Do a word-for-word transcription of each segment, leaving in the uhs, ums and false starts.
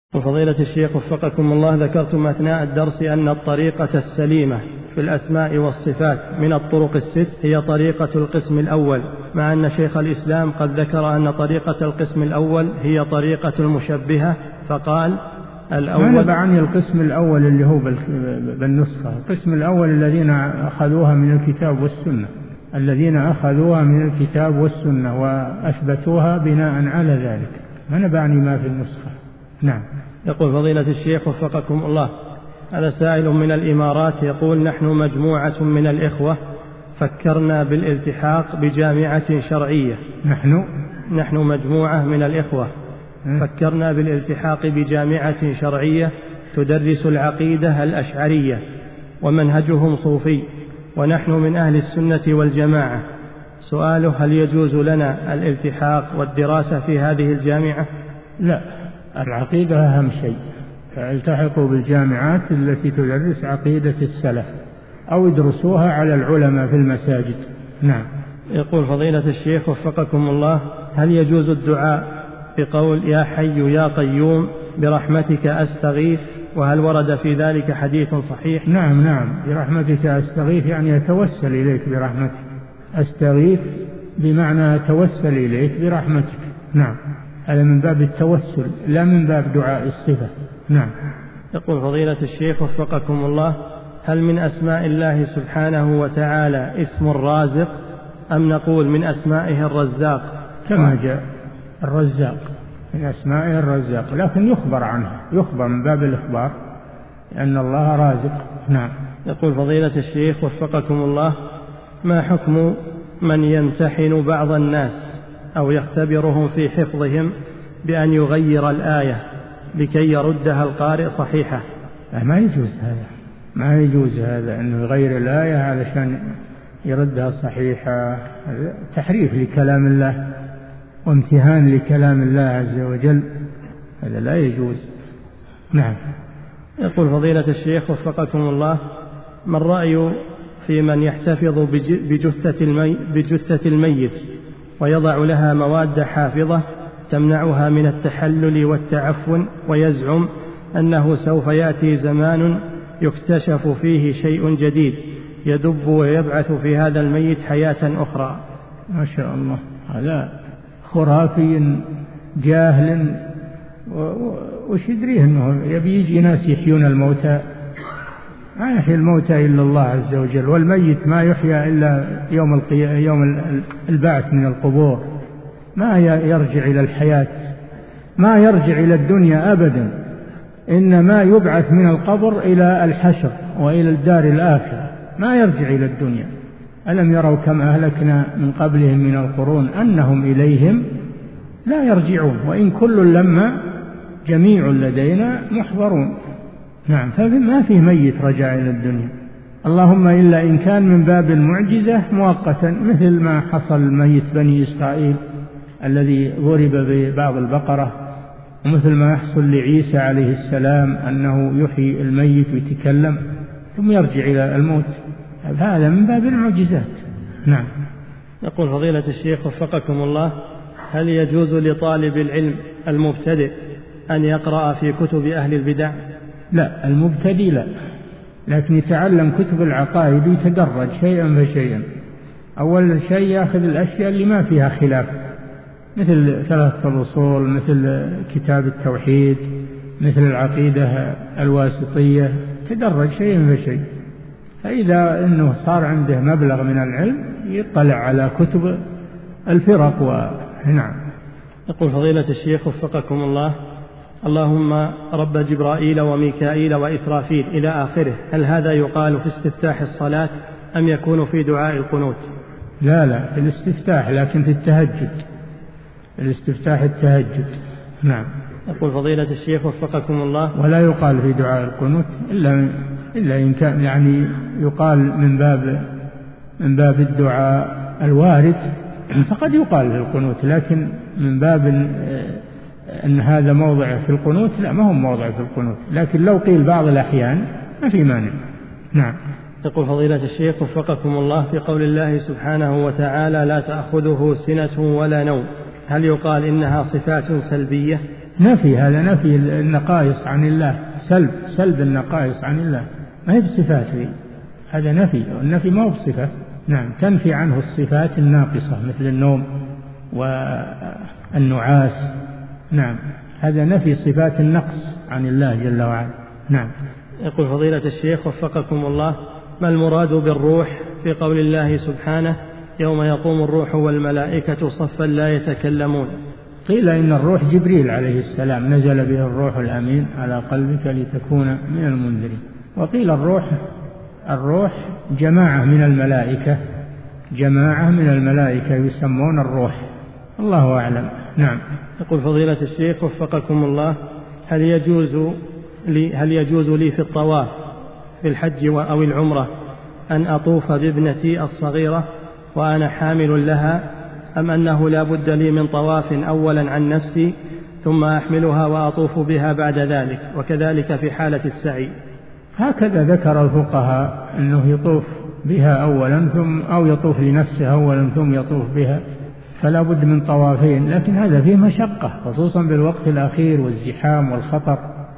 فضيلة الشيخ وفقكم الله، ذكرتم أثناء الدرس أن الطريقة السليمة في الأسماء والصفات من الطرق الست هي طريقة القسم الأول، مع أن شيخ الإسلام قد ذكر أن طريقة القسم الأول هي طريقة المشبهة، فقال الأول. ما نبع عن القسم الأول اللي هو بالنسخة. القسم الأول الذين أخذوها من الكتاب والسنة، الذين أخذوها من الكتاب والسنة وأثبتوها بناء على ذلك، ما نبع عن ما في النسخة. نعم. يقول فضيلة الشيخ وفقكم الله، هذا سائل من الإمارات يقول: نحن مجموعة من الإخوة فكرنا بالالتحاق بجامعة شرعية. نحن نحن مجموعة من الإخوة فكرنا بالالتحاق بجامعة شرعية تدرس العقيدة الأشعرية ومنهجهم صوفي، ونحن من أهل السنة والجماعة. سؤاله: هل يجوز لنا الالتحاق والدراسة في هذه الجامعة؟ لا، العقيدة أهم شيء، فالتحقوا بالجامعات التي تدرس عقيدة السلف أو ادرسوها على العلماء في المساجد. نعم. يقول فضيلة الشيخ وفقكم الله: هل يجوز الدعاء بقول يا حي يا قيوم برحمتك أستغيث، وهل ورد في ذلك حديث صحيح؟ نعم نعم، برحمتك أستغيث يعني أتوسل إليك برحمتك. أستغيث بمعنى أتوسل إليك برحمتك. نعم، هذا من باب التوسل لا من باب دعاء الصفة. نعم. يقول فضيلة الشيخ وفقكم الله: هل من أسماء الله سبحانه وتعالى اسم الرازق، أم نقول من أسمائه الرزاق؟ كما جاء الرزاق من أسمائه الرزاق، لكن يخبر عنه، يخبر من باب الإخبار أن الله رازق. نعم. يقول فضيلة الشيخ وفقكم الله: ما حكم من يمتحن بعض الناس أو يختبرهم في حفظهم بأن يغير الآية لكي يردها القارئ صحيحة؟ ما يجوز هذا، ما يجوز هذا أنه يغير الآية علشان يردها صحيحة. تحريف لكلام الله وامتهان لكلام الله عز وجل، هذا لا يجوز. نعم. يقول فضيلة الشيخ وفقكم الله: ما الرأي في من يحتفظ بجثة المي بجثة الميت ويضع لها مواد حافظة تمنعها من التحلل والتعفن، ويزعم أنه سوف يأتي زمان يكتشف فيه شيء جديد يدب ويبعث في هذا الميت حياة أخرى؟ ما شاء الله، هذا خرافي جاهل، وش يدريه أنه يبي يجي ناس يحيون الموتى؟ ما يحيي الموتى إلا الله عز وجل، والميت ما يحيى إلا يوم القيامة، يوم البعث من القبور، ما يرجع إلى الحياة، ما يرجع إلى الدنيا أبدا، إنما يبعث من القبر إلى الحشر وإلى الدار الآخرة، ما يرجع إلى الدنيا. ألم يروا كم أهلكنا من قبلهم من القرون أنهم إليهم لا يرجعون، وإن كل لما جميع لدينا محضرون. نعم، فما فيه ميت رجع إلى الدنيا، اللهم إلا إن كان من باب المعجزة مؤقتا، مثل ما حصل ميت بني إسرائيل الذي ضرب ببعض البقرة، ومثل ما يحصل لعيسى عليه السلام أنه يحيي الميت ويتكلم ثم يرجع إلى الموت، هذا من باب المعجزات. نعم. يقول فضيلة الشيخ وفقكم الله: هل يجوز لطالب العلم المبتدئ أن يقرأ في كتب أهل البدع؟ لا، المبتدئ لا، لكن يتعلم كتب العقائد ويتدرج شيئا فشيئا. أول شيء يأخذ الأشياء اللي ما فيها خلاف، مثل ثلاثة الأصول، مثل كتاب التوحيد، مثل العقيدة الواسطية، تدرج شيئا فشيئا. فإذا أنه صار عنده مبلغ من العلم يطلع على كتب الفرق. ونعم. يقول فضيلة الشيخ وفقكم الله: اللهم رب جبرائيل وميكائيل وإسرافيل إلى آخره، هل هذا يقال في استفتاح الصلاة أم يكون في دعاء القنوت؟ لا لا، في الاستفتاح، لكن في التهجد، الاستفتاح التهجد. نعم. يقول فضيلة الشيخ وفقكم الله: ولا يقال في دعاء القنوت إلا إلا إن كان يعني يقال من باب من باب الدعاء الوارد، فقد يقال في القنوت، لكن من باب أن هذا موضع في القنوت، لا، ما هو موضع في القنوت، لكن لو قيل بعض الأحيان ما في مانع. نعم. يقول فضيلة الشيخ وفقكم الله: في قول الله سبحانه وتعالى لا تأخذه سنة ولا نوم، هل يقال إنها صفات سلبية؟ نفي، هذا نفي النقائص عن الله، سلب سلب النقائص عن الله، ما هي بصفات، هذا نفي، والنفي ما هو بصفة. نعم، تنفي عنه الصفات الناقصة مثل النوم والنعاس. نعم، هذا نفي صفات النقص عن الله جل وعلا. نعم. يقول فضيلة الشيخ وفقكم الله: ما المراد بالروح في قول الله سبحانه: يوم يقوم الروح والملائكة صفا لا يتكلمون؟ قيل إن الروح جبريل عليه السلام نزل به الروح الأمين على قلبك لتكون من المنذرين. وقيل الروح الروح جماعة من الملائكة، جماعة من الملائكة يسمون الروح، الله أعلم. نعم. يقول فضيلة الشيخ وفقكم الله: هل يجوز لي هل يجوز لي في الطواف في الحج أو العمرة أن أطوف بابنتي الصغيرة وأنا حامل لها، أم أنه لا بد لي من طواف أولا عن نفسي ثم أحملها وأطوف بها بعد ذلك، وكذلك في حالة السعي؟ هكذا ذكر الفقهاء، أنه يطوف بها أولا ثم أو يطوف لنفسه أولا ثم يطوف بها، فلا بد من طوافين، لكن هذا فيه مشقة خصوصا بالوقت الأخير والزحام والخطر،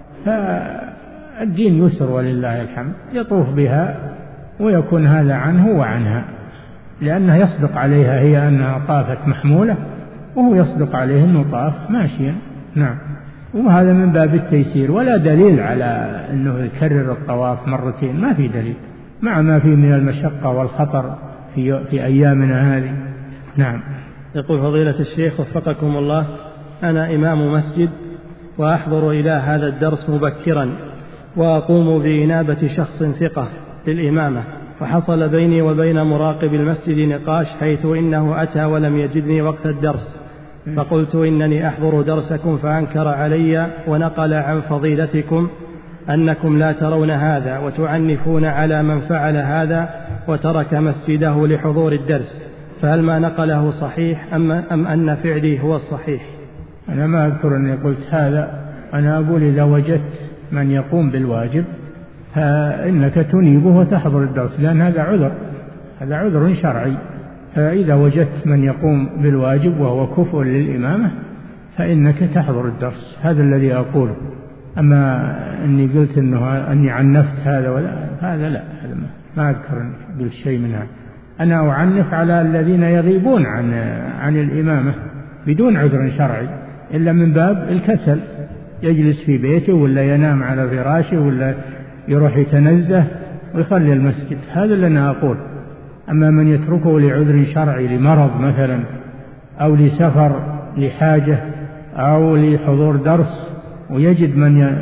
فالدين يسر ولله الحمد، يطوف بها ويكون هذا عنه وعنها، لأنها يصدق عليها هي أنها طافت محمولة، وهو يصدق عليه أنه طاف ماشيا. نعم. وهذا من باب التيسير، ولا دليل على أنه يكرر الطواف مرتين، ما في دليل، مع ما فيه من المشقة والخطر في, في أيامنا هذه. نعم. يقول فضيلة الشيخ وفقكم الله: أنا إمام مسجد وأحضر إلى هذا الدرس مبكرا، وأقوم بإنابة شخص ثقة للإمامة، وحصل بيني وبين مراقب المسجد نقاش، حيث إنه أتى ولم يجدني وقت الدرس، فقلت إنني أحضر درسكم، فأنكر علي ونقل عن فضيلتكم أنكم لا ترون هذا وتعنفون على من فعل هذا وترك مسجده لحضور الدرس، فهل ما نقله صحيح أم, أم أن فعلي هو الصحيح؟ أنا ما أذكر أني قلت هذا، أنا أقول إذا وجدت من يقوم بالواجب فإنك تنيبه وتحضر الدرس، لأن هذا عذر، هذا عذر شرعي، فإذا وجدت من يقوم بالواجب وهو كفء للإمامة فإنك تحضر الدرس، هذا الذي أقوله. أما أني قلت أنه أني عنفت هذا ولا هذا لا، هذا ما أذكر أني قلت شيء من هذا. أنا أعنف على الذين يغيبون عن عن الإمامة بدون عذر شرعي، إلا من باب الكسل، يجلس في بيته ولا ينام على فراشه ولا يروح يتنزه ويخلي المسجد، هذا اللي أنا أقول. أما من يتركه لعذر شرعي، لمرض مثلا أو لسفر لحاجة أو لحضور درس، ويجد من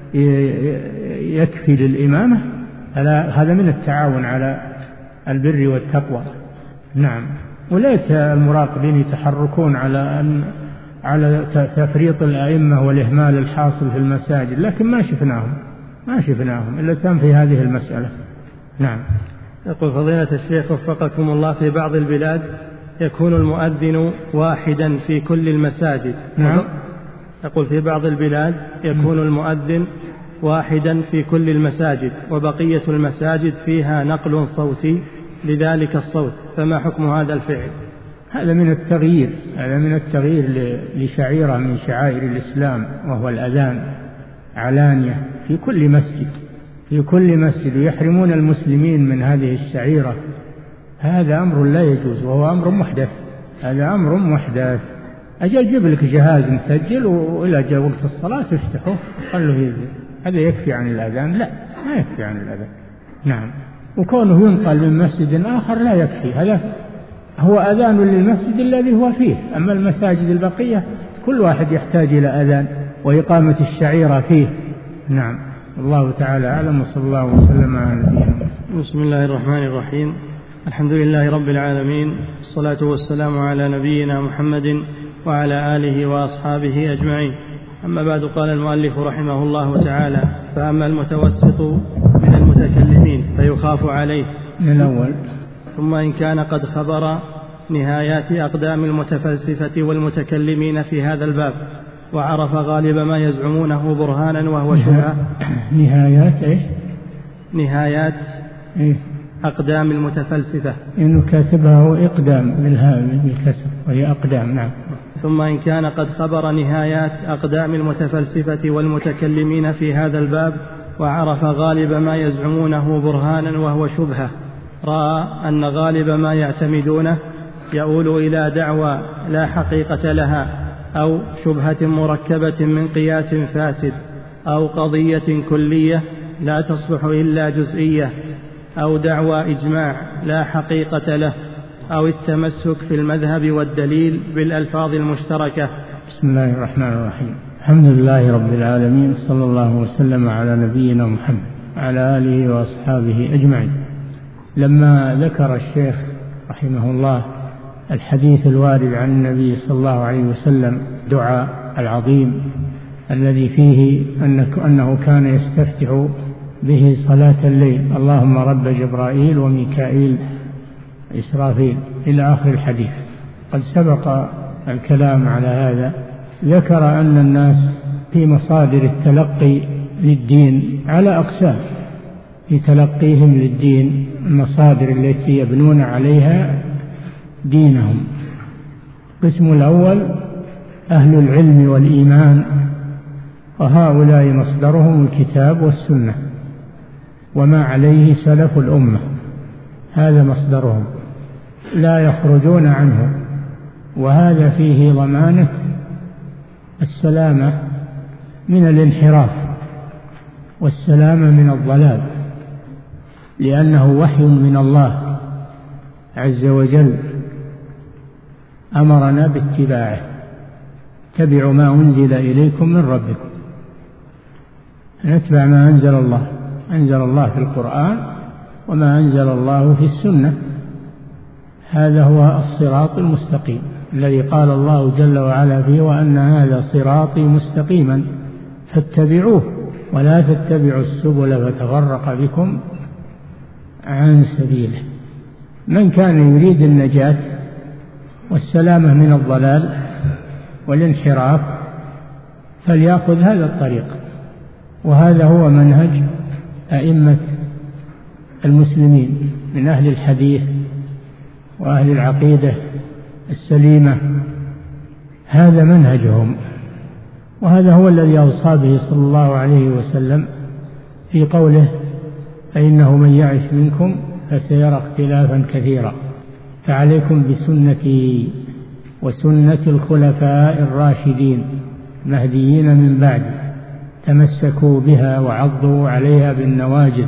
يكفي للإمامة، هذا من التعاون على البر والتقوى. نعم. وليس المراقبين يتحركون على أن على تفريط الأئمة والإهمال الحاصل في المساجد، لكن ما شفناهم ما شفناهم إلا كان في هذه المسألة. نعم. يقول فضيلة الشيخ وفقكم الله: في بعض البلاد يكون المؤذن واحدا في كل المساجد. نعم. يقول في بعض البلاد يكون المؤذن واحدا في كل المساجد، وبقية المساجد فيها نقل صوتي لذلك الصوت، فما حكم هذا الفعل؟ هذا من التغيير، هذا من التغيير لشعيرة من شعائر الإسلام، وهو الأذان علانية في كل مسجد، في كل مسجد، ويحرمون المسلمين من هذه الشعيرة. هذا أمر لا يجوز، وهو أمر محدث، هذا أمر محدث. أجل جيب لك جهاز مسجل وإلى جاء وقت الصلاة تفتحه قال له يذن، هذا يكفي عن الأذان؟ لا، ما يكفي عن الأذان. نعم. وكونه ينقل من مسجد آخر لا يكفي، هذا هو أذان للمسجد الذي هو فيه. أما المساجد البقية كل واحد يحتاج إلى أذان وإقامة الشعيرة فيه. نعم. الله تعالى أعلم، وصلى الله وسلم على نبينا. بسم الله الرحمن الرحيم. الحمد لله رب العالمين، الصلاة والسلام على نبينا محمد وعلى آله وأصحابه أجمعين. أما بعد، قال المؤلف رحمه الله تعالى: فأما المتوسط من المتكلمين فيخاف عليه من الأول. ثم إن كان قد خبر نهايات أقدام المتفلسفة والمتكلمين في هذا الباب، وعرف غالب ما يزعمونه برهانا وهو شبهة. نهايات إيش؟ نهايات إيه؟ أقدام المتفلسفة، إنه كاتبها هو إقدام بالهاء بالكسر، وهي أقدام. نعم. ثم إن كان قد خبر نهايات أقدام المتفلسفة والمتكلمين في هذا الباب وعرف غالب ما يزعمونه برهانا وهو شبهة، رأى أن غالب ما يعتمدونه يؤول إلى دعوى لا حقيقة لها، أو شبهة مركبة من قياس فاسد، أو قضية كلية لا تصلح إلا جزئية، أو دعوى إجماع لا حقيقة له، أو التمسك في المذهب والدليل بالألفاظ المشتركة. بسم الله الرحمن الرحيم. الحمد لله رب العالمين، صلى الله وسلم على نبينا محمد وعلى آله وأصحابه أجمعين. لما ذكر الشيخ رحمه الله الحديث الوارد عن النبي صلى الله عليه وسلم دعاء العظيم الذي فيه أنه كان يستفتح به صلاة الليل: اللهم رب جبرائيل وميكائيل إسرافيل، إلى آخر الحديث. قد سبق الكلام على هذا. ذكر أن الناس في مصادر التلقي للدين على أقسام، في تلقيهم للدين المصادر التي يبنون عليها دينهم. القسم الأول أهل العلم والإيمان، وهؤلاء مصدرهم الكتاب والسنة وما عليه سلف الأمة، هذا مصدرهم لا يخرجون عنه، وهذا فيه ضمانة السلامة من الانحراف والسلامة من الضلال، لأنه وحي من الله عز وجل أمرنا باتباعه: اتبعوا ما أنزل إليكم من ربكم. نتبع ما أنزل الله، أنزل الله في القرآن وما أنزل الله في السنة. هذا هو الصراط المستقيم الذي قال الله جل وعلا فيه: وأن هذا صراطي مستقيما فاتبعوه ولا تتبعوا السبل فتفرق بكم عن سبيله. من كان يريد النجاة والسلامة من الضلال والانحراف فليأخذ هذا الطريق، وهذا هو منهج أئمة المسلمين من أهل الحديث وأهل العقيدة السليمة، هذا منهجهم، وهذا هو الذي أوصى به صلى الله عليه وسلم في قوله: فإنه من يعش منكم فسيرى اختلافا كثيرا فعليكم بسنتي وسنة الخلفاء الراشدين المهديين من بعد، تمسكوا بها وعضوا عليها بالنواجذ،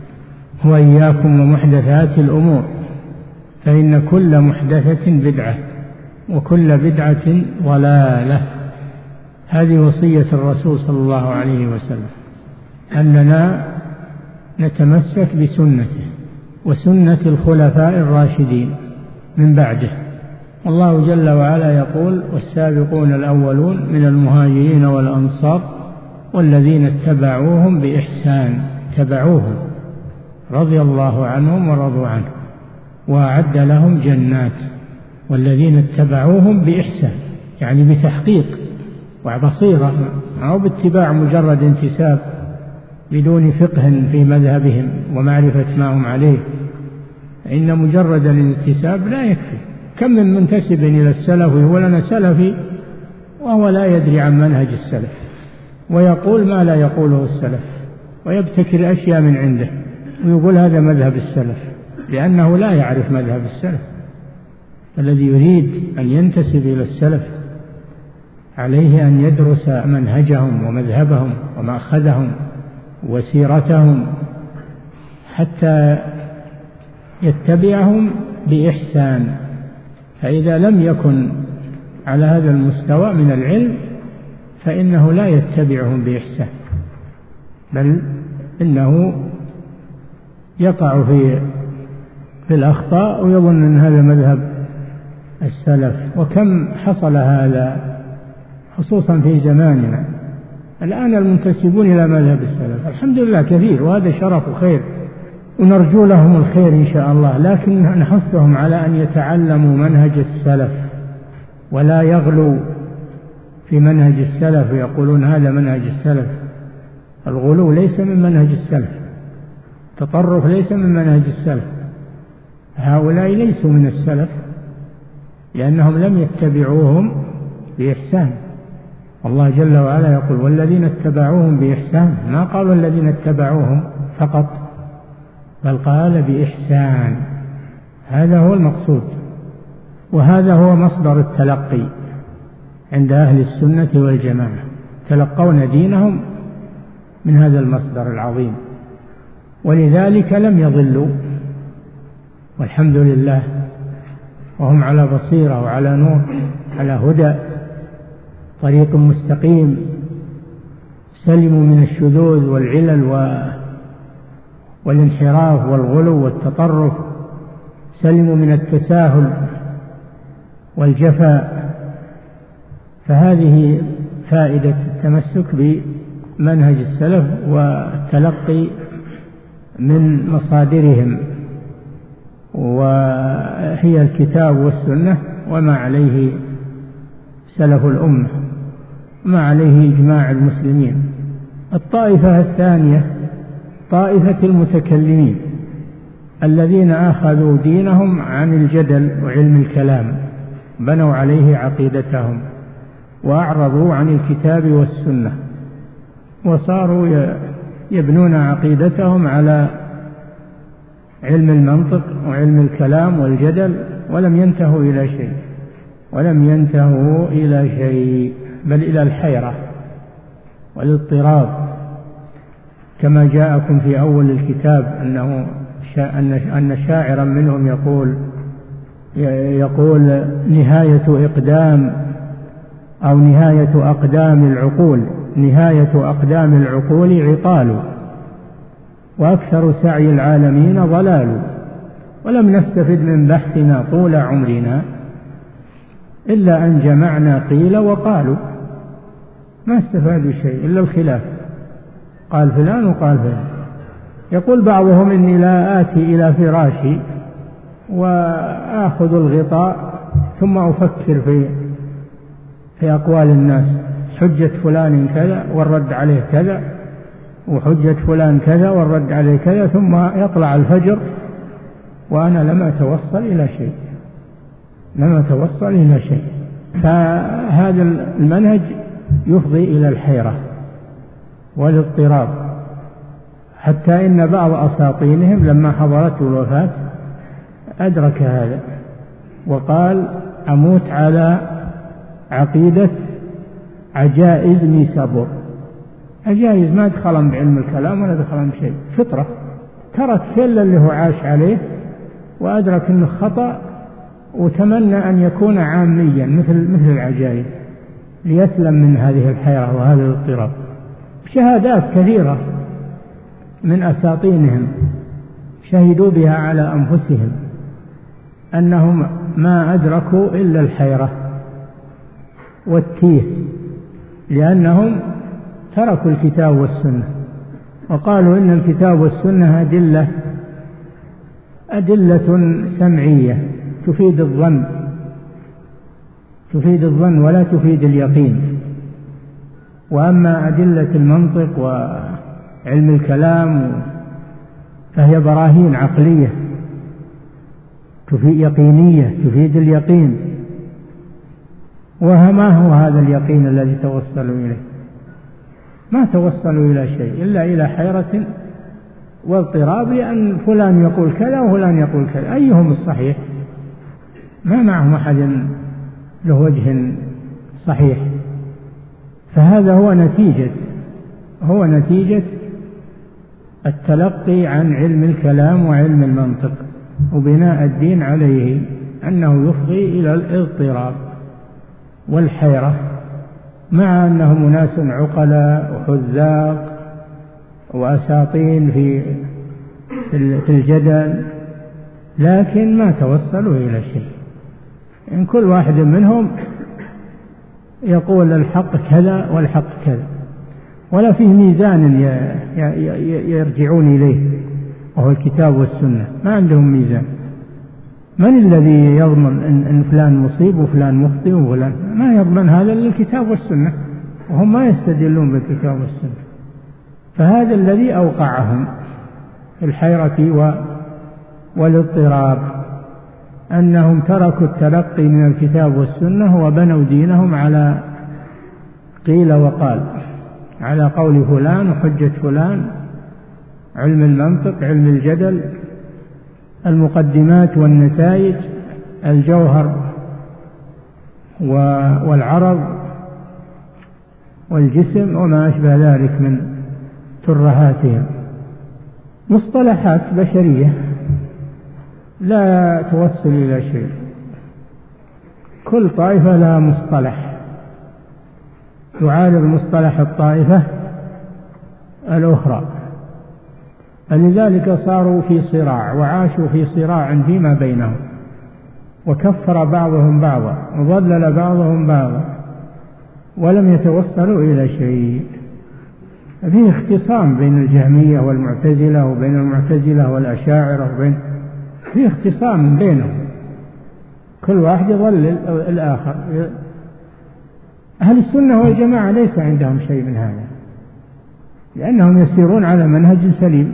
وإياكم ومحدثات الأمور فإن كل محدثة بدعة وكل بدعة ضلالة. هذه وصية الرسول صلى الله عليه وسلم، أننا نتمسك بسنته وسنة الخلفاء الراشدين من بعده. والله جل وعلا يقول: والسابقون الأولون من المهاجرين والأنصار والذين اتبعوهم بإحسان، تبعوهم رضي الله عنهم ورضوا عنه وأعد لهم جنات. والذين اتبعوهم بإحسان يعني بتحقيق وبصيرة، أو باتباع مجرد انتساب بدون فقه في مذهبهم ومعرفة ما هم عليه، إن مجرد الانتساب لا يكفي. كم من منتسب إلى السلف ويقول أنا سلفي وهو لا يدري عن منهج السلف، ويقول ما لا يقوله السلف، ويبتكر أشياء من عنده ويقول هذا مذهب السلف، لأنه لا يعرف مذهب السلف. الذي يريد أن ينتسب إلى السلف عليه أن يدرس منهجهم ومذهبهم ومأخذهم وسيرتهم حتى يتبعهم بإحسان. فإذا لم يكن على هذا المستوى من العلم فإنه لا يتبعهم بإحسان، بل إنه يقع في في الأخطاء ويظن أن هذا مذهب السلف. وكم حصل هذا خصوصا في زماننا الآن، المنتسبون إلى مذهب السلف الحمد لله كثير، وهذا شرف وخير ونرجو لهم الخير إن شاء الله، لكن نحثهم على أن يتعلموا منهج السلف ولا يغلوا في منهج السلف ويقولون هذا منهج السلف. الغلو ليس من منهج السلف، التطرف ليس من منهج السلف. هؤلاء ليسوا من السلف لأنهم لم يتبعوهم بإحسان. الله جل وعلا يقول والذين اتبعوهم بإحسان، ما قالوا الذين اتبعوهم فقط، بل قال بإحسان. هذا هو المقصود، وهذا هو مصدر التلقي عند أهل السنة والجماعة، تلقون دينهم من هذا المصدر العظيم، ولذلك لم يضلوا والحمد لله، وهم على بصيرة وعلى نور، على هدى، طريق مستقيم، سلموا من الشذوذ والعلل والانحراف والغلو والتطرف، سلموا من التساهل والجفاء. فهذه فائدة التمسك بمنهج السلف والتلقي من مصادرهم، وهي الكتاب والسنة وما عليه سلف الأمة، ما عليه إجماع المسلمين. الطائفة الثانية طائفة المتكلمين الذين أخذوا دينهم عن الجدل وعلم الكلام، بنوا عليه عقيدتهم وأعرضوا عن الكتاب والسنة، وصاروا يبنون عقيدتهم على علم المنطق وعلم الكلام والجدل، ولم ينتهوا إلى شيء ولم ينتهوا إلى شيء بل إلى الحيرة والاضطراب، كما جاءكم في أول الكتاب أنه أن شاعرا منهم يقول يقول نهاية إقدام أو نهاية أقدام العقول نهاية أقدام العقول عطال، وأكثر سعي العالمين ضلال، ولم نستفد من بحثنا طول عمرنا إلا أن جمعنا قيل وقالوا، ما استفادوا شيء إلا الخلاف، قال فلان وقال فلان. يقول بعضهم إني لا آتي إلى فراشي وآخذ الغطاء ثم أفكر في في أقوال الناس، حجة فلان كذا والرد عليه كذا، وحجة فلان كذا والرد عليه كذا، ثم يطلع الفجر وأنا لم أتوصل إلى شيء لم أتوصل إلى شيء. فهذا المنهج يفضي إلى الحيرة والاضطراب، حتى إن بعض أساطينهم لما حضرته الوفاة أدرك هذا وقال أموت على عقيدة عجائز نيسابور. عجائز ما دخلهم بعلم الكلام ولا دخلهم بشيء، فطرة، ترك كل اللي هو عاش عليه وأدرك أنه خطأ، وتمنى أن يكون عاميا مثل مثل العجائز ليسلم من هذه الحيرة وهذا الاضطراب. شهادات كثيرة من أساطينهم شهدوا بها على أنفسهم أنهم ما أدركوا إلا الحيرة والتيه، لأنهم تركوا الكتاب والسنة وقالوا إن الكتاب والسنة أدلة أدلة سمعية تفيد الظن تفيد الظن ولا تفيد اليقين، وأما أدلة المنطق وعلم الكلام فهي براهين عقلية تفيد يقينية تفيد اليقين. وما هو هذا اليقين الذي توصلوا إليه؟ ما توصلوا إلى شيء إلا إلى حيرة واضطراب، لأن فلان يقول كذا وفلان يقول كذا، أيهم الصحيح؟ ما معهم أحد له وجه صحيح. فهذا هو نتيجة هو نتيجة التلقي عن علم الكلام وعلم المنطق وبناء الدين عليه، أنه يفضي إلى الاضطراب والحيرة، مع أنهم ناس عقلاء وحذاق وأساطين في في الجدل، لكن ما توصلوا إلى شيء. إن كل واحد منهم يقول الحق كذا والحق كذا، ولا فيه ميزان يرجعون إليه وهو الكتاب والسنة، ما عندهم ميزان. من الذي يضمن إن فلان مصيب وفلان مخطئ وفلان؟ ما يضمن هذا إلا الكتاب والسنة، وهم ما يستدلون بالكتاب والسنة. فهذا الذي أوقعهم في الحيرة والاضطراب. أنهم تركوا التلقي من الكتاب والسنة وبنوا دينهم على قيل وقال، على قول فلان وحجة فلان، علم المنطق، علم الجدل، المقدمات والنتائج، الجوهر والعرض والجسم وما أشبه ذلك من ترهاتهم، مصطلحات بشرية لا توصل إلى شيء. كل طائفة لها مصطلح يعارض مصطلح الطائفة الأخرى، فلذلك صاروا في صراع وعاشوا في صراع فيما بينهم، وكفر بعضهم بعضا وضلل بعضهم بعضا ولم يتوصلوا إلى شيء. فيه اختصام بين الجهمية والمعتزلة وبين المعتزلة والأشاعرة، وبين فيه اختصام بينهم، كل واحد يضلل الآخر. أهل السنة والجماعة ليس عندهم شيء من هذا، لأنهم يسيرون على منهج سليم،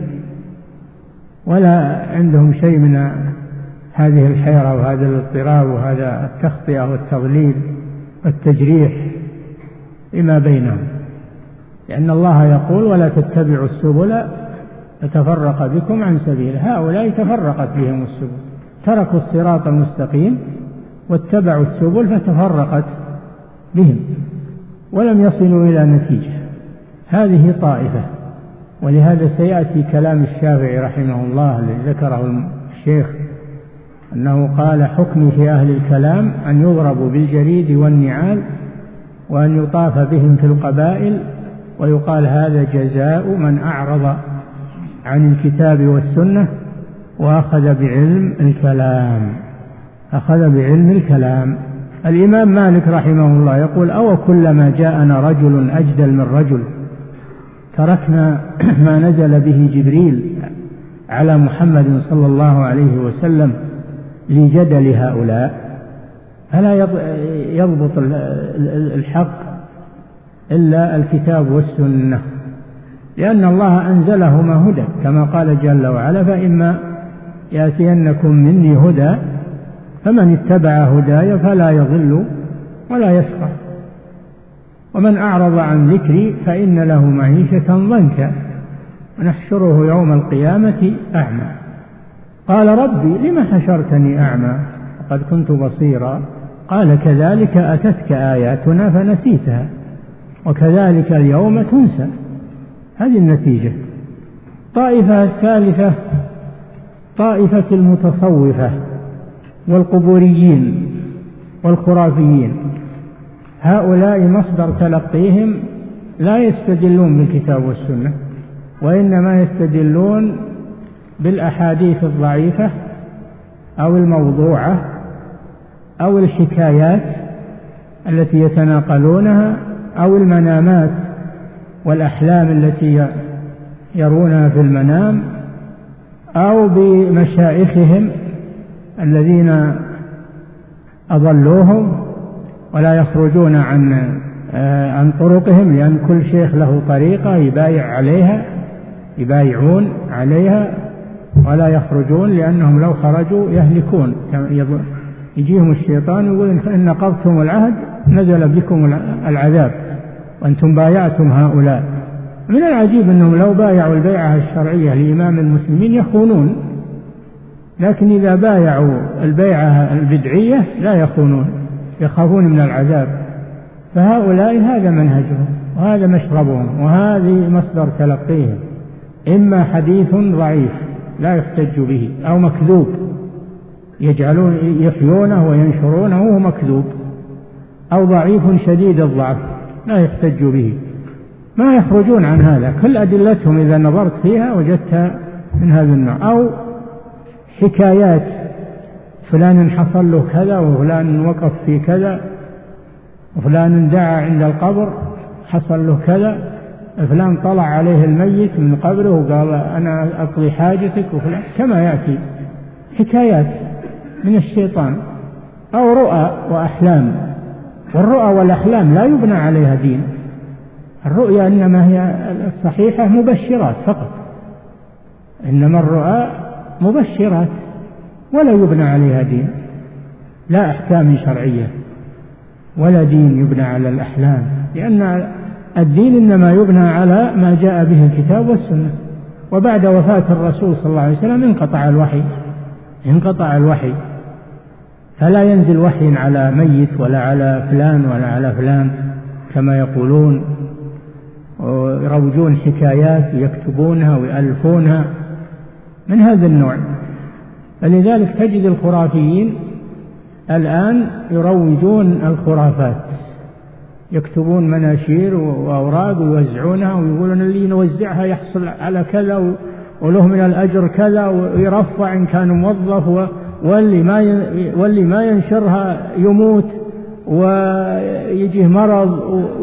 ولا عندهم شيء من هذه الحيرة وهذا الاضطراب وهذا التخطئة والتضليل والتجريح فيما بينهم، لأن الله يقول ولا تتبعوا السبل فتفرق بكم عن سبيله. هؤلاء تفرقت بهم السبل، تركوا الصراط المستقيم واتبعوا السبل فتفرقت بهم ولم يصلوا إلى نتيجة. هذه طائفة، ولهذا سيأتي كلام الشافعي رحمه الله الذي ذكره الشيخ، أنه قال حكمي في أهل الكلام أن يضربوا بالجريد والنعال وأن يطاف بهم في القبائل، ويقال هذا جزاء من أعرض عن الكتاب والسنة وأخذ بعلم الكلام، أخذ بعلم الكلام. الإمام مالك رحمه الله يقول أو كلما جاءنا رجل أجدل من رجل تركنا ما نزل به جبريل على محمد صلى الله عليه وسلم لجدل هؤلاء. فلا يضبط الحق إلا الكتاب والسنة، لأن الله أنزلهما هدى كما قال جل وعلا فإما يأتينكم مني هدى فمن اتبع هداي فلا يضل ولا يشقى ومن أعرض عن ذكري فإن له معيشة ضنكا ونحشره يوم القيامة أعمى. قال ربي لم حشرتني أعمى وقد كنت بصيرا قال كذلك أتتك آياتنا فنسيتها وكذلك اليوم تنسى. هذه النتيجة. طائفة الثالثة طائفة المتصوفة والقبوريين والخرافيين، هؤلاء مصدر تلقيهم لا يستدلون بالكتاب والسنة، وإنما يستدلون بالأحاديث الضعيفة أو الموضوعة أو الحكايات التي يتناقلونها أو المنامات والأحلام التي يرونها في المنام أو بمشايخهم الذين أضلوهم ولا يخرجون عن عن طرقهم، لأن كل شيخ له طريقة يبايع عليها يبايعون عليها ولا يخرجون، لأنهم لو خرجوا يهلكون. يجيهم الشيطان يقول إن نقضتم العهد نزل بكم العذاب وأنتم بايعتم هؤلاء. من العجيب أنهم لو بايعوا البيعة الشرعية لإمام المسلمين يخونون، لكن إذا بايعوا البيعة البدعية لا يخونون، يخافون من العذاب. فهؤلاء هذا منهجهم وهذا مشربهم وهذه مصدر تلقيهم، إما حديث ضعيف لا يحتج به أو مكذوب يجعلون يحيونه وينشرونه وهو مكذوب، أو ضعيف شديد الضعف لا يحتج به. ما يخرجون عن هذا، كل أدلتهم إذا نظرت فيها وجدتها من هذا النوع. أو حكايات فلان حصل له كذا وفلان وقف في كذا وفلان دعا عند القبر حصل له كذا، فلان طلع عليه الميت من قبره وقال أنا أقضي حاجتك وفلان، كما يأتي حكايات من الشيطان. أو رؤى وأحلام، والرؤى والأحلام لا يبنى عليها دين. الرؤيا إنما هي الصحيحة مبشرات فقط، إنما الرؤى مبشرات ولا يبنى عليها دين. لا أحكام شرعية ولا دين يبنى على الأحلام، لأن الدين إنما يبنى على ما جاء به الكتاب والسنة. وبعد وفاة الرسول صلى الله عليه وسلم انقطع الوحي انقطع الوحي فلا ينزل وحي على ميت ولا على فلان ولا على فلان كما يقولون، ويروجون حكايات يكتبونها ويألفونها من هذا النوع. فلذلك تجد الخرافيين الآن يروجون الخرافات، يكتبون مناشير وأوراق ويوزعونها ويقولون اللي يوزعها يحصل على كذا وله من الأجر كذا، ويرفع إن كان موظف، واللي ما واللي ما ينشرها يموت ويجيه مرض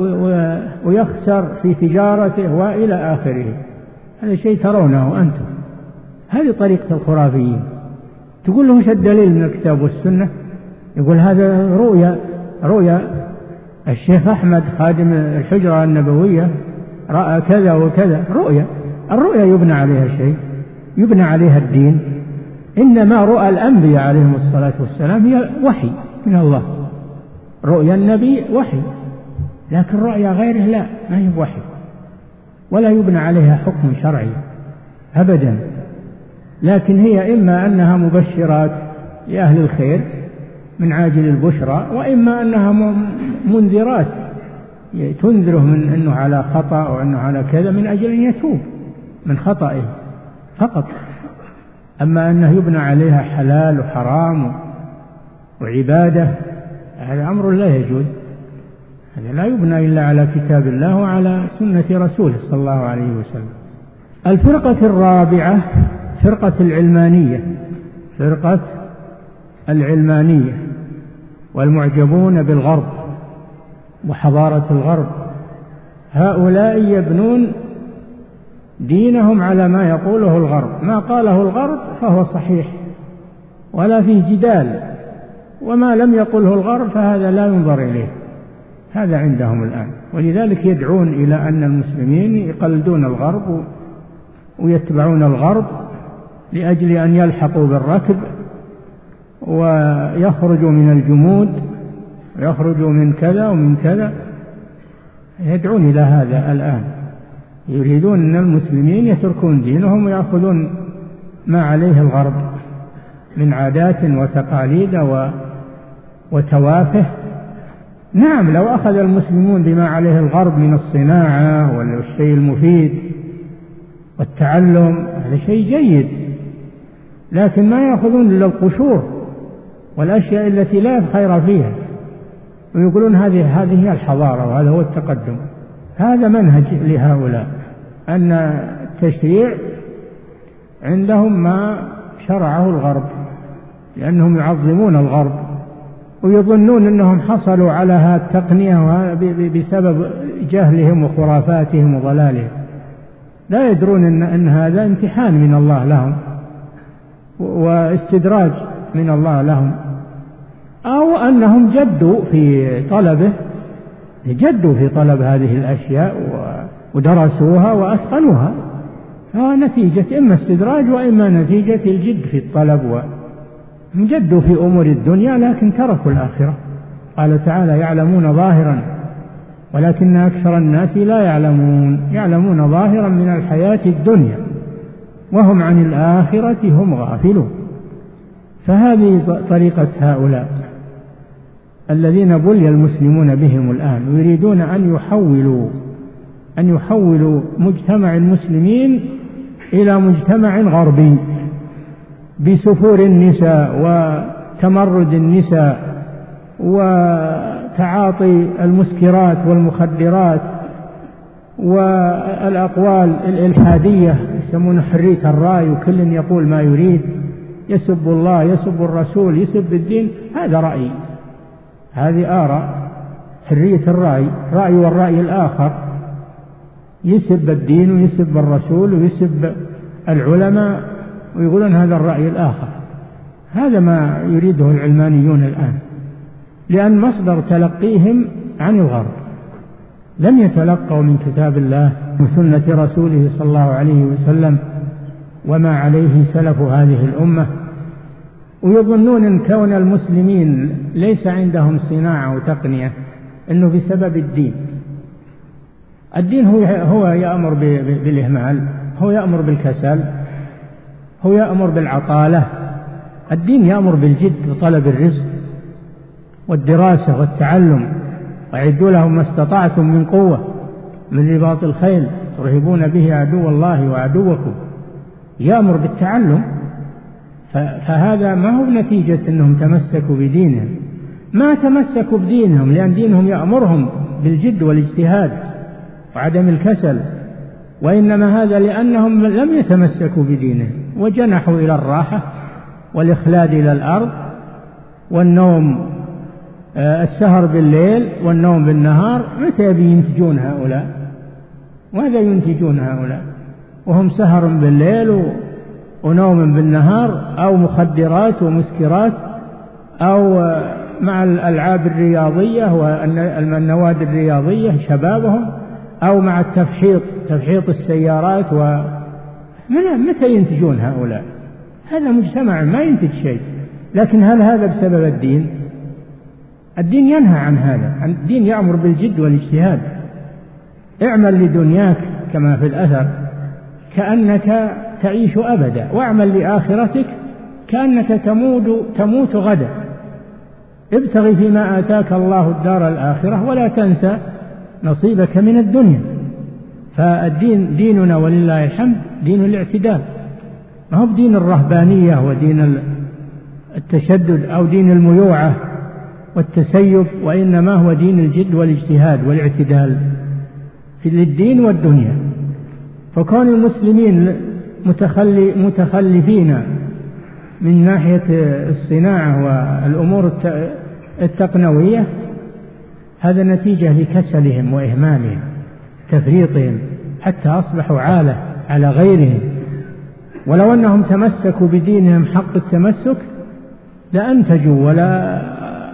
ويخسر في تجارته وإلى آخره. هذا شيء ترونه أنتم، هذه طريقة الخرافيين. تقول له وش الدليل من الكتاب والسنة؟ يقول هذا رؤيا رؤيا الشيخ أحمد خادم الحجرة النبوية رأى كذا وكذا. رؤيا الرؤيا يبنى عليها شيء، يبنى عليها الدين. إنما رؤى الأنبياء عليهم الصلاة والسلام هي وحي من الله، رؤيا النبي وحي، لكن رؤيا غيره لا، ما هي وحي ولا يبنى عليها حكم شرعي أبدا، لكن هي إما أنها مبشرات لأهل الخير من عاجل البشرى، وإما أنها منذرات تنذره من أنه على خطأ وأنه على كذا من أجل أن يتوب من خطئه فقط. أما أنه يبنى عليها حلال وحرام وعبادة هذا أمر لا يجوز، هذا لا يبنى إلا على كتاب الله وعلى سنة رسوله صلى الله عليه وسلم. الفرقة الرابعة فرقة العلمانية، فرقة العلمانية والمعجبون بالغرب وحضارة الغرب. هؤلاء يبنون دينهم على ما يقوله الغرب، ما قاله الغرب فهو صحيح ولا فيه جدال، وما لم يقله الغرب فهذا لا ينظر إليه. هذا عندهم الآن، ولذلك يدعون إلى أن المسلمين يقلدون الغرب ويتبعون الغرب لأجل أن يلحقوا بالركب ويخرجوا من الجمود ويخرجوا من كذا ومن كذا. يدعون إلى هذا الآن، يريدون أن المسلمين يتركون دينهم ويأخذون ما عليه الغرب من عادات وتقاليد وتوافه. نعم، لو أخذ المسلمون بما عليه الغرب من الصناعة والشيء المفيد والتعلم هذا شيء جيد، لكن ما يأخذون إلا القشور والأشياء التي لا خير فيها ويقولون هذه هذه هي الحضارة وهذا هو التقدم. هذا منهج لهؤلاء، أن التشريع عندهم ما شرعه الغرب، لأنهم يعظمون الغرب ويظنون أنهم حصلوا على هذه التقنية بسبب جهلهم وخرافاتهم وضلالهم. لا يدرون أن, أن هذا امتحان من الله لهم واستدراج من الله لهم، أو أنهم جدوا في طلبه جدوا في طلب هذه الأشياء ودرسوها وأتقنوها، فنتيجة إما استدراج وإما نتيجة الجد في الطلب، وجدوا في أمور الدنيا لكن تركوا الآخرة. قال تعالى يعلمون ظاهرا ولكن أكثر الناس لا يعلمون، يعلمون ظاهرا من الحياة الدنيا وهم عن الآخرة هم غافلون. فهذه طريقة هؤلاء الذين بلي المسلمون بهم الآن، ويريدون أن يحولوا أن يحولوا مجتمع المسلمين إلى مجتمع غربي بسفور النساء وتمرد النساء وتعاطي المسكرات والمخدرات والأقوال الإلحادية يسمون حرية الرأي، وكل يقول ما يريد، يسب الله يسب الرسول يسب الدين. هذا رأي، هذه آراء، حرية الرأي، رأي والرأي الآخر يسب الدين ويسب الرسول ويسب العلماء ويقولون هذا الرأي الآخر. هذا ما يريده العلمانيون الآن، لأن مصدر تلقيهم عن الغرب، لم يتلقوا من كتاب الله وسنة رسوله صلى الله عليه وسلم وما عليه سلف هذه الأمة، ويظنون أن كون المسلمين ليس عندهم صناعة وتقنية أنه بسبب الدين. الدين هو هو يأمر بالإهمال، هو يأمر بالكسل، هو يأمر بالعطالة. الدين يأمر بالجد وطلب الرزق والدراسة والتعلم، وأعدوا لهم ما استطعتم من قوة من رباط الخيل ترهبون به عدو الله وعدوكم. يأمر بالتعلم. فهذا ما هو نتيجة أنهم تمسكوا بدينهم، ما تمسكوا بدينهم لأن دينهم يأمرهم بالجد والاجتهاد وعدم الكسل، وإنما هذا لأنهم لم يتمسكوا بدينهم وجنحوا إلى الراحة والإخلاد إلى الأرض والنوم، السهر بالليل والنوم بالنهار. متى يبي ينتجون هؤلاء؟ ماذا ينتجون هؤلاء وهم سهر بالليل ونوم بالنهار، أو مخدرات ومسكرات، أو مع الألعاب الرياضية والنوادي الرياضية شبابهم، أو مع التفحيط تفحيط السيارات. و متى ينتجون هؤلاء؟ هذا مجتمع ما ينتج شيء. لكن هل هذا بسبب الدين؟ الدين ينهى عن هذا. الدين يأمر بالجد والاجتهاد. اعمل لدنياك كما في الأثر كأنك تعيش أبدا، واعمل لآخرتك كأنك تموت, تموت غدا. ابتغي فيما آتاك الله الدار الآخرة ولا تنسى نصيبك من الدنيا. فالدين ديننا ولله الحمد دين الاعتدال، ما هو دين الرهبانية ودين التشدد أو دين الميوعة والتسيب، وإنما هو دين الجد والاجتهاد والاعتدال في الدين والدنيا. فكون المسلمين متخلي متخلفين من ناحية الصناعة والأمور التقنوية هذا نتيجة لكسلهم وإهمالهم تفريطهم، حتى أصبحوا عالة على غيرهم. ولو أنهم تمسكوا بدينهم حق التمسك لأنتجوا ولا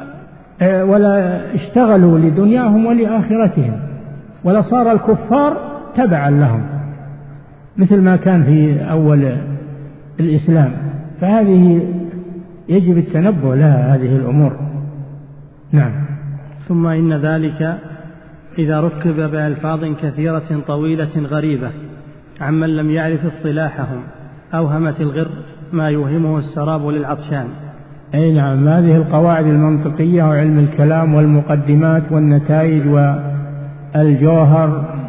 ولا اشتغلوا لدنياهم ولآخرتهم، ولصار الكفار تبعا لهم مثل ما كان في أول الإسلام. فهذه يجب التنبه لها هذه الأمور. نعم. ثم إن ذلك إذا ركب بألفاظ كثيرة طويلة غريبة عمن لم يعرف اصطلاحهم أوهمت الغر ما يوهمه السراب للعطشان. أي نعم. هذه القواعد المنطقية وعلم الكلام والمقدمات والنتائج والجوهر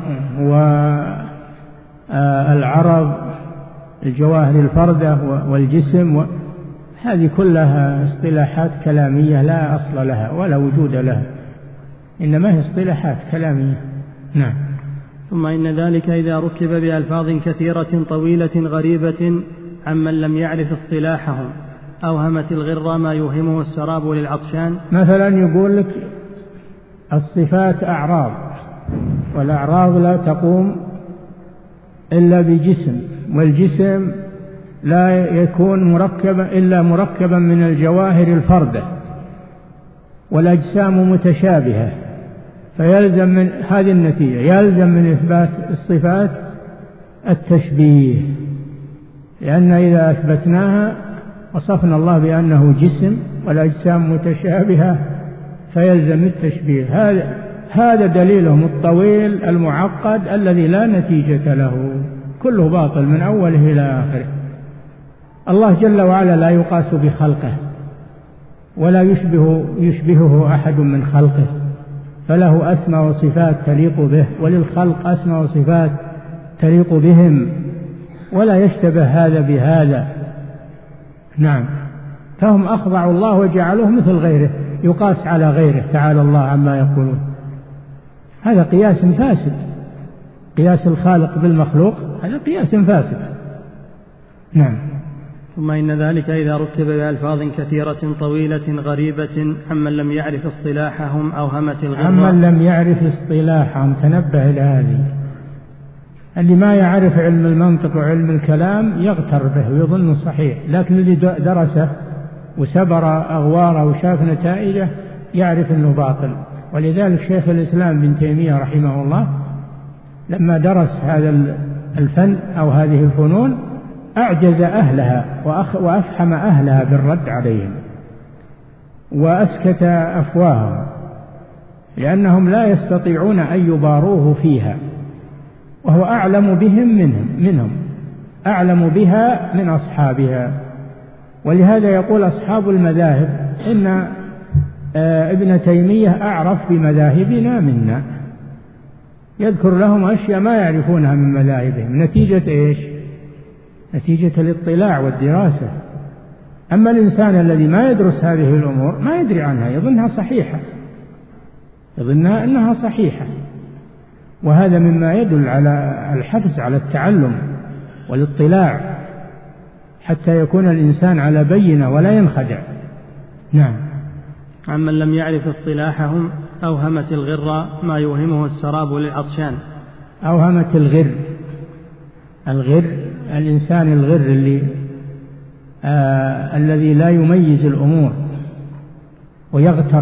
والعرض الجواهر الفردة والجسم، هذه كلها اصطلاحات كلامية لا أصل لها ولا وجود لها، إنما هي اصطلاحات كلامية. نعم. ثم إن ذلك إذا ركب بألفاظ كثيرة طويلة غريبة عمن لم يعرف اصطلاحهم أوهمت الغر ما يوهمه السراب للعطشان. مثلا يقول لك الصفات أعراض، والأعراض لا تقوم إلا بجسم، والجسم لا يكون مركبا إلا مركبا من الجواهر الفردة، والأجسام متشابهة، فيلزم من هذه النتيجة يلزم من إثبات الصفات التشبيه، لأن إذا أثبتناها وصفنا الله بأنه جسم والأجسام متشابهة فيلزم التشبيه. هذا هذا دليلهم الطويل المعقد الذي لا نتيجة له، كله باطل من أوله إلى آخره. الله جل وعلا لا يقاس بخلقه ولا يشبه يشبهه أحد من خلقه، فله أسماء وصفات تليق به، وللخلق أسماء وصفات تليق بهم، ولا يشتبه هذا بهذا. نعم. فهم أخضعوا الله وجعلوه مثل غيره، يقاس على غيره تعالى الله عما يقولون. هذا قياس فاسد، قياس الخالق بالمخلوق هذا قياس فاسد. نعم. ثم إن ذلك إذا ركب بألفاظ كثيرة طويلة غريبة عمن لم يعرف اصطلاحهم أوهمت الغر. عمن لم يعرف اصطلاحهم، تنبه إلى هذه. اللي ما يعرف علم المنطق وعلم الكلام يغتر به ويظن صحيح، لكن اللي درسه وسبر أغواره وشاف نتائجه يعرف أنه باطل. ولذلك شيخ الإسلام بن تيمية رحمه الله لما درس هذا الفن أو هذه الفنون أعجز أهلها وأفحم أهلها بالرد عليهم وأسكت أفواههم، لأنهم لا يستطيعون أن يباروه فيها، وهو أعلم بهم منهم, منهم أعلم بها من أصحابها. ولهذا يقول أصحاب المذاهب إن ابن تيمية أعرف بمذاهبنا منا، يذكر لهم أشياء ما يعرفونها من مذاهبهم. نتيجة إيش؟ نتيجة الاطلاع والدراسة. أما الإنسان الذي ما يدرس هذه الأمور ما يدري عنها، يظنها صحيحة، يظنها أنها صحيحة. وهذا مما يدل على الحرص على التعلم والاطلاع حتى يكون الإنسان على بينة ولا ينخدع. نعم. عمن لم يعرف اصطلاحهم أوهمت الغر ما يوهمه السراب للعطشان. أوهمت الغر، الغر الإنسان الغر اللي آه الذي لا يميز الأمور ويغتر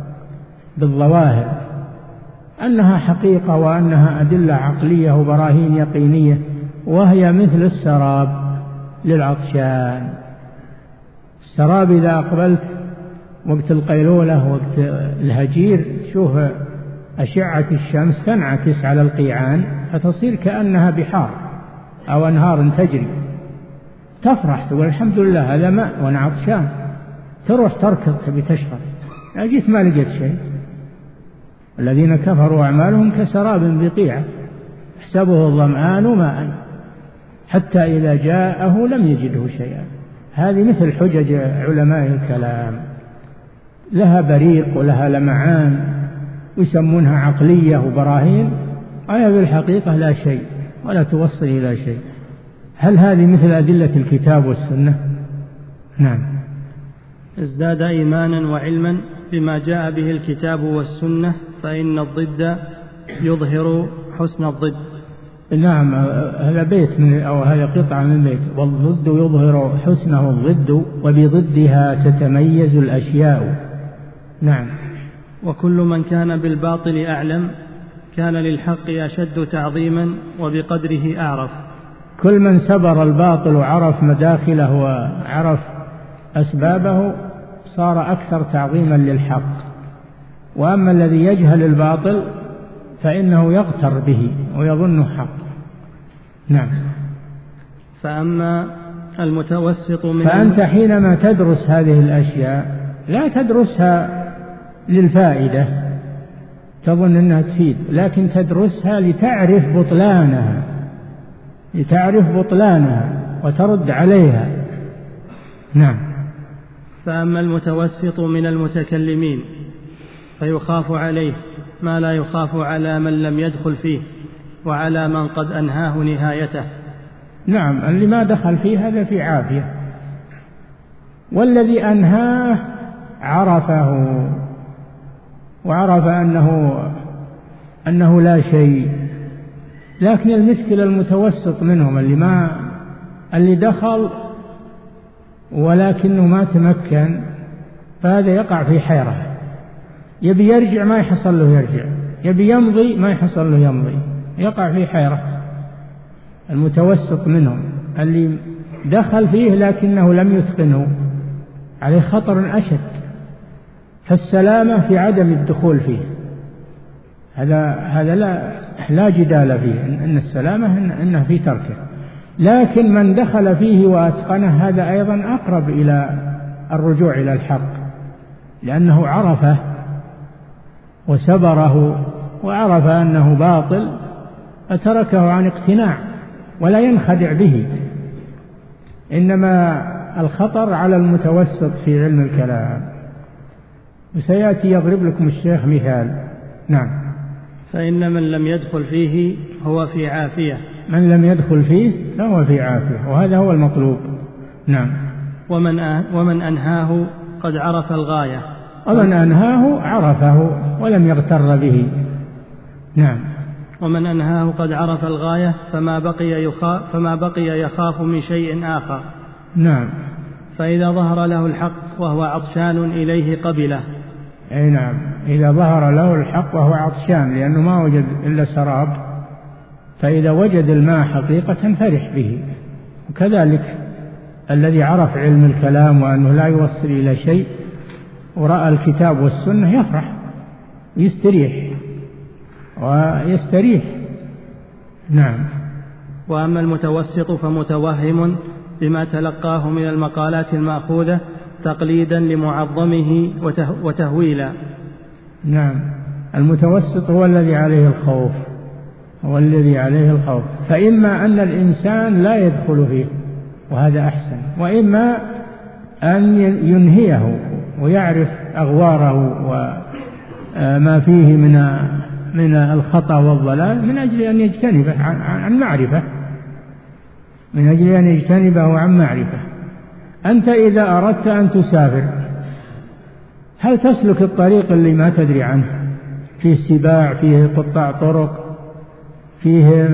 بالظواهر أنها حقيقة وأنها أدلة عقلية وبراهين يقينية، وهي مثل السراب للعطشان. السراب إذا أقبلت وقت القيلولة وقت الهجير شوف أشعة الشمس تنعكس على القيعان فتصير كأنها بحار أو أنهار تجري، تفرح تقول الحمد لله هذا ماء وأنا عطشان، تروح تركض تبي تشرب، أجيت ما لقيت شيء. الذين كفروا أعمالهم كسراب بقيعة يحسبه الظمآن ماء حتى إذا جاءه لم يجده شيئا. هذه مثل حجج علماء الكلام، لها بريق ولها لمعان ويسمونها عقلية وبراهين، وهي بالحقيقة لا شيء ولا توصل إلى شيء. هل هذه مثل أدلة الكتاب والسنة؟ نعم. ازداد إيمانا وعلما بما جاء به الكتاب والسنة فإن الضد يظهر حسن الضد. نعم، هذا بيت من أو هذا قطعة من بيت. والضد يظهر حسنه الضد وبضدها تتميز الأشياء. نعم. وكل من كان بالباطل أعلم كان للحق أشد تعظيما وبقدره أعرف. كل من سبر الباطل وعرف مداخله وعرف أسبابه صار أكثر تعظيما للحق. وأما الذي يجهل الباطل فإنه يغتر به ويظنه حق. نعم. فأما المتوسط من فأنت حينما تدرس هذه الأشياء لا تدرسها للفائدة تظن أنها تفيد، لكن تدرسها لتعرف بطلانها، لتعرف بطلانها وترد عليها. نعم. فأما المتوسط من المتكلمين فيخاف عليه ما لا يخاف على من لم يدخل فيه وعلى من قد أنهاه نهايته. نعم، اللي ما دخل فيه هذا في عافية، والذي أنهاه عرفه وعرف أنه أنه لا شيء. لكن المشكلة المتوسط منهم اللي ما اللي دخل ولكنه ما تمكن، فهذا يقع في حيرة، يبي يرجع ما يحصل له يرجع، يبي يمضي ما يحصل له يمضي، يقع في حيرة. المتوسط منهم اللي دخل فيه لكنه لم يتقنه عليه خطر أشد، فالسلامة في عدم الدخول فيه، هذا هذا لا لا جدال فيه أن السلامة إنه في تركه. لكن من دخل فيه وأتقنه هذا أيضا أقرب إلى الرجوع إلى الحق، لأنه عرفه وسبره وعرف أنه باطل فتركه عن اقتناع ولا ينخدع به. إنما الخطر على المتوسط في علم الكلام، وسيأتي يضرب لكم الشيخ مثال. نعم. فإن من لم يدخل فيه هو في عافية. من لم يدخل فيه فهو في عافية، وهذا هو المطلوب. نعم. ومن ومن أنهاه قد عرف الغاية. ومن أنهاه عرفه ولم يغتر به. نعم. ومن أنهاه قد عرف الغاية فما بقي يخاف فما بقي يخاف من شيء آخر. نعم. فإذا ظهر له الحق وهو عطشان إليه قبله. أي نعم، إذا ظهر له الحق وهو عطشان لأنه ما وجد إلا سراب، فإذا وجد الماء حقيقة فرح به وكذلك الذي عرف علم الكلام وأنه لا يوصل إلى شيء ورأى الكتاب والسنة يفرح ويستريح ويستريح. نعم. وأما المتوسط فمتوهم بما تلقاه من المقالات المأخوذة تقليدا لمعظمه وتهويلا. نعم. المتوسط هو الذي عليه الخوف، هو الذي عليه الخوف، فإما أن الإنسان لا يدخل فيه وهذا أحسن، وإما أن ينهيه ويعرف أغواره وما فيه من من الخطأ والضلال من أجل أن يجتنبه عن معرفة، من أجل أن يجتنبه عن معرفة. أنت إذا أردت أن تسافر هل تسلك الطريق اللي ما تدري عنه، فيه سباع، فيه قطاع طرق، فيه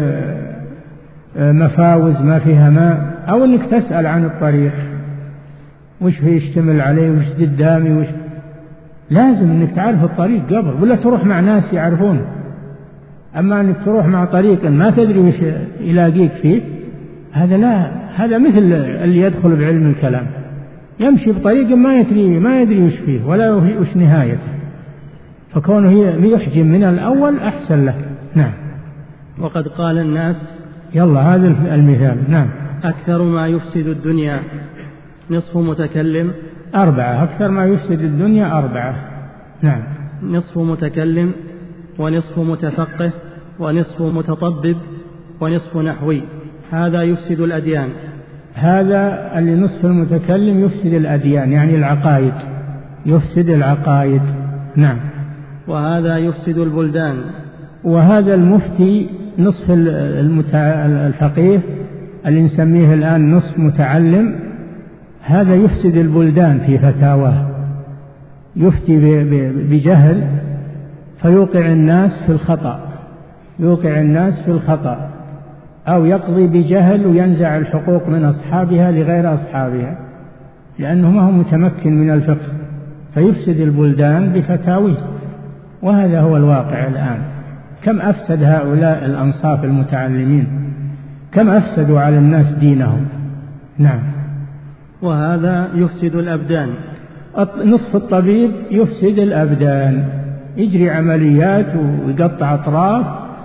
مفاوز ما فيها ماء، أو أنك تسأل عن الطريق وش فيه يشتمل عليه وش قدامي وش؟ لازم أنك تعرف الطريق قبل، ولا تروح مع ناس يعرفون. أما أنك تروح مع طريق ما تدري وش يلاقيك فيه، هذا لا، هذا مثل اللي يدخل بعلم الكلام يمشي بطريق ما يدري ما يدري وش فيه ولا وش نهايته، فكونه يحجم من الأول أحسن له. نعم. وقد قال الناس، يلا هذا المثال. نعم. أكثر ما يفسد الدنيا نصف متكلم. أربعة. أكثر ما يفسد الدنيا أربعة. نعم. نصف متكلم، ونصف متفقه، ونصف متطبب، ونصف نحوي. هذا يفسد الأديان. هذا اللي نصف المتكلم يفسد الأديان، يعني العقائد، يفسد العقائد. نعم. وهذا يفسد البلدان. وهذا المفتي نصف الفقيه اللي نسميه الآن نصف متعلم، هذا يفسد البلدان في فتاواه، يفتي بجهل فيوقع الناس في الخطأ، يوقع الناس في الخطأ، أو يقضي بجهل وينزع الحقوق من أصحابها لغير أصحابها لأنه ما هو متمكن من الفقه، فيفسد البلدان بفتاويه. وهذا هو الواقع الآن. كم أفسد هؤلاء الأنصاف المتعلمين، كم أفسدوا على الناس دينهم. نعم. وهذا يفسد الأبدان. نصف الطبيب يفسد الأبدان، يجري عمليات ويقطع أطراف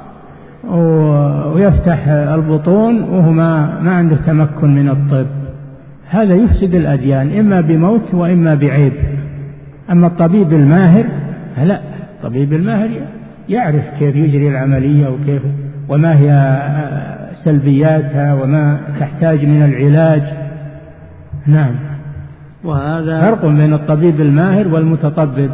ويفتح البطون وهو ما, ما عنده تمكن من الطب، هذا يفسد الأديان إما بموت وإما بعيب. أما الطبيب الماهر لا، الطبيب الماهر يعرف كيف يجري العملية وكيف وما هي سلبياتها وما تحتاج من العلاج. نعم. وهذا فرق بين الطبيب الماهر والمتطبب،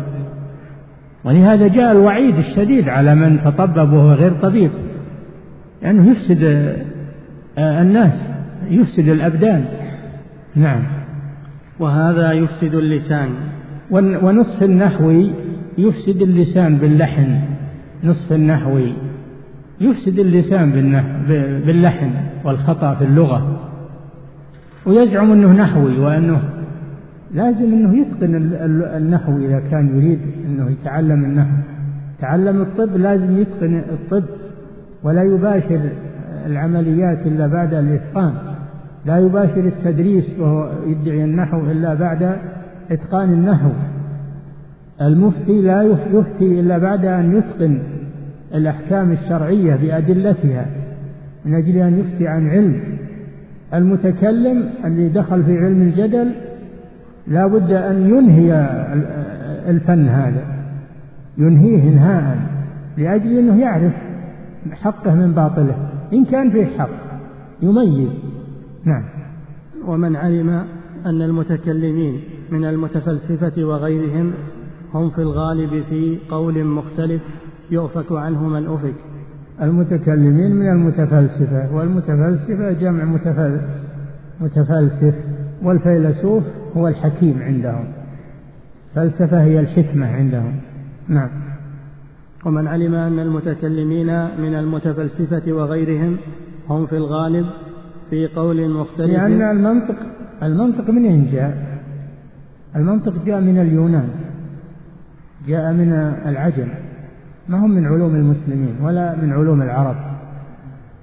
ولهذا جاء الوعيد الشديد على من تطبب وهو غير طبيب، لأنه يعني يفسد الناس، يفسد الأبدان. نعم. وهذا يفسد اللسان. ونصف النحوي يفسد اللسان باللحن، نصف النحوي يفسد اللسان باللحن والخطأ في اللغة، ويزعم أنه نحوي وأنه لازم أنه يتقن النحو إذا كان يريد أنه يتعلم النحو. تعلم الطب لازم يتقن الطب ولا يباشر العمليات إلا بعد الإتقان، لا يباشر التدريس وهو يدعي النحو إلا بعد إتقان النحو. المفتي لا يفتي إلا بعد أن يتقن الأحكام الشرعية بأدلتها من أجل أن يفتي عن علم. المتكلم اللي دخل في علم الجدل لا بد أن ينهي الفن هذا، ينهيه انهاء لأجل أنه يعرف حقه من باطله، إن كان فيه حق يميز. نعم. ومن علم أن المتكلمين من المتفلسفة وغيرهم هم في الغالب في قول مختلف يؤفك عنه من أفك. المتكلمين من المتفلسفة، والمتفلسفة جمع متفل متفلسف، والفيلسوف هو الحكيم عندهم، فلسفة هي الحكمة عندهم. نعم. ومن علم أن المتكلمين من المتفلسفة وغيرهم هم في الغالب في قول مختلف، لأن المنطق المنطق منين جاء؟ المنطق جاء من اليونان، جاء من العجم، ما هم من علوم المسلمين ولا من علوم العرب.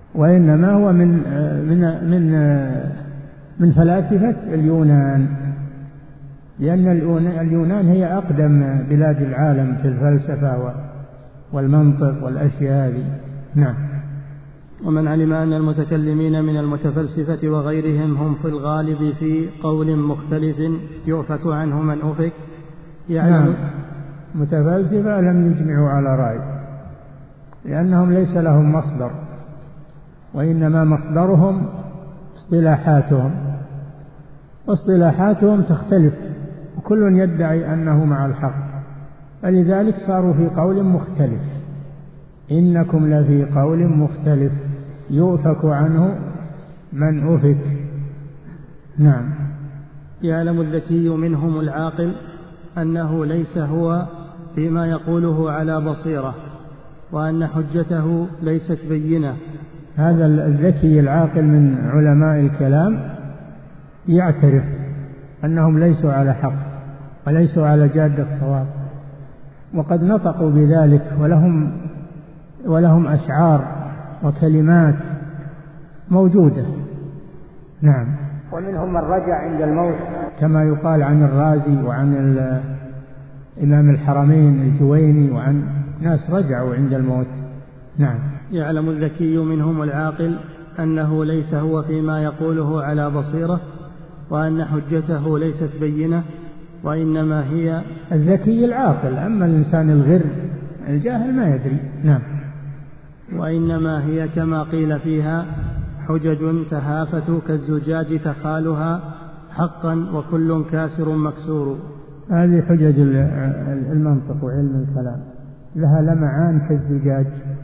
وإنما هو من من من من فلاسفة اليونان، لأن اليونان هي أقدم بلاد العالم في الفلسفة والمنطق والأشياء هذه. نعم. ومن علم أن المتكلمين من المتفلسفة وغيرهم هم في الغالب في قول مختلف يؤفك عنه من أفك يعني نعم. متفلسفة لم يجمعوا على رأي، لأنهم ليس لهم مصدر، وإنما مصدرهم اصطلاحاتهم، واصطلاحاتهم تختلف وكل يدعي أنه مع الحق، فلذلك صاروا في قول مختلف. إنكم لفي قول مختلف يؤفك عنه من أفك. نعم. يعلم الذكي منهم العاقل أنه ليس هو فيما يقوله على بصيرة، وأن حجته ليست بينة. هذا الذكي العاقل من علماء الكلام يعترف أنهم ليسوا على حق وليسوا على جادة صواب، وقد نطقوا بذلك، ولهم ولهم أشعار وكلمات موجودة. نعم. ومنهم من رجع عند الموت، كما يقال عن الرازي وعن إمام الحرمين الجويني وعن ناس رجعوا عند الموت. نعم. يعلم الذكي منهم العاقل أنه ليس هو فيما يقوله على بصيرة، وأن حجته ليست بينة، وإنما هي الذكي العاقل. أما الإنسان الغر الجاهل ما يدري. نعم. وإنما هي كما قيل فيها حجج تهافت كالزجاج تخالها حقا وكل كاسر مكسور. هذه حجج المنطق وعلم الكلام، لها لمعان كالزجاج،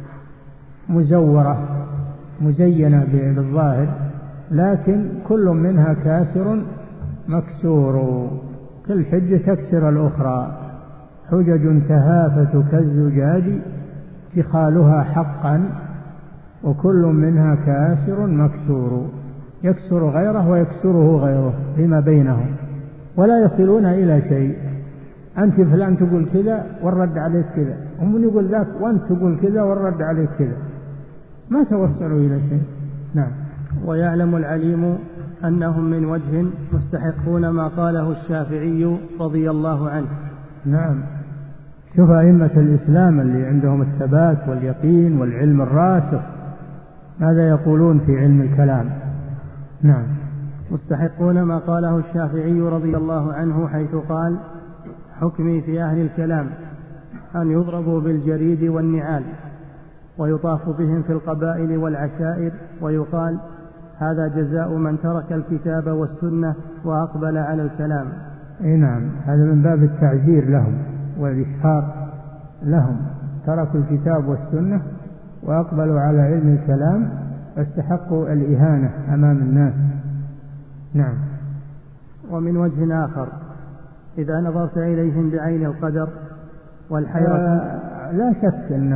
مزورة مزينة بالظاهر، لكن كل منها كاسر مكسور، كل حجة تكسر الأخرى. حجج تهافت كالزجاج تخالها حقا وكل منها كاسر مكسور، يكسر غيره ويكسره غيره فيما بينهم، ولا يصلون إلى شيء. أنت فلان تقول كذا والرد عليك كذا، هم يقول ذاك وأنت تقول كذا والرد عليك كذا، ما توصلوا إلى شيء. نعم. ويعلم العليم أنهم من وجه مستحقون ما قاله الشافعي رضي الله عنه. نعم. شوف أئمة الإسلام اللي عندهم الثبات واليقين والعلم الراسخ ماذا يقولون في علم الكلام. نعم. مستحقون ما قاله الشافعي رضي الله عنه حيث قال: حكمي في أهل الكلام أن يضربوا بالجريد والنعال ويطاف بهم في القبائل والعشائر، ويقال: هذا جزاء من ترك الكتاب والسنة وأقبل على الكلام. أي نعم، هذا من باب التعزير لهم والإشهار لهم، تركوا الكتاب والسنة وأقبلوا على علم الكلام فاستحقوا الإهانة أمام الناس. نعم. ومن وجه آخر إذا نظرت إليهم بعين القدر والحيرة آه لا شك أن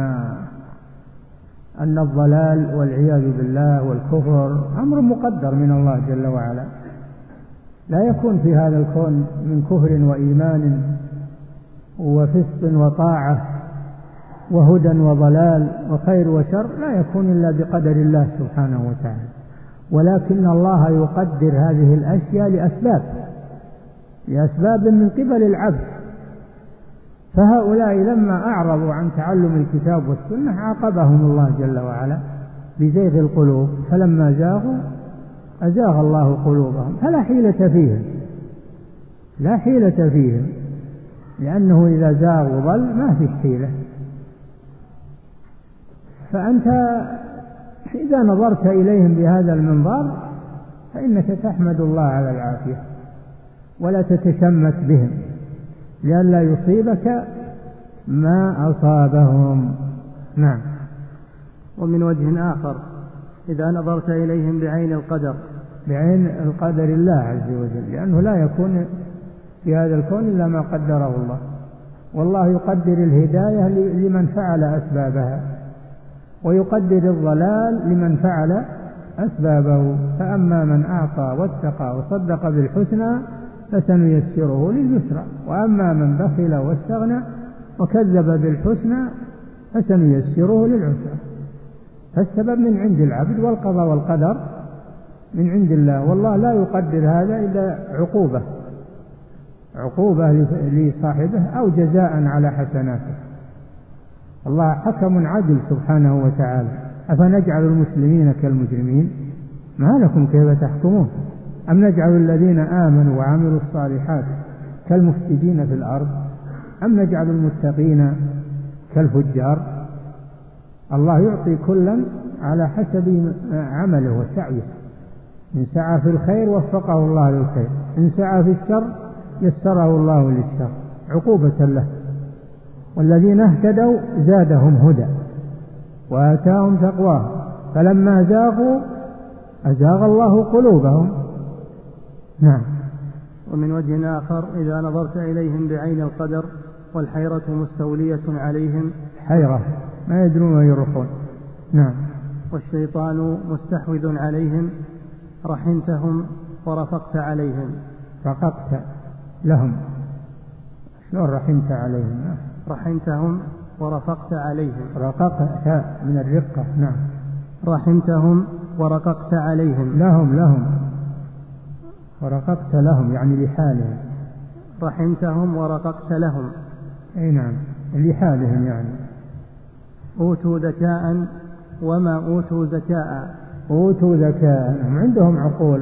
أن الضلال والعياذ بالله والكفر أمر مقدر من الله جل وعلا، لا يكون في هذا الكون من كفر وإيمان وفسق وطاعة وهدى وضلال وخير وشر، لا يكون إلا بقدر الله سبحانه وتعالى، ولكن الله يقدر هذه الأشياء لأسباب لأسباب من قبل العبد. فهؤلاء لما أعرضوا عن تعلم الكتاب والسنة عاقبهم الله جل وعلا بزيغ القلوب، فلما زاغوا أزاغ الله قلوبهم، فلا حيلة فيهم لا حيلة فيهم لأنه إذا زاغ وضل ما في حيلة. فأنت إذا نظرت إليهم بهذا المنظار فإنك تحمد الله على العافية ولا تتشمت بهم لئلا يصيبك ما أصابهم. نعم. ومن وجه آخر إذا نظرت إليهم بعين القدر بعين القدر الله عز وجل، لأنه لا يكون في هذا الكون إلا ما قدره الله، والله يقدر الهداية لمن فعل أسبابها ويقدر الضلال لمن فعل أسبابه. فأما من أعطى واتقى وصدق بالحسنى فسنيسره لليسرى، وأما من بخل واستغنى وكذب بالحسنى فسنيسره للعسرى. فالسبب من عند العبد، والقضاء والقدر من عند الله، والله لا يقدر هذا إلا عقوبة عقوبة لصاحبه أو جزاء على حسناته. الله حكم عدل سبحانه وتعالى. أفنجعل المسلمين كالمجرمين؟ ما لكم كيف تحكمون؟ أم نجعل الذين آمنوا وعملوا الصالحات كالمفسدين في الأرض، أم نجعل المتقين كالفجار؟ الله يعطي كلا على حسب عمله وسعيه، إن سعى في الخير وفقه الله للخير، إن سعى في الشر يسره الله للشر عقوبة له. والذين اهتدوا زادهم هدى وآتاهم تقواهم فلما زاغوا أزاغ الله قلوبهم. نعم. ومن وجه آخر إذا نظرت إليهم بعين القدر والحيرة مستولية عليهم، حيرة ما يدرون ما يروحون. نعم. والشيطان مستحوذ عليهم، رحمتهم ورفقت عليهم. رققت لهم، شلون رحمت عليهم؟ رحمتهم ورفقت عليهم. رققت من الرقة. نعم. رحمتهم ورققت عليهم. لهم لهم ورققت لهم يعني لحالهم. رحمتهم ورققت لهم. أي نعم لحالهم يعني. أوتوا ذكاء وما أوتوا ذكاء. أوتوا ذكاء، عندهم عقول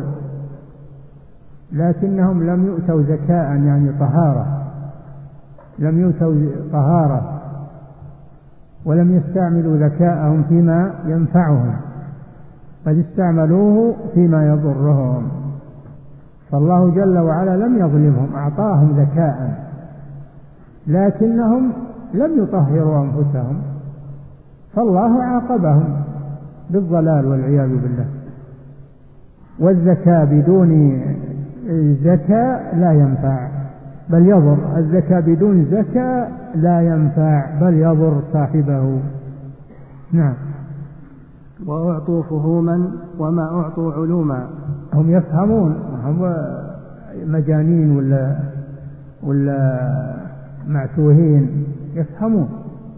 لكنهم لم يؤتوا ذكاء يعني طهارة، لم يؤتوا طهارة ولم يستعملوا ذكاءهم فيما ينفعهم، بل استعملوه فيما يضرهم. فالله جل وعلا لم يظلمهم، أعطاهم ذكاء لكنهم لم يطهروا أنفسهم، فالله عاقبهم بالضلال والعياذ بالله. والذكاء بدون زكاة لا ينفع بل يضر، الذكاء بدون زكاة لا ينفع بل يضر صاحبه. نعم. وأعطوا فهوما وما أعطوا علوما. هم يفهمون، هم مجانين ولا ولا معتوهين، يفهمون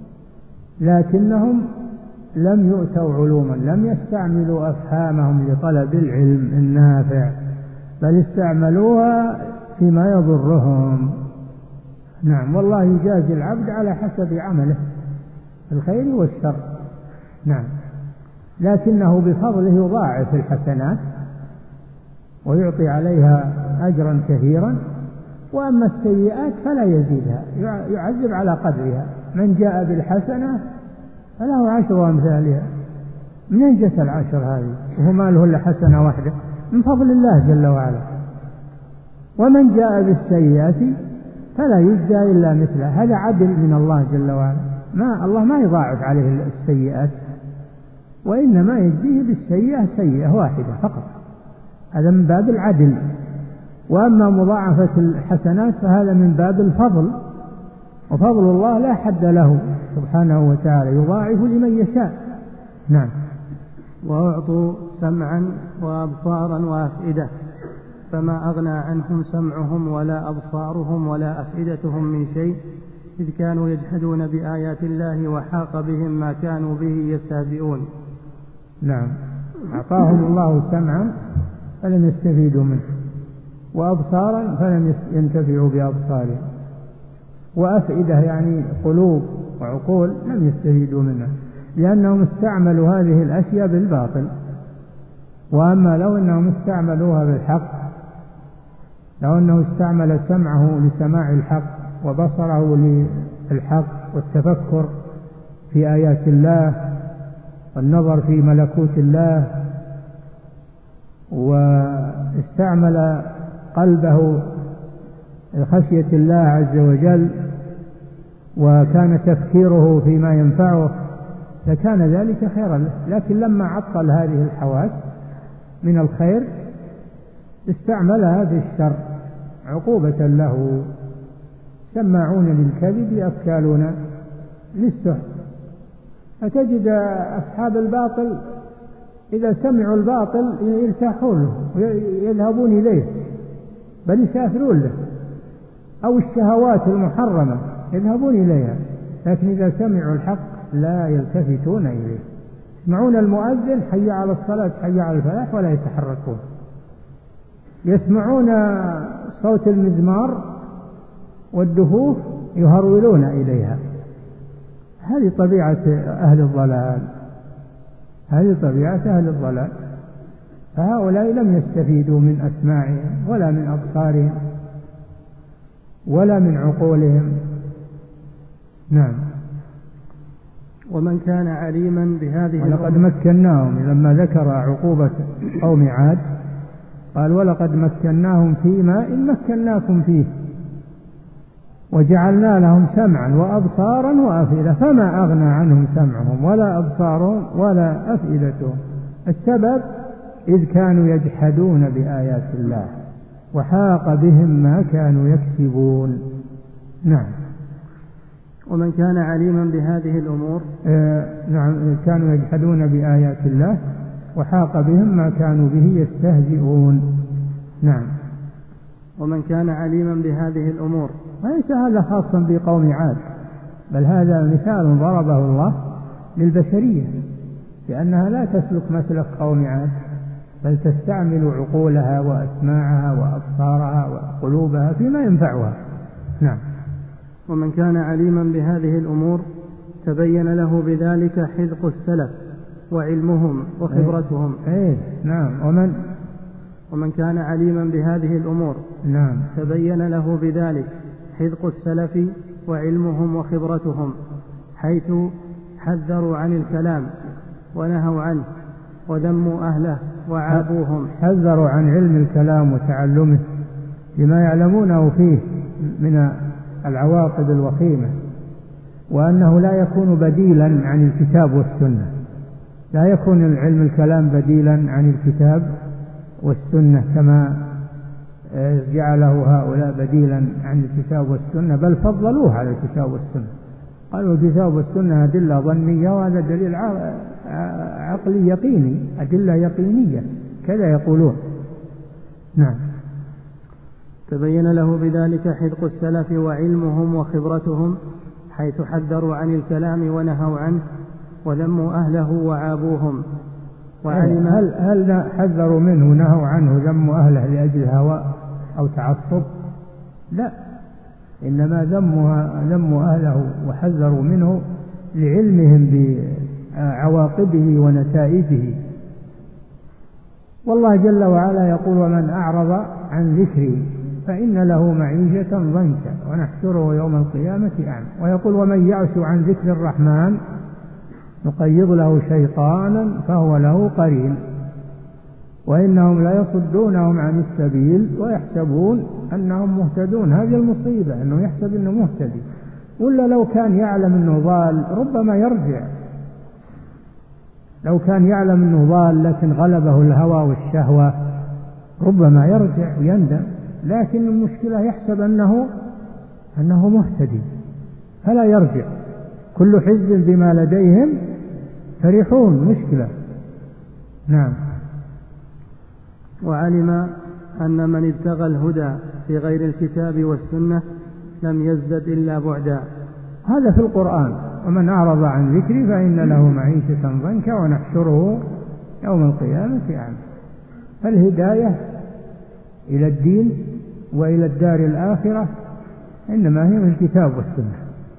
لكنهم لم يؤتوا علوما، لم يستعملوا أفهامهم لطلب العلم النافع بل استعملوها فيما يضرهم. نعم. والله يجازي العبد على حسب عمله الخير والشر. نعم. لكنه بفضله يضاعف الحسنات ويعطي عليها أجرا كثيرا، وأما السيئات فلا يزيدها، يعذب على قدرها. من جاء بالحسنة فله عشر أمثالها. منين جت العشر هذه وهو ما له إلا حسنة واحدة؟ من فضل الله جل وعلا. ومن جاء بالسيئة فلا يجزى إلا مثله، هذا عدل من الله جل وعلا. ما الله ما يضاعف عليه السيئات، وإنما يجزيه بالسيئة سيئة واحدة فقط، هذا من باب العدل. وأما مضاعفة الحسنات فهذا من باب الفضل، وفضل الله لا حد له سبحانه وتعالى، يضاعف لمن يشاء. نعم. وأعطوا سمعا وأبصارا وأفئدة، فما أغنى عنهم سمعهم ولا أبصارهم ولا أفئدتهم من شيء، إذ كانوا يجحدون بآيات الله وحاق بهم ما كانوا به يستهزئون. نعم. أعطاهم الله سمعا فلم يستفيدوا منه، وأبصارا فلم ينتفعوا بأبصارهم، وأفئدة يعني قلوب وعقول لم يستفيدوا منها، لأنهم استعملوا هذه الأشياء بالباطل. وأما لو أنهم استعملوها بالحق، لو أنه استعمل سمعه لسماع الحق وبصره للحق والتفكر في آيات الله والنظر في ملكوت الله، واستعمل قلبه لخشية الله عز وجل، وكان تفكيره فيما ينفعه، لكان ذلك خيرا له. لكن لما عطل هذه الحواس من الخير استعملها في الشر عقوبة له. سماعون للكذب أكالون للسحت. فتجد أصحاب الباطل إذا سمعوا الباطل يرتاحون له ويذهبون إليه، بل يسافرون له، أو الشهوات المحرمة يذهبون إليها، لكن إذا سمعوا الحق لا يلتفتون إليه. يسمعون المؤذن حي على الصلاة حي على الفلاح ولا يتحركون، يسمعون صوت المزمار والدفوف يهرولون إليها. هذه طبيعة أهل الضلال، هذه طبيعة أهل الضلال. فهؤلاء لم يستفيدوا من أسماعهم ولا من أبصارهم ولا من عقولهم. نعم. ومن كان عليما بهذه ولقد مكناهم، لما ذكر عقوبة قوم عاد قال ولقد مكناهم فيما إن مكناكم فيه وجعلنا لهم سمعا وأبصارا وأفئدة فما أغنى عنهم سمعهم ولا أبصارهم ولا أفئدتهم. السبب إذ كانوا يجحدون بآيات الله وحاق بهم ما كانوا يكسبون. نعم. ومن كان عليما بهذه الأمور آه نعم كانوا يجحدون بآيات الله وحاق بهم ما كانوا به يستهزئون. نعم. ومن كان عليما بهذه الأمور، وليس هذا خاصا بقوم عاد، بل هذا مثال ضربه الله للبشرية، لأنها لا تسلك مسلك قوم عاد، بل تستعمل عقولها وأسماعها وأبصارها وقلوبها فيما ينفعها. نعم. ومن كان عليما بهذه الأمور تبين له بذلك حذق السلف وعلمهم وخبرتهم. أيه. نعم. ومن ومن كان عليما بهذه الأمور نعم تبين له بذلك حذق السلف وعلمهم وخبرتهم، حيث حذروا عن الكلام ونهوا عنه وذموا أهله وعابوهم. حذروا عن علم الكلام وتعلمه لما يعلمونه فيه من العواقب الوخيمة، وأنه لا يكون بديلا عن الكتاب والسنة، لا يكون علم الكلام بديلا عن الكتاب والسنة كما جعله هؤلاء بديلا عن الكتاب والسنة، بل فضلوه على الكتاب والسنة. قالوا الكتاب والسنة أدلة ظنية وهذا دليل عقلي يقيني، أدلة يقينية، كذا يقولون. نعم. تبين له بذلك حذق السلف وعلمهم وخبرتهم، حيث حذروا عن الكلام ونهوا عنه وذموا أهله وعابوهم. وعلم هل, هل حذروا منه نهوا عنه ذموا أهله لأجل هوى أو تعصب؟ لا، إنما ذموا ذموا أهله وحذروا منه لعلمهم بعواقبه ونتائجه. والله جل وعلا يقول ومن أعرض عن ذكري فإن له معيشة ضنكا ونحشره يوم القيامة أعمى. ويقول ومن يعش عن ذكر الرحمن نقيض له شيطانا فهو له قرين وإنهم لا يصدونهم عن السبيل ويحسبون أنهم مهتدون. هذه المصيبة، أنه يحسب أنه مهتدي، ولا لو كان يعلم أنه ضال ربما يرجع. لو كان يعلم أنه ضال لكن غلبه الهوى والشهوة ربما يرجع ويندم، لكن المشكلة يحسب أنه أنه مهتدي فلا يرجع. كل حزب بما لديهم فرحون، مشكلة. نعم. وعلم أن من ابتغى الهدى في غير الكتاب والسنة لم يزدد إلا بعدا. هذا في القرآن. ومن أعرض عن ذكري فإن له معيشة ضنكا ونحشره يوم القيامة أعمى. فالهداية إلى الدين وإلى الدار الآخرة إنما هي في الكتاب والسنة،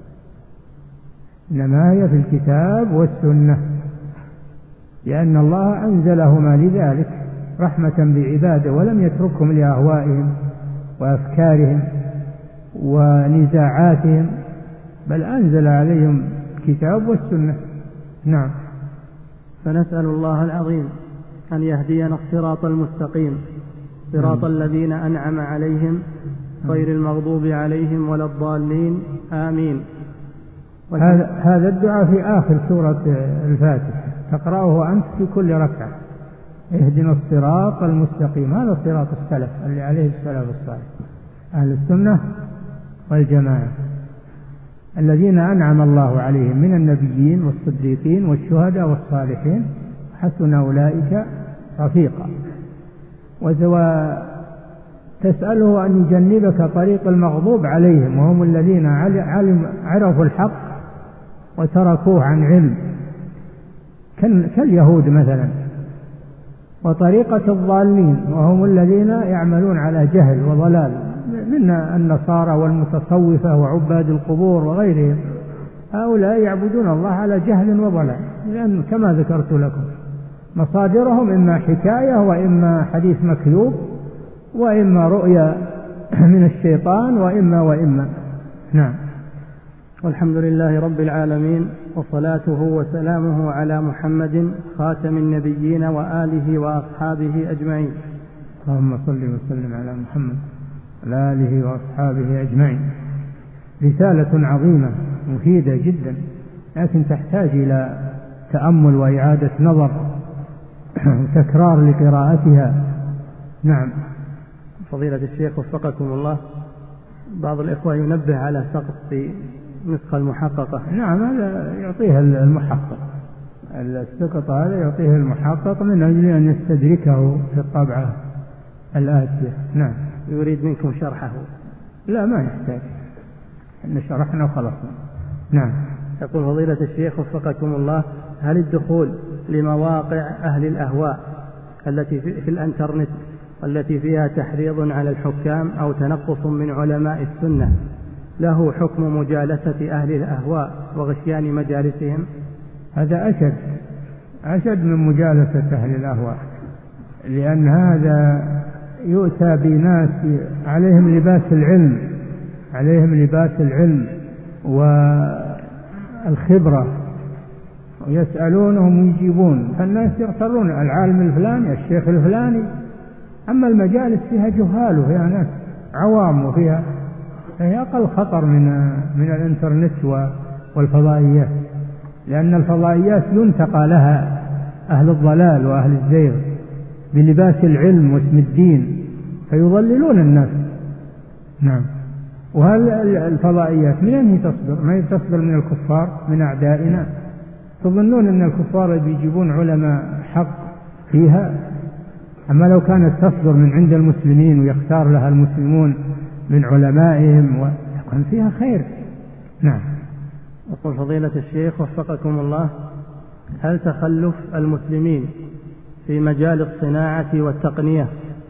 إنما هي في الكتاب والسنة، لأن الله أنزلهما لذلك رحمة بعباده ولم يتركهم لأهوائهم وأفكارهم ونزاعاتهم، بل أنزل عليهم الكتاب والسنة. نعم. فنسأل الله العظيم أن يهدينا الصراط المستقيم، صراط الذين أنعم عليهم غير المغضوب عليهم ولا الضالين، آمين. هذا هذا الدعاء في آخر سورة الفاتحة، تقرأه أنت في كل ركعة. اهدنا الصراط المستقيم، هذا صراط السلف اللي عليه السلف الصالح أهل السنة والجماعة الذين أنعم الله عليهم من النبيين والصديقين والشهداء والصالحين، حسن أولئك رفيقا. وتسأله أن يجنبك طريق المغضوب عليهم، وهم الذين علم عرفوا الحق وتركوه عن علم، كاليهود مثلا، وطريقة الضالين وهم الذين يعملون على جهل وضلال من النصارى والمتصوفة وعباد القبور وغيرهم. هؤلاء يعبدون الله على جهل وضلال، لأن كما ذكرت لكم مصادرهم إما حكاية وإما حديث مكذوب وإما رؤيا من الشيطان وإما وإما. نعم. والحمد لله رب العالمين، وصلاته وسلامه على محمد خاتم النبيين وآله وأصحابه أجمعين. اللهم صل وسلم على محمد وعلى آله وأصحابه أجمعين. رسالة عظيمة مفيدة جدا، لكن تحتاج إلى تأمل وإعادة نظر وتكرار لقراءتها. نعم. فضيلة الشيخ وفقكم الله، بعض الإخوة ينبه على سقط في نسخة المحققة. نعم، هذا يعطيها المحقق، السقط هذا يعطيه المحقق من أجل أن يستدركه في الطبعة الآتية. نعم. يريد منكم شرحه؟ لا، ما يحتاج، إن شرحنا وخلصنا. نعم. يقول فضيلة الشيخ وفقكم الله، هل الدخول لمواقع أهل الأهواء التي في الانترنت والتي فيها تحريض على الحكام أو تنقص من علماء السنة له حكم مجالسة أهل الأهواء وغشيان مجالسهم؟ هذا أشد أشد من مجالسة أهل الأهواء، لأن هذا يؤتى بناس عليهم لباس العلم عليهم لباس العلم والخبرة، ويسألونهم ويجيبون، فالناس يغترون العالم الفلاني الشيخ الفلاني. أما المجالس فيها جهال وفيها ناس عوام وفيها فهي أقل خطر من من الإنترنت والفضائيات، لأن الفضائيات ينتقى لها أهل الضلال وأهل الزيغ بلباس العلم واسم الدين فيضللون الناس. نعم. وهل الفضائيات من أين تصدر؟ ما تصدر من الكفار، من أعدائنا. تظنون أن الكفار بيجيبون علماء حق فيها؟ أما لو كانت تصدر من عند المسلمين ويختار لها المسلمون من علمائهم ويكون فيها خير. نعم. يقول فضيلة الشيخ وفقكم الله، هل تخلف المسلمين في مجال الصناعة والتقنية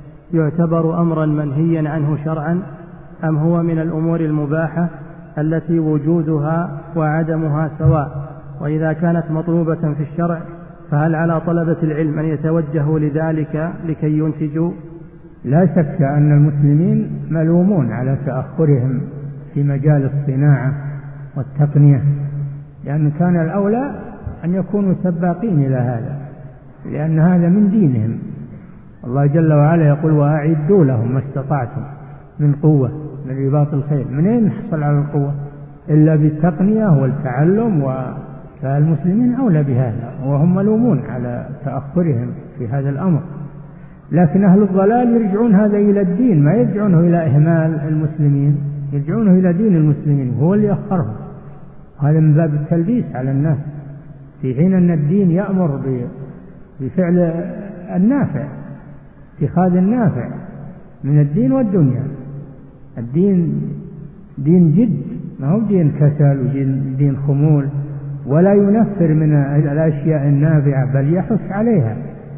يعتبر أمرا منهيا عنه شرعا، أم هو من الأمور المباحة التي وجودها وعدمها سواء؟ وإذا كانت مطلوبة في الشرع فهل على طلبة العلم أن يتوجهوا لذلك لكي ينتجوا؟ لا شك أن المسلمين ملومون على تأخرهم في مجال الصناعة والتقنية، لأن كان الأولى أن يكونوا سباقين إلى هذا، لأن هذا من دينهم. الله جل وعلا يقول: وأعدوا لهم ما استطعتم من قوة، من رباط الخيل. منين نحصل على القوة إلا بالتقنية والتعلم؟ فالمسلمين أولى بهذا، وهم ملومون على تأخرهم في هذا الأمر. لكن أهل الضلال يرجعون هذا إلى الدين، ما يرجعونه إلى إهمال المسلمين، يرجعونه إلى دين المسلمين، هو اللي أخرهم. هذا من باب التلبيس على الناس، في حين أن الدين يأمر بفعل النافع، اتخاذ النافع من الدين والدنيا. الدين دين جد، ما هو دين كسل ودين خمول، ولا ينفر من الأشياء النافعة بل يحث عليها.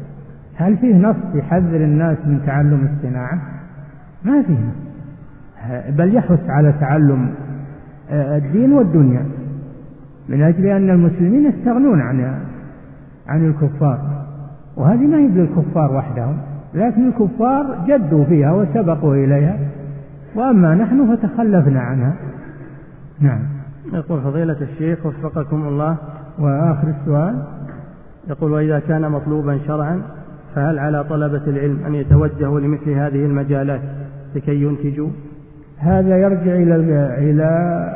هل فيه نص يحذر الناس من تعلم الصناعة؟ ما فيه نص، بل يحث على تعلم الدين والدنيا، من أجل أن المسلمين يستغنون عن عن الكفار. وهذه ما هي للكفار وحدهم، لكن الكفار جدوا فيها وسبقوا إليها، وأما نحن فتخلفنا عنها. نعم. يقول فضيلة الشيخ وفقكم الله، وآخر السؤال يقول: وإذا كان مطلوبا شرعا فهل على طلبة العلم أن يتوجهوا لمثل هذه المجالات لكي ينتجوا؟ هذا يرجع إلى إلى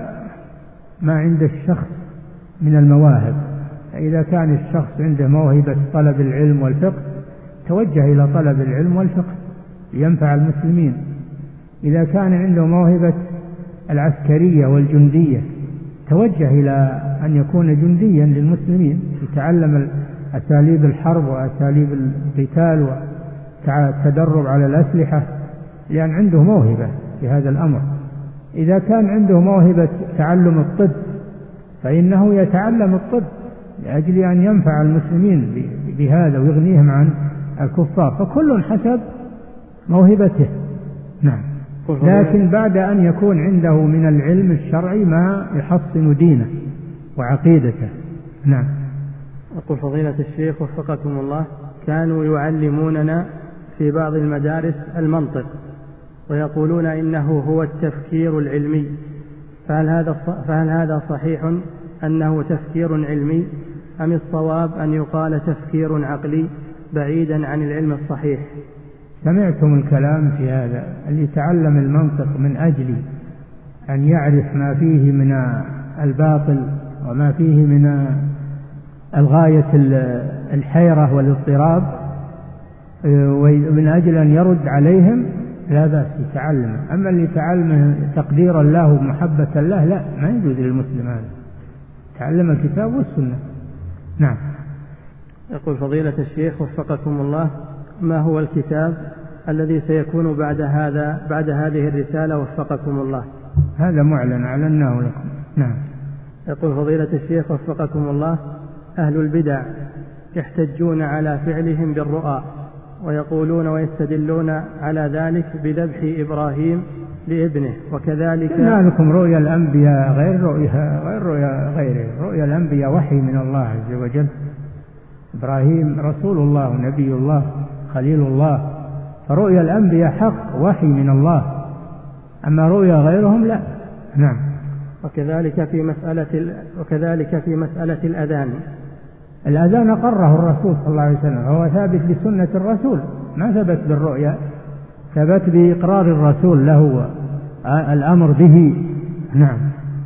ما عند الشخص من المواهب. إذا كان الشخص عنده موهبة طلب العلم والفقه توجه إلى طلب العلم والفقه لينفع المسلمين. إذا كان عنده موهبة العسكرية والجندية توجه إلى أن يكون جنديا للمسلمين، يتعلم أساليب الحرب وأساليب القتال والتدرب على الأسلحة، لأن عنده موهبة في هذا الأمر. إذا كان عنده موهبة تعلم الطب فإنه يتعلم الطب لأجل أن ينفع المسلمين بهذا ويغنيهم عن الكفار، فكل حسب موهبته. نعم. لكن بعد أن يكون عنده من العلم الشرعي ما يحصن دينه وعقيدته. نعم. أقول فضيلة الشيخ وفقكم الله، كانوا يعلموننا في بعض المدارس المنطق ويقولون إنه هو التفكير العلمي، فهل هذا فهل هذا صحيح أنه تفكير علمي، أم الصواب أن يقال تفكير عقلي بعيدا عن العلم الصحيح؟ سمعتم الكلام في هذا. اللي يتعلم المنطق من أجل أن يعرف ما فيه من الباطل وما فيه من الغاية الحيرة والاضطراب ومن أجل أن يرد عليهم لا بأس يتعلم. أما اللي يتعلمه تقدير الله ومحبة الله لا، ما يجوز للمسلم هذا. تعلم الكتاب والسنة. نعم. يقول فضيلة الشيخ وفقكم الله، ما هو الكتاب الذي سيكون بعد هذا بعد هذه الرسالة وفقكم الله؟ هذا معلن أعلناه لكم. نعم. يقول فضيلة الشيخ وفقكم الله، أهل البدع يحتجون على فعلهم بالرؤى ويقولون ويستدلون على ذلك بذبح إبراهيم لابنه، وكذلك ما لكم رؤيا الأنبياء غير رؤيا غير رؤيا غيره. رؤيا الأنبياء وحي من الله عز وجل. إبراهيم رسول الله نبي الله خليل الله، فرؤيا الأنبياء حق وحي من الله، أما رؤيا غيرهم لا. نعم. وكذلك في مسألة وكذلك في مسألة الأذان. الأذان أقره الرسول صلى الله عليه وسلم، هو ثابت بسنة الرسول، ما ثبت بالرؤيا، ثبت بإقرار الرسول له الأمر به. نعم.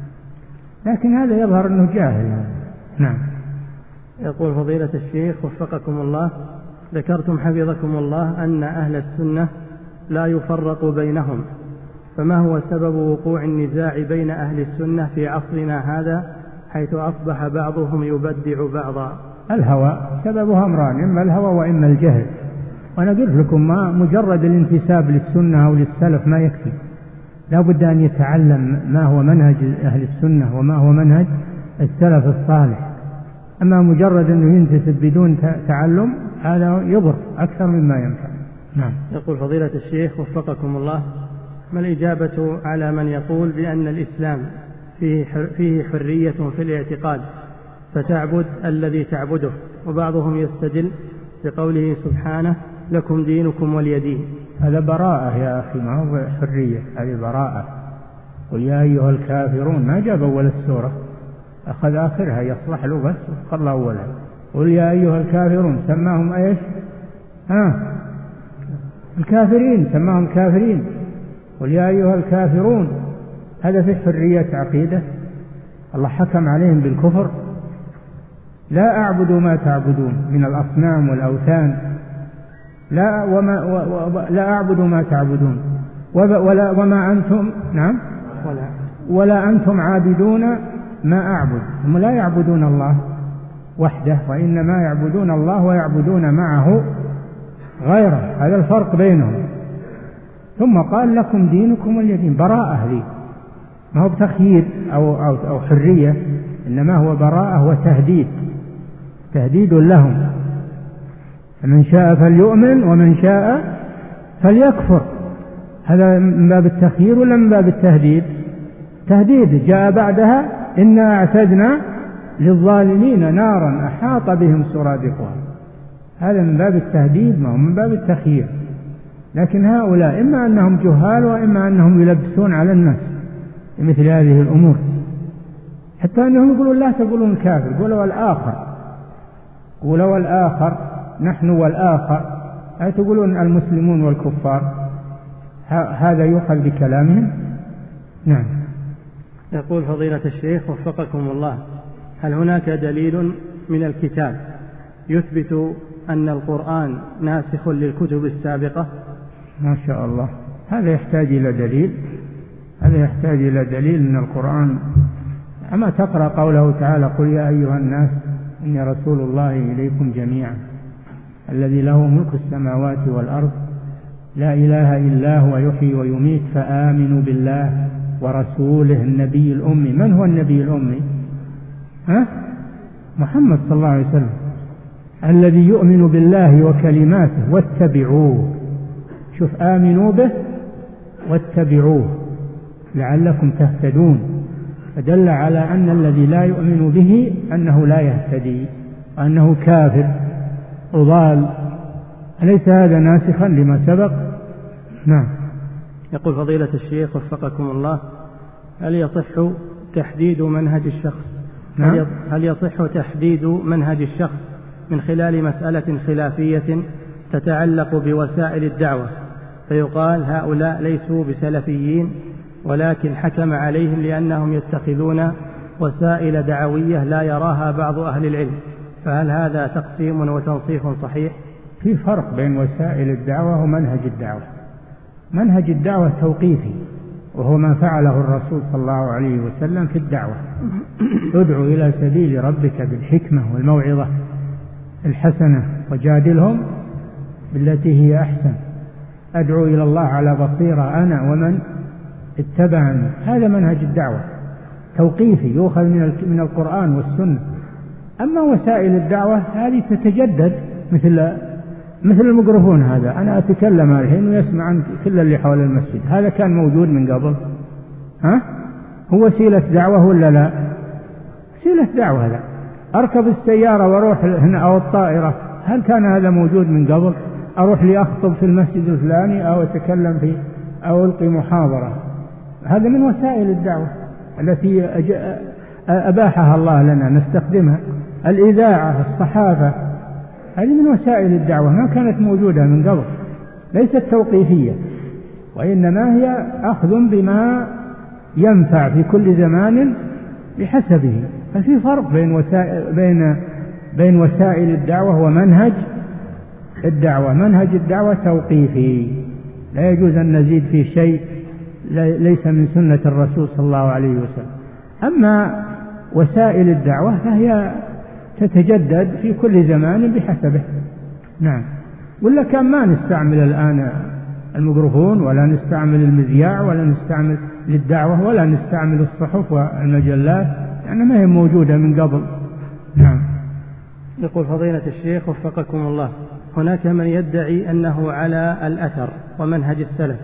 لكن هذا يظهر أنه جاهل. نعم. يقول فضيلة الشيخ وفقكم الله، ذكرتم حفظكم الله أن أهل السنة لا يفرق بينهم، فما هو سبب وقوع النزاع بين أهل السنة في عصرنا هذا، حيث أصبح بعضهم يبدع بعضا؟ الهوى سببها أمران، إما الهوى وإما الجهل. وأنا قلت لكم ما مجرد الانتساب للسنة أو للسلف ما يكفي، لا بد أن يتعلم ما هو منهج أهل السنة وما هو منهج السلف الصالح. أما مجرد أنه ينتسب بدون تعلم هذا يضر أكثر مما ينفع. نعم. يقول فضيلة الشيخ وفقكم الله، ما الإجابة على من يقول بأن الإسلام فيه فيه حرية في الاعتقاد فتعبد الذي تعبده، وبعضهم يستدل بقوله سبحانه لكم دينكم ولي دين؟ هذا براءة يا أخي، ما هو حرية، هذه براءة. قل يا أيها الكافرون، ما جاب أول السورة، أخذ آخرها يصلح له بس قال أولها. قل يا أيها الكافرون، سماهم إيش؟ ها الكافرين، سماهم كافرين. قل يا أيها الكافرون، هذا في حرية عقيدة؟ الله حكم عليهم بالكفر. لا أعبد ما تعبدون من الأصنام والأوثان، لا وما و و لا أعبد ما تعبدون ولا وما أنتم نعم ولا, ولا أنتم عابدون ما أعبد. هم لا يعبدون الله وحده، وإنما يعبدون الله ويعبدون معه غيره، هذا الفرق بينهم. ثم قال لكم دينكم ولي دين، براءة لي، ما هو بتخيير أو, أو, أو حرية، إنما هو براءة وتهديد، تهديد لهم. فمن شاء فليؤمن ومن شاء فليكفر. هذا من باب التخيير ولا من باب التهديد؟ تهديد جاء بعدها إنا أعتدنا للظالمين نارا أحاط بهم سرادقها. هذا من باب التهديد، ما هو من باب التخيير. لكن هؤلاء إما أنهم جهال وإما أنهم يلبسون على الناس مثل هذه الأمور، حتى أنهم يقولون لا تقولون كافر، قولوا الآخر، قولوا الآخر، نحن والآخر، لا تقولون المسلمون والكفار. هذا يؤخذ بكلامهم. نعم. يقول فضيلة الشيخ وفقكم الله، هل هناك دليل من الكتاب يثبت أن القرآن ناسخ للكتب السابقة؟ ما شاء الله، هذا يحتاج إلى دليل، هذا يحتاج إلى دليل من القرآن. أما تقرأ قوله تعالى قل يا أيها الناس إني رسول الله إليكم جميعا الذي له ملك السماوات والأرض لا إله إلا هو يحيي ويميت فآمنوا بالله ورسوله النبي الأمي. من هو النبي الأمي؟ ها؟ محمد صلى الله عليه وسلم الذي يؤمن بالله وكلماته واتبعوه. شوف، آمنوا به واتبعوه لعلكم تهتدون، فدل على أن الذي لا يؤمن به أنه لا يهتدي وأنه كافر وضال. أليس هذا ناسخا لما سبق؟ نعم. يقول فضيلة الشيخ وفقكم الله: هل يصح تحديد منهج الشخص نعم؟ هل يصح تحديد منهج الشخص من خلال مسألة خلافية تتعلق بوسائل الدعوة، فيقال هؤلاء ليسوا بسلفيين ولكن حكم عليهم لأنهم يتخذون وسائل دعوية لا يراها بعض أهل العلم، فهل هذا تقسيم وتنصيف صحيح؟ في فرق بين وسائل الدعوة ومنهج الدعوة. منهج الدعوة توقيفي، وهو ما فعله الرسول صلى الله عليه وسلم في الدعوة: ادعو إلى سبيل ربك بالحكمة والموعظة الحسنة وجادلهم بالتي هي أحسن، أدعو إلى الله على بصيرة أنا ومن اتبعني. هذا منهج الدعوة توقيفي يؤخذ من القرآن والسنة. أما وسائل الدعوة هذه تتجدد، مثل مثل الميكروفون هذا، أنا أتكلم الحين ويسمع عن كل اللي حول المسجد، هذا كان موجود من قبل؟ ها؟ هو وسيلة دعوة ولا لا؟ وسيلة دعوة. هذا أركب السيارة وأروح هنا أو الطائرة، هل كان هذا موجود من قبل؟ أروح لي أخطب في المسجد الفلاني أو أتكلم في أو ألقي محاضرة، هذا من وسائل الدعوة التي أباحها الله لنا نستخدمها. الإذاعة، الصحافة، هذه من وسائل الدعوة، ما كانت موجودة من قبل، ليست توقيفية، وإنما هي أخذ بما ينفع في كل زمان بحسبه. ففي فرق بين وسائل بين بين وسائل الدعوة ومنهج الدعوة. منهج الدعوة توقيفي، لا يجوز أن نزيد في شيء ليس من سنة الرسول صلى الله عليه وسلم. أما وسائل الدعوة فهي تتجدد في كل زمان بحسبه. نعم. ولا كان ما نستعمل الآن الميكروفون ولا نستعمل المذياع ولا نستعمل للدعوة ولا نستعمل الصحف والمجلات، يعني ما هي موجودة من قبل. نعم. يقول فضيلة الشيخ وفقكم الله: هناك من يدعي أنه على الأثر ومنهج السلف،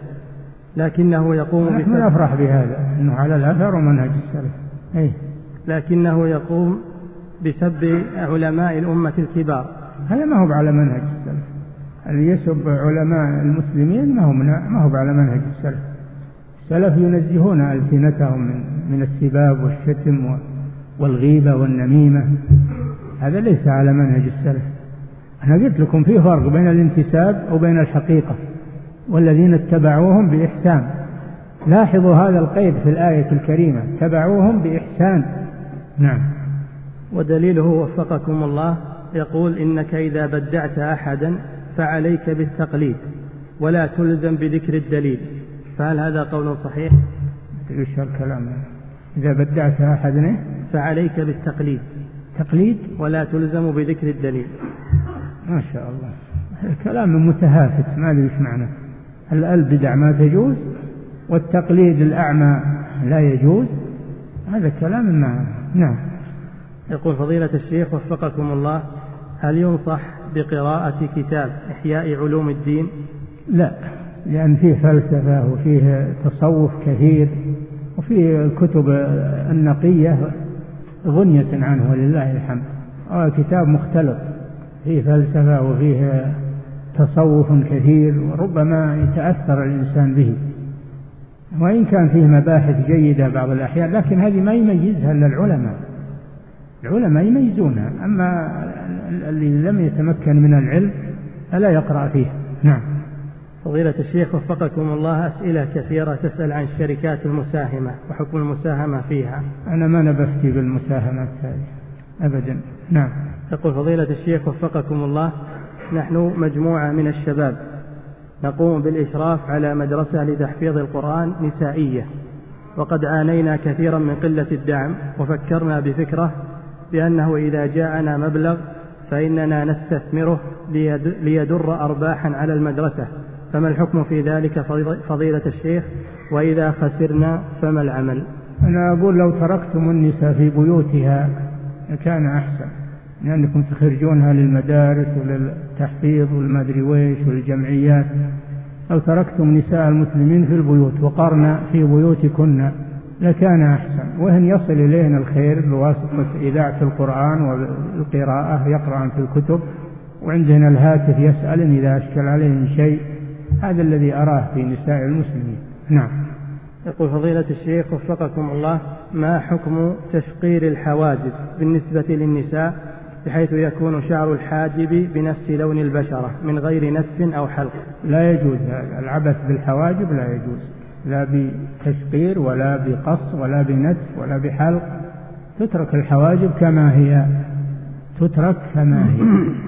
لكنه يقوم نحن نفرح بهذا، أنه على الأثر ومنهج السلف، أي لكنه يقوم بسب علماء الأمة الكبار. هذا ما هو على منهج السلف. اللي يسب علماء المسلمين ما هو ما هو على منهج السلف. السلف ينزهون ألسنتهم من من السباب والشتم والغيبة والنميمة، هذا ليس على منهج السلف. أنا قلت لكم في فرق بين الانتساب وبين الحقيقة، والذين اتبعوهم بإحسان. لاحظوا هذا القيد في الآية الكريمة: اتبعوهم بإحسان. نعم. ودليله وفقكم الله يقول: إنك إذا بدعت أحدا فعليك بالتقليد ولا تلزم بذكر الدليل، فهل هذا قول صحيح؟ ايش الكلام؟ إذا بدعت أحدا فعليك بالتقليد تقليد ولا تلزم بذكر الدليل. ما شاء الله، الكلام متهافت، ما أدري ايش معنى. البدع ما تجوز والتقليد الأعمى لا يجوز، هذا كلام ما. نعم. يقول فضيلة الشيخ وفقكم الله: هل ينصح بقراءة كتاب إحياء علوم الدين؟ لا، لأن فيه فلسفة وفيه تصوف كثير، وفيه الكتب النقية غنية عنه ولله الحمد. هو كتاب مختلط، فيه فلسفة وفيه تصوف كثير، وربما يتأثر الإنسان به، وإن كان فيه مباحث جيدة بعض الأحيان، لكن هذه ما يميزها إلا العلماء. العلماء يميزونها، أما اللي لم يتمكن من العلم فلا يقرأ فيه. نعم. فضيلة الشيخ وفقكم الله، أسئلة كثيرة تسأل عن الشركات المساهمة وحكم المساهمة فيها. أنا ما نبفتي بالمساهمات هذه أبدا. نعم. يقول فضيلة الشيخ وفقكم الله: نحن مجموعة من الشباب نقوم بالإشراف على مدرسة لتحفيظ القرآن نسائية، وقد عانينا كثيرا من قلة الدعم، وفكرنا بفكرة بأنه إذا جاءنا مبلغ فإننا نستثمره ليدر أرباحا على المدرسة، فما الحكم في ذلك فضيلة الشيخ؟ وإذا خسرنا فما العمل؟ أنا أقول لو تركتم النساء في بيوتها لكان أحسن، لأنكم تخرجونها للمدارس وللتحفيظ والمدري ويش والجمعيات. لو تركتم نساء المسلمين في البيوت وقرن في بيوتكن لكان أحسن، وهن يصل إلينا الخير بواسطة إذاعة القرآن والقراءة، يقرأن في الكتب، وعندنا الهاتف يسأل إذا أشكل عليهم شيء. هذا الذي أراه في نساء المسلمين. نعم. يقول فضيلة الشيخ وفقكم الله: ما حكم تشقير الحواجب بالنسبة للنساء بحيث يكون شعر الحاجب بنفس لون البشرة من غير نتف أو حلق؟ لا يجوز هذا، العبث بالحواجب لا يجوز، لا بتشقير ولا بقص ولا بنتف ولا بحلق. تترك الحواجب كما هي، تترك كما هي،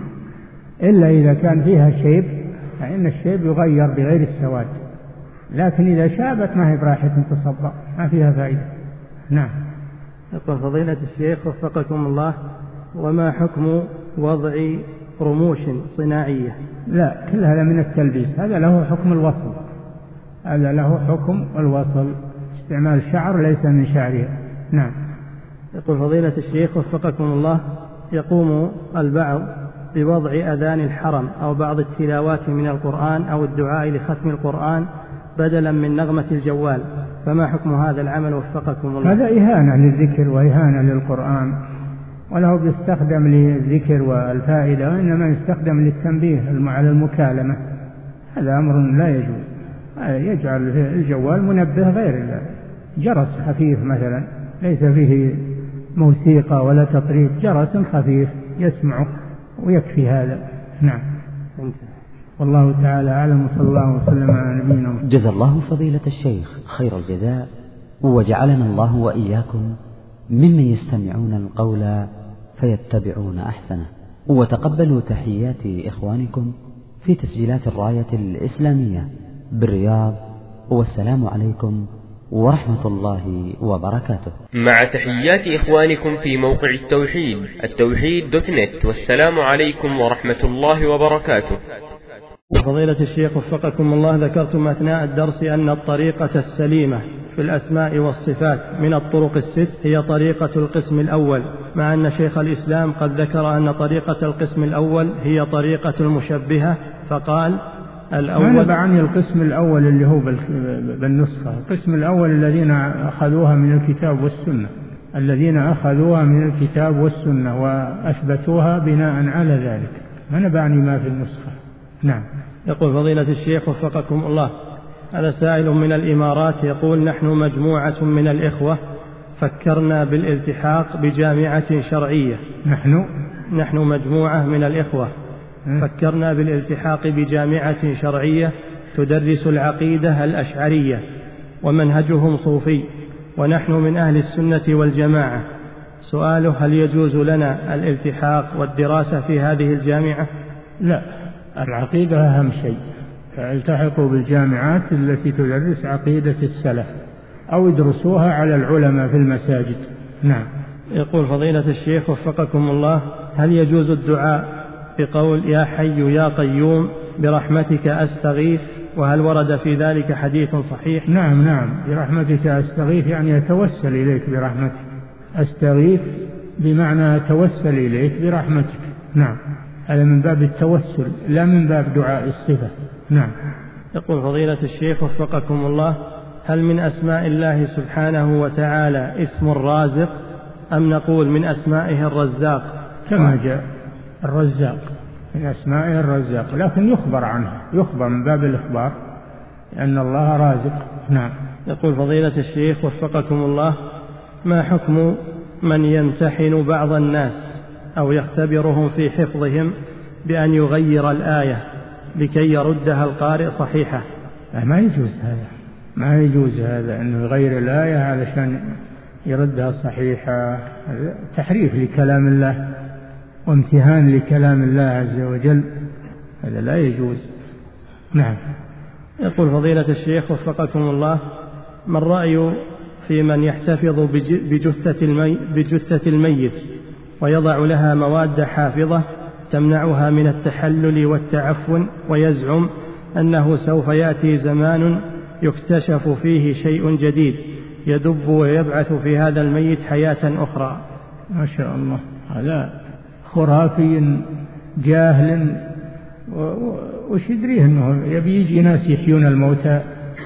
إلا إذا كان فيها شيب، فإن الشيب يغير بغير السواد، لكن إذا شابت ما هي براحة تصبغ، ما فيها فائدة. نعم. يقول فضيلة الشيخ وفقكم الله: وما حكم وضع رموش صناعية؟ لا، كل هذا من التلبيس، هذا له حكم الوصل، هذا له حكم الوصل، استعمال شعر ليس من شعرها. نعم. يقول فضيلة الشيخ وفقكم الله: يقوم البعض بوضع أذان الحرم أو بعض التلاوات من القرآن أو الدعاء لختم القرآن بدلا من نغمة الجوال، فما حكم هذا العمل وفقكم الله؟ هذا إهانة للذكر وإهانة للقرآن، وله بيستخدم للذكر والفائدة، وإنما يستخدم للتنبيه على المكالمة. هذا أمر لا يجوز. يجعل الجوال منبه غير جرس خفيف مثلا، ليس فيه موسيقى ولا تطريب، جرس خفيف يسمعه ويكفي هذا. نعم. والله تعالى أعلم، وصلى الله وسلم على نبينا محمد. جزا الله فضيلة الشيخ خير الجزاء، وجعلنا الله وإياكم ممن يستمعون القول فيتبعون أحسنه. وتقبلوا تحيات إخوانكم في تسجيلات الراية الإسلامية بالرياض، والسلام عليكم ورحمة الله وبركاته. مع تحيات إخوانكم في موقع التوحيد التوحيد دوت نت، والسلام عليكم ورحمة الله وبركاته. فضيلة الشيخ وفقكم الله: ذكرتم أثناء الدرس أن الطريقة السليمة في الأسماء والصفات من الطرق الست هي طريقة القسم الأول، مع أن شيخ الإسلام قد ذكر أن طريقة القسم الأول هي طريقة المشبهة، فقال: الأول. ما نبع عني القسم الأول اللي هو بالنسخة، القسم الأول الذين أخذوها من الكتاب والسنة، الذين أخذوها من الكتاب والسنة وأثبتوها بناء على ذلك، ما نبعني ما في النسخة. نعم. يقول فضيلة الشيخ وفقكم الله: هذا سائل من الإمارات يقول: نحن مجموعة من الإخوة فكرنا بالالتحاق بجامعة شرعية. نحن نحن مجموعة من الإخوة فكرنا بالالتحاق بجامعة شرعية تدرس العقيدة الأشعرية ومنهجهم صوفي، ونحن من أهل السنة والجماعة. سؤاله: هل يجوز لنا الالتحاق والدراسة في هذه الجامعة؟ لا، العقيدة أهم شيء، فالتحقوا بالجامعات التي تدرس عقيدة السلف أو ادرسوها على العلماء في المساجد. نعم. يقول فضيلة الشيخ وفقكم الله: هل يجوز الدعاء بقول يا حي يا قيوم برحمتك أستغيث، وهل ورد في ذلك حديث صحيح؟ نعم نعم، برحمتك أستغيث يعني أتوسل إليك برحمتك، أستغيث بمعنى أتوسل إليك برحمتك. نعم، هذا من باب التوسل لا من باب دعاء الصفة. نعم. يقول فضيلة الشيخ وفقكم الله: هل من أسماء الله سبحانه وتعالى اسم الرازق، أم نقول من أسمائه الرزاق؟ كما جاء الرزاق من أسمائه الرزاق، لكن يخبر عنه، يخبر من باب الإخبار لأن الله رازق. نعم. يقول فضيلة الشيخ وفقكم الله: ما حكم من يمتحن بعض الناس أو يختبرهم في حفظهم بأن يغير الآية لكي يردها القارئ صحيحة؟ ما يجوز هذا، ما يجوز هذا أنه يغير الآية علشان يردها صحيحة، تحريف لكلام الله وامتهان لكلام الله عز وجل، هذا لا يجوز. نعم. يقول فضيلة الشيخ وفقكم الله: ما الرأي في من يحتفظ بجثة, المي بجثة الميت ويضع لها مواد حافظة تمنعها من التحلل والتعفن، ويزعم أنه سوف يأتي زمان يكتشف فيه شيء جديد يدب ويبعث في هذا الميت حياة أخرى؟ ما شاء الله. هذا خرافي جاهل، وش يدريه أنه يبي يجي ناس يحيون الموتى؟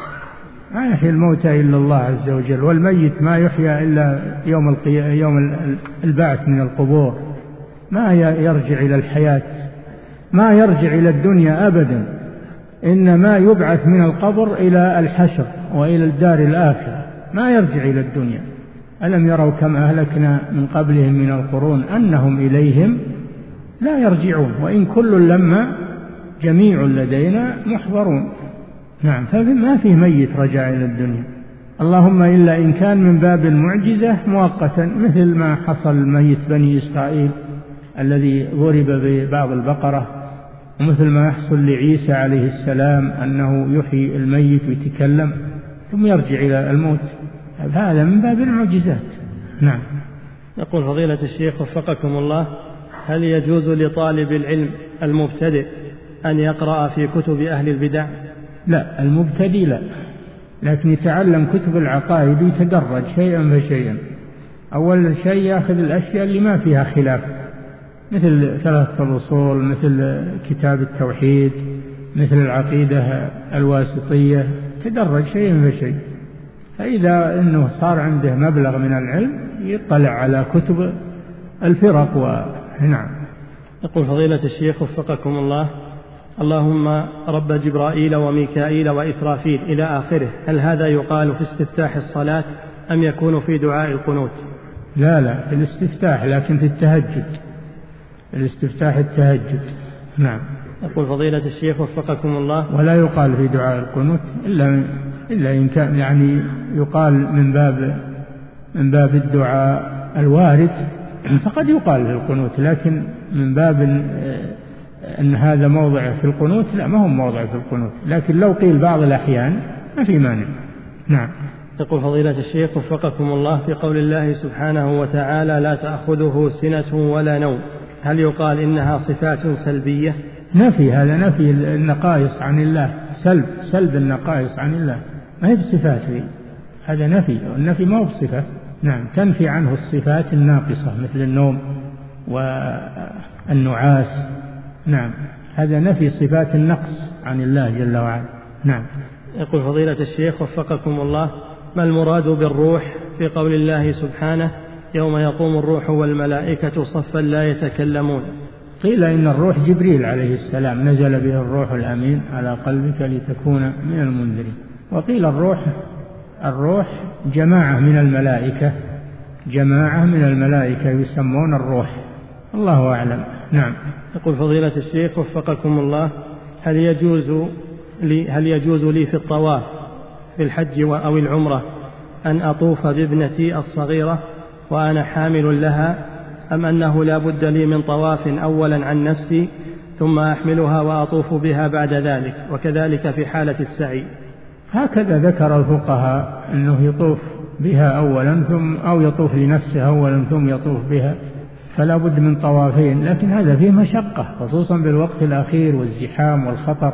ما يحيي الموتى إلا الله عز وجل، والميت ما يحيى إلا يوم القيامة، يوم البعث من القبور، ما يرجع إلى الحياة، ما يرجع إلى الدنيا أبدا، إنما يبعث من القبر إلى الحشر وإلى الدار الآخرة، ما يرجع إلى الدنيا. ألم يروا كم أهلكنا من قبلهم من القرون أنهم إليهم لا يرجعون وإن كل لما جميع لدينا محضرون. نعم، فما فيه ميت رجع إلى الدنيا، اللهم إلا إن كان من باب المعجزة مؤقتا، مثل ما حصل ميت بني إسرائيل الذي ضرب ببعض البقرة، ومثل ما يحصل لعيسى عليه السلام أنه يحيي الميت ويتكلم ثم يرجع إلى الموت، هذا من باب المعجزات. نعم. يقول فضيلة الشيخ وفقكم الله: هل يجوز لطالب العلم المبتدئ أن يقرأ في كتب أهل البدع؟ لا، المبتدئ لا، لكن يتعلم كتب العقائد ويتدرج شيئا فشيئا. أول شيء يأخذ الأشياء اللي ما فيها خلاف، مثل ثلاثة الأصول، مثل كتاب التوحيد، مثل العقيدة الواسطية، تدرج شيئا فشيئا. فإذا أنه صار عنده مبلغ من العلم يطلع على كتب الفرق. ونعم. يقول فضيلة الشيخ وفقكم الله: اللهم رب جبرائيل وميكائيل وإسرافيل إلى آخره، هل هذا يقال في استفتاح الصلاة أم يكون في دعاء القنوت؟ لا لا، في الاستفتاح، لكن في التهجد، الاستفتاح التهجد. نعم. يقول فضيلة الشيخ وفقكم الله: ولا يقال في دعاء القنوت إلا إلا إن كان يعني يقال من باب من باب الدعاء الوارد، فقد يقال في القنوت، لكن من باب أن هذا موضع في القنوت لا، ما هو موضع في القنوت، لكن لو قيل بعض الأحيان ما في مانع. نعم. يقول فضيلة الشيخ وفقكم الله: في قول الله سبحانه وتعالى لا تأخذه سنة ولا نوم، هل يقال إنها صفات سلبية؟ نفي، هذا نفي النقائص عن الله، سلب سلب النقائص عن الله، ما هي بصفات، هذا نفي، والنفي ما هو بصفة. نعم، تنفي عنه الصفات الناقصة مثل النوم والنعاس. نعم، هذا نفي صفات النقص عن الله جل وعلا. نعم. يقول فضيلة الشيخ وفقكم الله: ما المراد بالروح في قول الله سبحانه يوم يقوم الروح والملائكة صفا لا يتكلمون؟ قيل إن الروح جبريل عليه السلام نزل به الروح الأمين على قلبك لتكون من المنذرين. وقيل الروح الروح جماعة من الملائكة، جماعة من الملائكة يسمون الروح، الله أعلم. نعم. يقول فضيلة الشيخ وفقكم الله: هل يجوز لي هل يجوز لي في الطواف في الحج أو العمرة أن أطوف بابنتي الصغيرة وأنا حامل لها، أم أنه لا بد لي من طواف أولا عن نفسي ثم أحملها وأطوف بها بعد ذلك، وكذلك في حالة السعي؟ هكذا ذكر الفقهاء، أنه يطوف بها أولا ثم أو يطوف لنفسه أولا ثم يطوف بها، فلا بد من طوافين، لكن هذا فيه مشقة خصوصا بالوقت الأخير والزحام والخطر،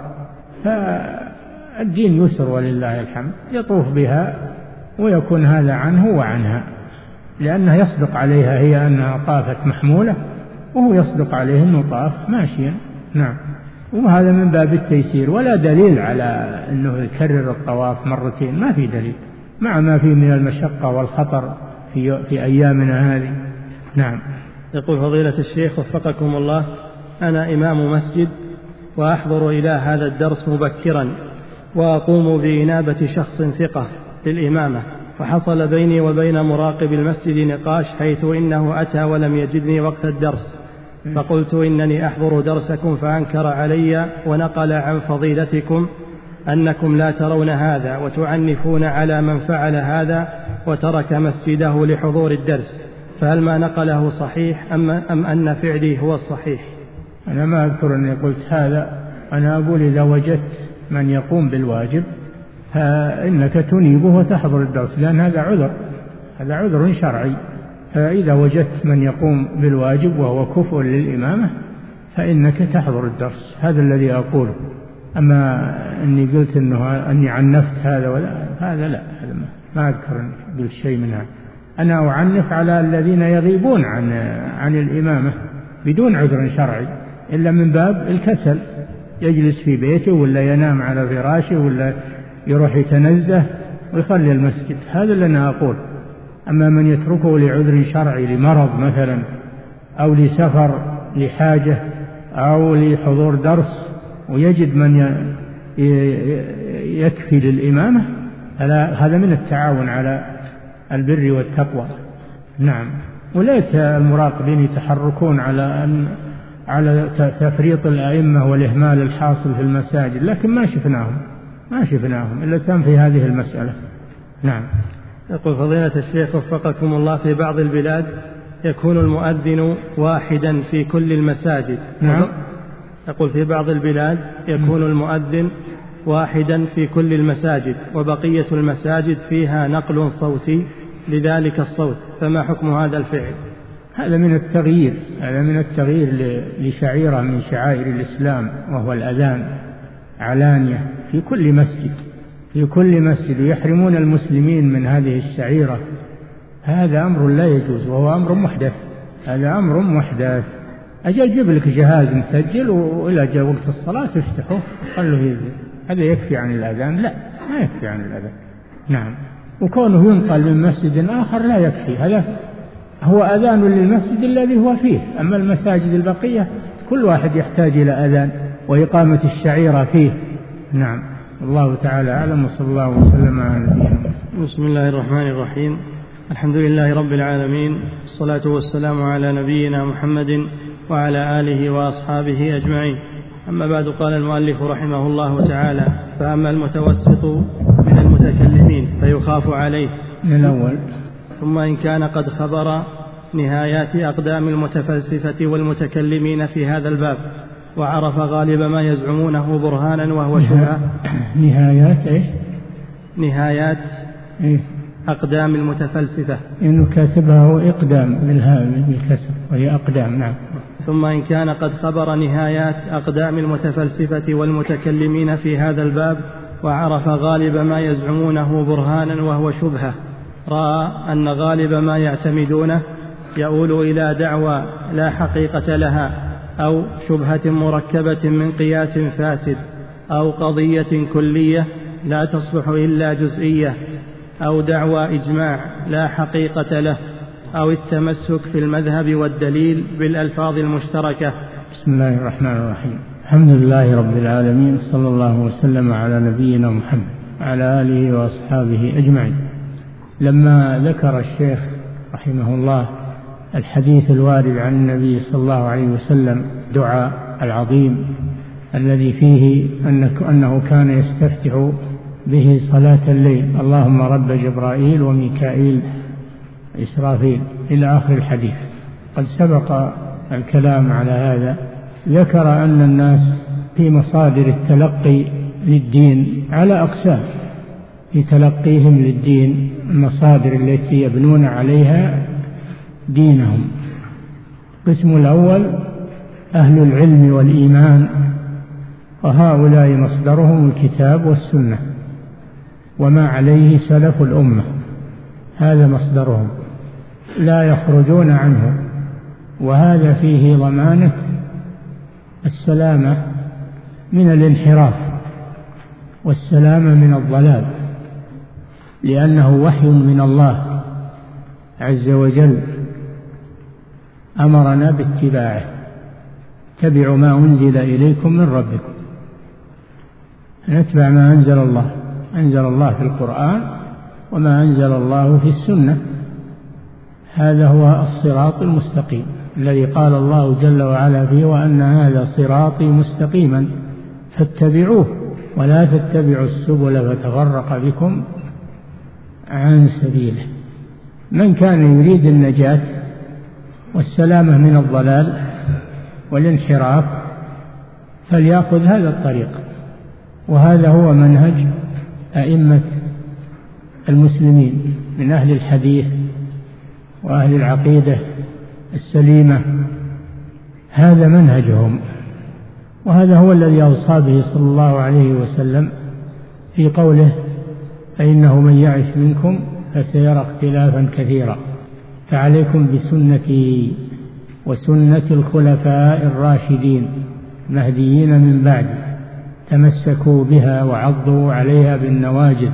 فالدين يسر ولله الحمد، يطوف بها ويكون هذا عنه وعنها، لأنه يصدق عليها هي أنها طافت محمولة، وهو يصدق عليه أنه طاف ماشيا. نعم. وهذا من باب التيسير، ولا دليل على أنه يكرر الطواف مرتين، ما في دليل، مع ما فيه من المشقة والخطر في, في أيامنا هذه. نعم. يقول فضيلة الشيخ وفقكم الله: أنا إمام مسجد وأحضر إلى هذا الدرس مبكرا وأقوم بإنابة شخص ثقة للإمامة، وحصل بيني وبين مراقب المسجد نقاش حيث إنه أتى ولم يجدني وقت الدرس، فقلت إنني أحضر درسكم فأنكر علي ونقل عن فضيلتكم أنكم لا ترون هذا وتعنفون على من فعل هذا وترك مسجده لحضور الدرس، فهل ما نقله صحيح أم, أم أن فعلي هو الصحيح؟ أنا ما أذكر أني قلت هذا، أنا أقول إذا وجدت من يقوم بالواجب فإنك تنيبه وتحضر الدرس، لأن هذا عذر، هذا عذر شرعي، فإذا وجدت من يقوم بالواجب وهو كفء للإمامة فإنك تحضر الدرس، هذا الذي أقوله. أما أني قلت أنه أني عنفت هذا ولا هذا لا، هذا ما, ما أذكر أني قلت شيء من هذا. أنا أعنف على الذين يغيبون عن عن الإمامة بدون عذر شرعي إلا من باب الكسل، يجلس في بيته ولا ينام على فراشه ولا يروح يتنزه ويخلي المسجد. هذا اللي أنا أقول. أما من يتركه لعذر شرعي، لمرض مثلا أو لسفر لحاجة أو لحضور درس، ويجد من يكفي للإمامة، هذا من التعاون على البر والتقوى. نعم. وليس المراقبين يتحركون على أن على تفريط الأئمة والإهمال الحاصل في المساجد، لكن ما شفناهم ما شفناهم إلا كان في هذه المسألة. نعم. يقول فضيلة الشيخ وفقكم الله، في بعض البلاد يكون المؤذن واحدا في كل المساجد. نعم. يقول في بعض البلاد يكون المؤذن واحدا في كل المساجد، وبقية المساجد فيها نقل صوتي لذلك الصوت، فما حكم هذا الفعل؟ هذا من التغيير هذا من التغيير لشعيرة من شعائر الإسلام، وهو الأذان علانية في كل مسجد في كل مسجد ويحرمون المسلمين من هذه الشعيرة. هذا أمر لا يجوز، وهو أمر محدث هذا أمر محدث. أجل جيب لك جهاز مسجل وإلى جاء وقت الصلاة تفتحه قال له هذا يكفي عن الأذان؟ لا، ما يكفي عن الأذان. نعم. وكونه ينقل من مسجد آخر لا يكفي، هذا هو أذان للمسجد الذي هو فيه. أما المساجد البقية كل واحد يحتاج إلى أذان وإقامة الشعيرة فيه. نعم. الله تعالى أعلم، وصلى الله وسلم على نبينا. بسم الله الرحمن الرحيم. الحمد لله رب العالمين، الصلاة والسلام على نبينا محمد وعلى آله وأصحابه أجمعين. أما بعد، قال المؤلف رحمه الله تعالى: فأما المتوسط من المتكلمين فيخاف عليه من الأول. ثم إن كان قد خبر نهايات أقدام المتفلسفة والمتكلمين في هذا الباب، وعرف غالب ما يزعمونه برهانا وهو شبهة. نهايات إيش؟ نهايات إيه؟ أقدام المتفلسفة، إنه كاتبها هو إقدام بالهاء بالكسر وهي أقدام. نعم. ثم إن كان قد خبر نهايات أقدام المتفلسفة والمتكلمين في هذا الباب، وعرف غالب ما يزعمونه برهانا وهو شبهة، رأى أن غالب ما يعتمدونه يؤول إلى دعوى لا حقيقة لها، أو شبهة مركبة من قياس فاسد، أو قضية كلية لا تصلح إلا جزئية، أو دعوى إجماع لا حقيقة له، أو التمسك في المذهب والدليل بالألفاظ المشتركة. بسم الله الرحمن الرحيم. الحمد لله رب العالمين، صلى الله وسلم على نبينا محمد وعلى آله وأصحابه أجمعين. لما ذكر الشيخ رحمه الله الحديث الوارد عن النبي صلى الله عليه وسلم دعاء العظيم الذي فيه أنه كان يستفتح به صلاة الليل: اللهم رب جبرائيل وميكائيل إسرافيل، إلى آخر الحديث. قد سبق الكلام على هذا. ذكر أن الناس في مصادر التلقي للدين على أقسام، في تلقيهم للدين المصادر التي يبنون عليها دينهم. القسم الأول أهل العلم والإيمان، وهؤلاء مصدرهم الكتاب والسنة وما عليه سلف الأمة، هذا مصدرهم لا يخرجون عنه، وهذا فيه ضمانة السلامة من الانحراف والسلامة من الضلال، لأنه وحي من الله عز وجل أمرنا باتباعه: اتبعوا ما أنزل إليكم من ربكم. نتبع ما أنزل الله أنزل الله في القرآن وما أنزل الله في السنة. هذا هو الصراط المستقيم الذي قال الله جل وعلا فيه: وأن هذا صراطي مستقيما فاتبعوه ولا تتبعوا السبل فتفرق بكم عن سبيله. من كان يريد النجاة والسلامة من الضلال والانحراف فليأخذ هذا الطريق، وهذا هو منهج أئمة المسلمين من أهل الحديث وأهل العقيدة السليمة. هذا منهجهم، وهذا هو الذي أوصى به صلى الله عليه وسلم في قوله: فإنه من يعش منكم فسيرى اختلافا كثيرا. فعليكم بسنتي وسنة الخلفاء الراشدين المهديين من بعد، تمسكوا بها وعضوا عليها بالنواجذ،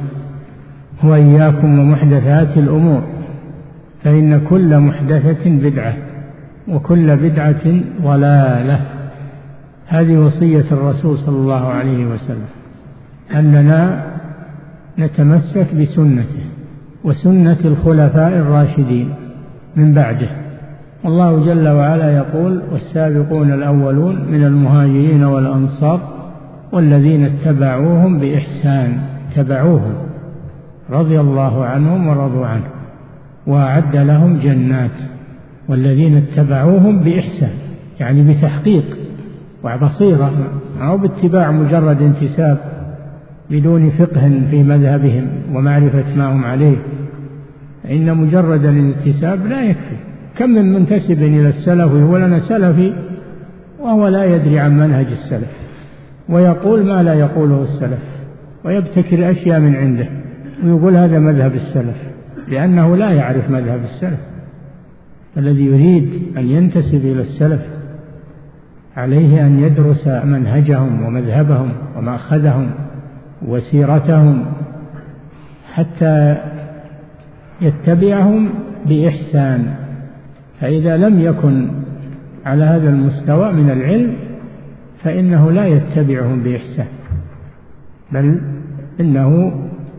وإياكم ومحدثات الأمور، فإن كل محدثة بدعة وكل بدعة ضلالة. هذه وصية الرسول صلى الله عليه وسلم، أننا نتمسك بسنته وسنة الخلفاء الراشدين من بعده. والله جل وعلا يقول: والسابقون الأولون من المهاجرين والأنصار والذين اتبعوهم بإحسان، تبعوهم رضي الله عنهم ورضوا عنه وأعد لهم جنات. والذين اتبعوهم بإحسان يعني بتحقيق وبصيرة، أو باتباع مجرد انتساب بدون فقه في مذهبهم ومعرفة ما هم عليه، إن مجرد الانتساب لا يكفي. كم من منتسب إلى السلف ويقول أنا سلفي وهو لا يدري عن منهج السلف، ويقول ما لا يقوله السلف، ويبتكر أشياء من عنده ويقول هذا مذهب السلف، لأنه لا يعرف مذهب السلف. الذي يريد أن ينتسب إلى السلف عليه أن يدرس منهجهم ومذهبهم ومأخذهم وسيرتهم حتى يتبعهم بإحسان. فإذا لم يكن على هذا المستوى من العلم فإنه لا يتبعهم بإحسان، بل إنه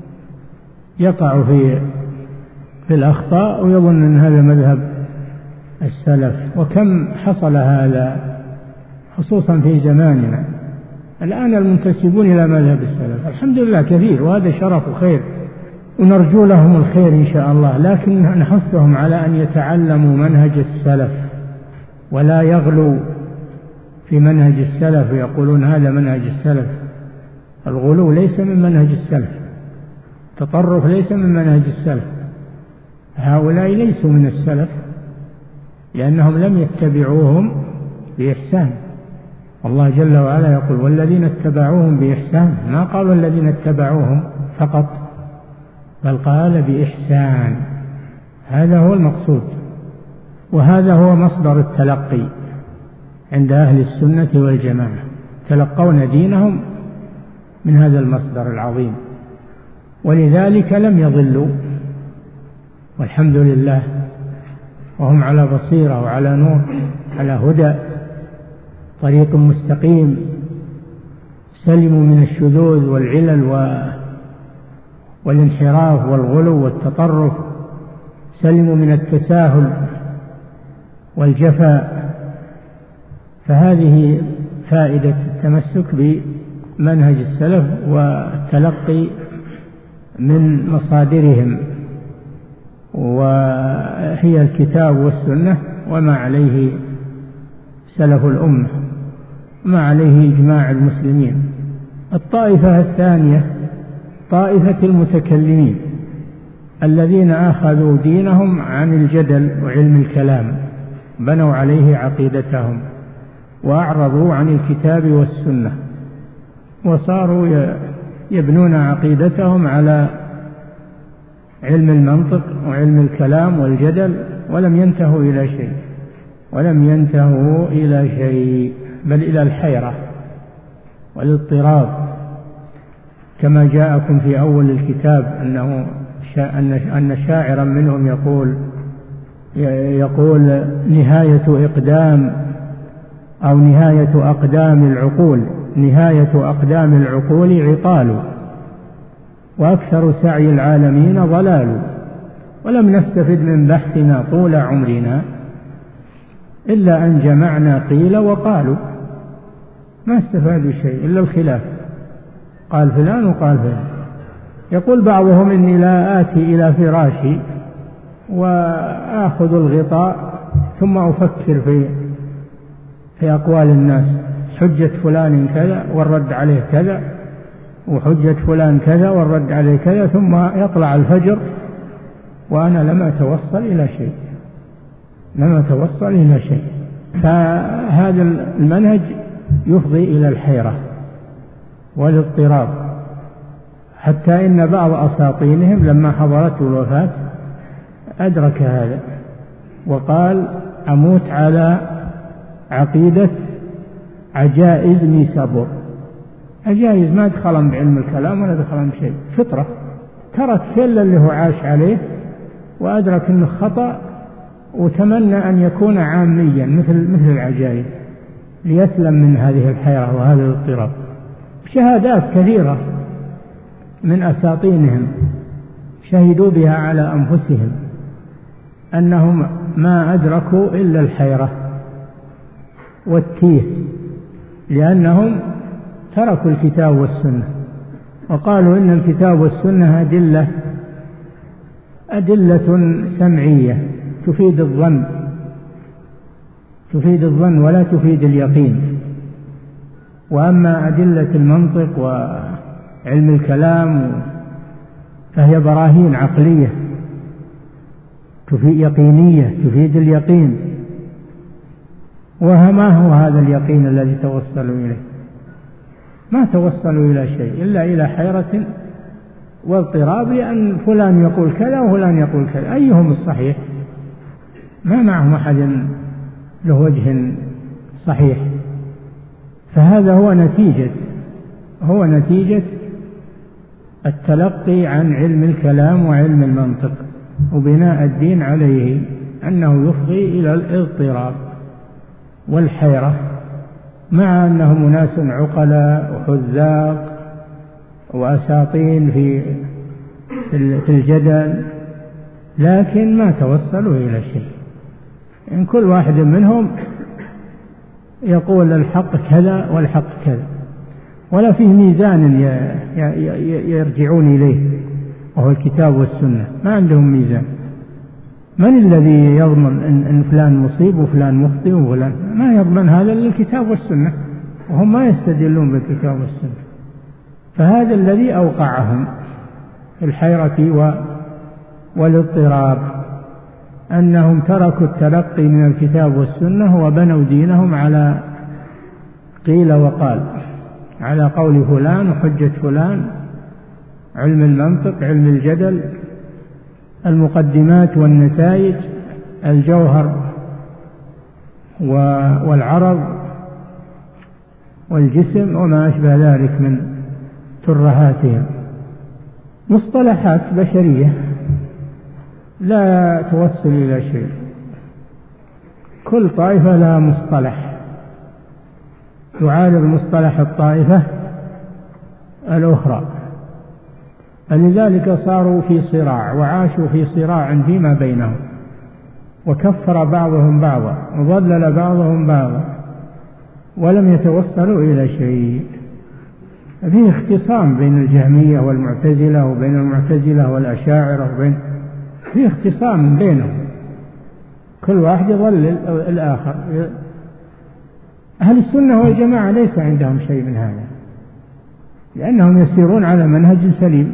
يقع في في الأخطاء ويظن أن هذا مذهب السلف. وكم حصل هذا خصوصا في زماننا الآن، المنتسبون إلى مذهب السلف الحمد لله كثير، وهذا شرف وخير ونرجو لهم الخير إن شاء الله، لكن نحثهم على أن يتعلموا منهج السلف ولا يغلوا في منهج السلف ويقولون هذا منهج السلف. الغلو ليس من منهج السلف، التطرف ليس من منهج السلف. هؤلاء ليسوا من السلف لأنهم لم يتبعوهم بإحسان. الله جل وعلا يقول: والذين اتبعوهم بإحسان، ما قالوا الذين اتبعوهم فقط، بل قال بإحسان. هذا هو المقصود، وهذا هو مصدر التلقي عند أهل السنة والجماعة، تلقون دينهم من هذا المصدر العظيم، ولذلك لم يضلوا والحمد لله، وهم على بصيرة وعلى نور، على هدى، طريق مستقيم، سلموا من الشذوذ والعلل والانحراف والغلو والتطرف، سلموا من التساهل والجفاء. فهذه فائدة التمسك بمنهج السلف والتلقي من مصادرهم، وهي الكتاب والسنة وما عليه سلف الأمة، ما عليه إجماع المسلمين. الطائفة الثانية طائفة المتكلمين الذين أخذوا دينهم عن الجدل وعلم الكلام، بنوا عليه عقيدتهم وأعرضوا عن الكتاب والسنة، وصاروا يبنون عقيدتهم على علم المنطق وعلم الكلام والجدل، ولم ينتهوا إلى شيء ولم ينتهوا إلى شيء بل إلى الحيرة والاضطراب، كما جاءكم في أول الكتاب أنه أن شاعرا منهم يقول يقول نهاية إقدام أو نهاية أقدام العقول نهاية أقدام العقول عطال، وأكثر سعي العالمين ضلال، ولم نستفد من بحثنا طول عمرنا إلا أن جمعنا قيل وقالوا، ما استفادوا شيء إلا الخلاف، قال فلان وقال فلان. يقول بعضهم إني لا آتي إلى فراشي وآخذ الغطاء ثم أفكر في في أقوال الناس، حجة فلان كذا والرد عليه كذا، وحجة فلان كذا والرد عليه كذا، ثم يطلع الفجر وأنا لم أتوصل إلى شيء لم أتوصل إلى شيء. فهذا المنهج يفضي إلى الحيرة والاضطراب، حتى إن بعض أساطينهم لما حضرته الوفاة أدرك هذا، وقال أموت على عقيدة عجائز نيسابور. عجائز ما دخلهم بعلم الكلام ولا دخلهم بشيء، فطرة، ترك كل اللي هو عاش عليه وأدرك أنه خطأ، وتمنى أن يكون عاميا مثل مثل العجائز ليسلم من هذه الحيرة وهذا الاضطراب. شهادات كثيرة من أساطينهم شهدوا بها على أنفسهم أنهم ما أدركوا إلا الحيرة والتيه، لأنهم تركوا الكتاب والسنة وقالوا إن الكتاب والسنة أدلة أدلة سمعية تفيد الظن تفيد الظن ولا تفيد اليقين، وأما أدلة المنطق وعلم الكلام فهي براهين عقلية تفيد يقينية تفيد اليقين. وما هو هذا اليقين الذي توصلوا إليه؟ ما توصلوا إلى شيء إلا إلى حيرة واضطراب، لأن فلان يقول كذا وفلان يقول كذا، أيهم الصحيح؟ ما معهم أحد له وجه صحيح. فهذا هو نتيجة هو نتيجة التلقي عن علم الكلام وعلم المنطق وبناء الدين عليه، أنه يفضي إلى الاضطراب والحيرة، مع أنهم ناس عقلاء وحذاق وأساطين في في الجدل، لكن ما توصلوا إلى شيء. إن كل واحد منهم يقول الحق كذا والحق كذا، ولا فيه ميزان يرجعون إليه وهو الكتاب والسنة، ما عندهم ميزان. من الذي يضمن إن فلان مصيب وفلان مخطئ وفلان؟ ما يضمن هذا إلا الكتاب والسنة، وهم ما يستدلون بالكتاب والسنة. فهذا الذي أوقعهم في الحيرة والاضطراب، أنهم تركوا التلقي من الكتاب والسنة وبنوا دينهم على قيل وقال، على قول فلان وحجة فلان، علم المنطق، علم الجدل، المقدمات والنتائج، الجوهر والعرض والجسم وما أشبه ذلك من ترهاتهم، مصطلحات بشرية لا توصل إلى شيء. كل طائفة لها مصطلح يعارض مصطلح الطائفة الأخرى، فلذلك صاروا في صراع وعاشوا في صراع فيما بينهم، وكفر بعضهم بعضا وضلل بعضهم بعضا، ولم يتوصلوا إلى شيء. فيه اختصام بين الجهمية والمعتزلة وبين المعتزلة والأشاعرة، وبين فيه اختصام بينهم، كل واحد يضلل الآخر. أهل السنة والجماعة ليس عندهم شيء من هذا، لأنهم يسيرون على منهج سليم،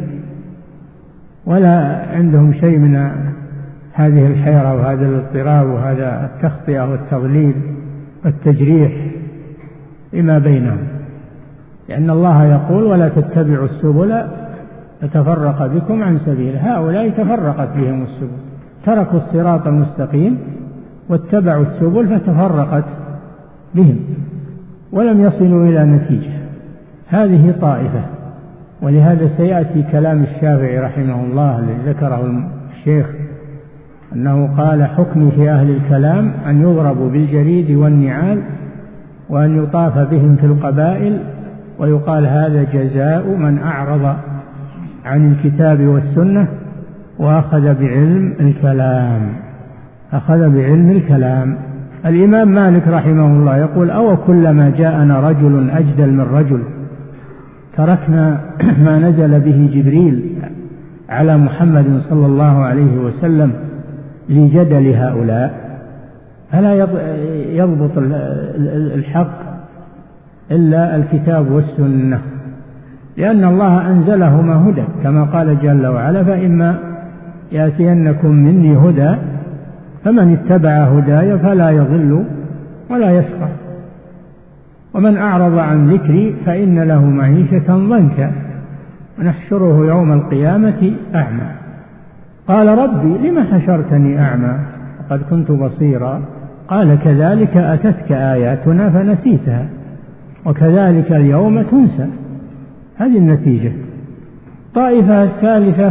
ولا عندهم شيء من هذه الحيرة وهذا الاضطراب وهذا التخطئة والتضليل والتجريح فيما بينهم، لأن الله يقول ولا تتبعوا السبل فتفرق بكم عن سبيله. هؤلاء تفرقت بهم السبل، تركوا الصراط المستقيم واتبعوا السبل فتفرقت بهم ولم يصلوا إلى نتيجة. هذه طائفة. ولهذا سيأتي كلام الشافعي رحمه الله الذي ذكره الشيخ، أنه قال حكمي في أهل الكلام أن يضربوا بالجريد والنعال وأن يطاف بهم في القبائل، ويقال هذا جزاء من أعرض عن الكتاب والسنة وأخذ بعلم الكلام أخذ بعلم الكلام. الإمام مالك رحمه الله يقول أو كلما جاءنا رجل أجدل من رجل تركنا ما نزل به جبريل على محمد صلى الله عليه وسلم لجدل هؤلاء. فلا يضبط الحق إلا الكتاب والسنة، لأن الله أنزلهما هدى كما قال جل وعلا فإما يأتينكم مني هدى فمن اتبع هداي فلا يضل ولا يشقى ومن أعرض عن ذكري فإن له معيشة ضنكا ونحشره يوم القيامة أعمى. قال ربي لم حشرتني أعمى قد كنت بصيرا. قال كذلك أتتك آياتنا فنسيتها وكذلك اليوم تنسى. هذه النتيجة. طائفة الثالثة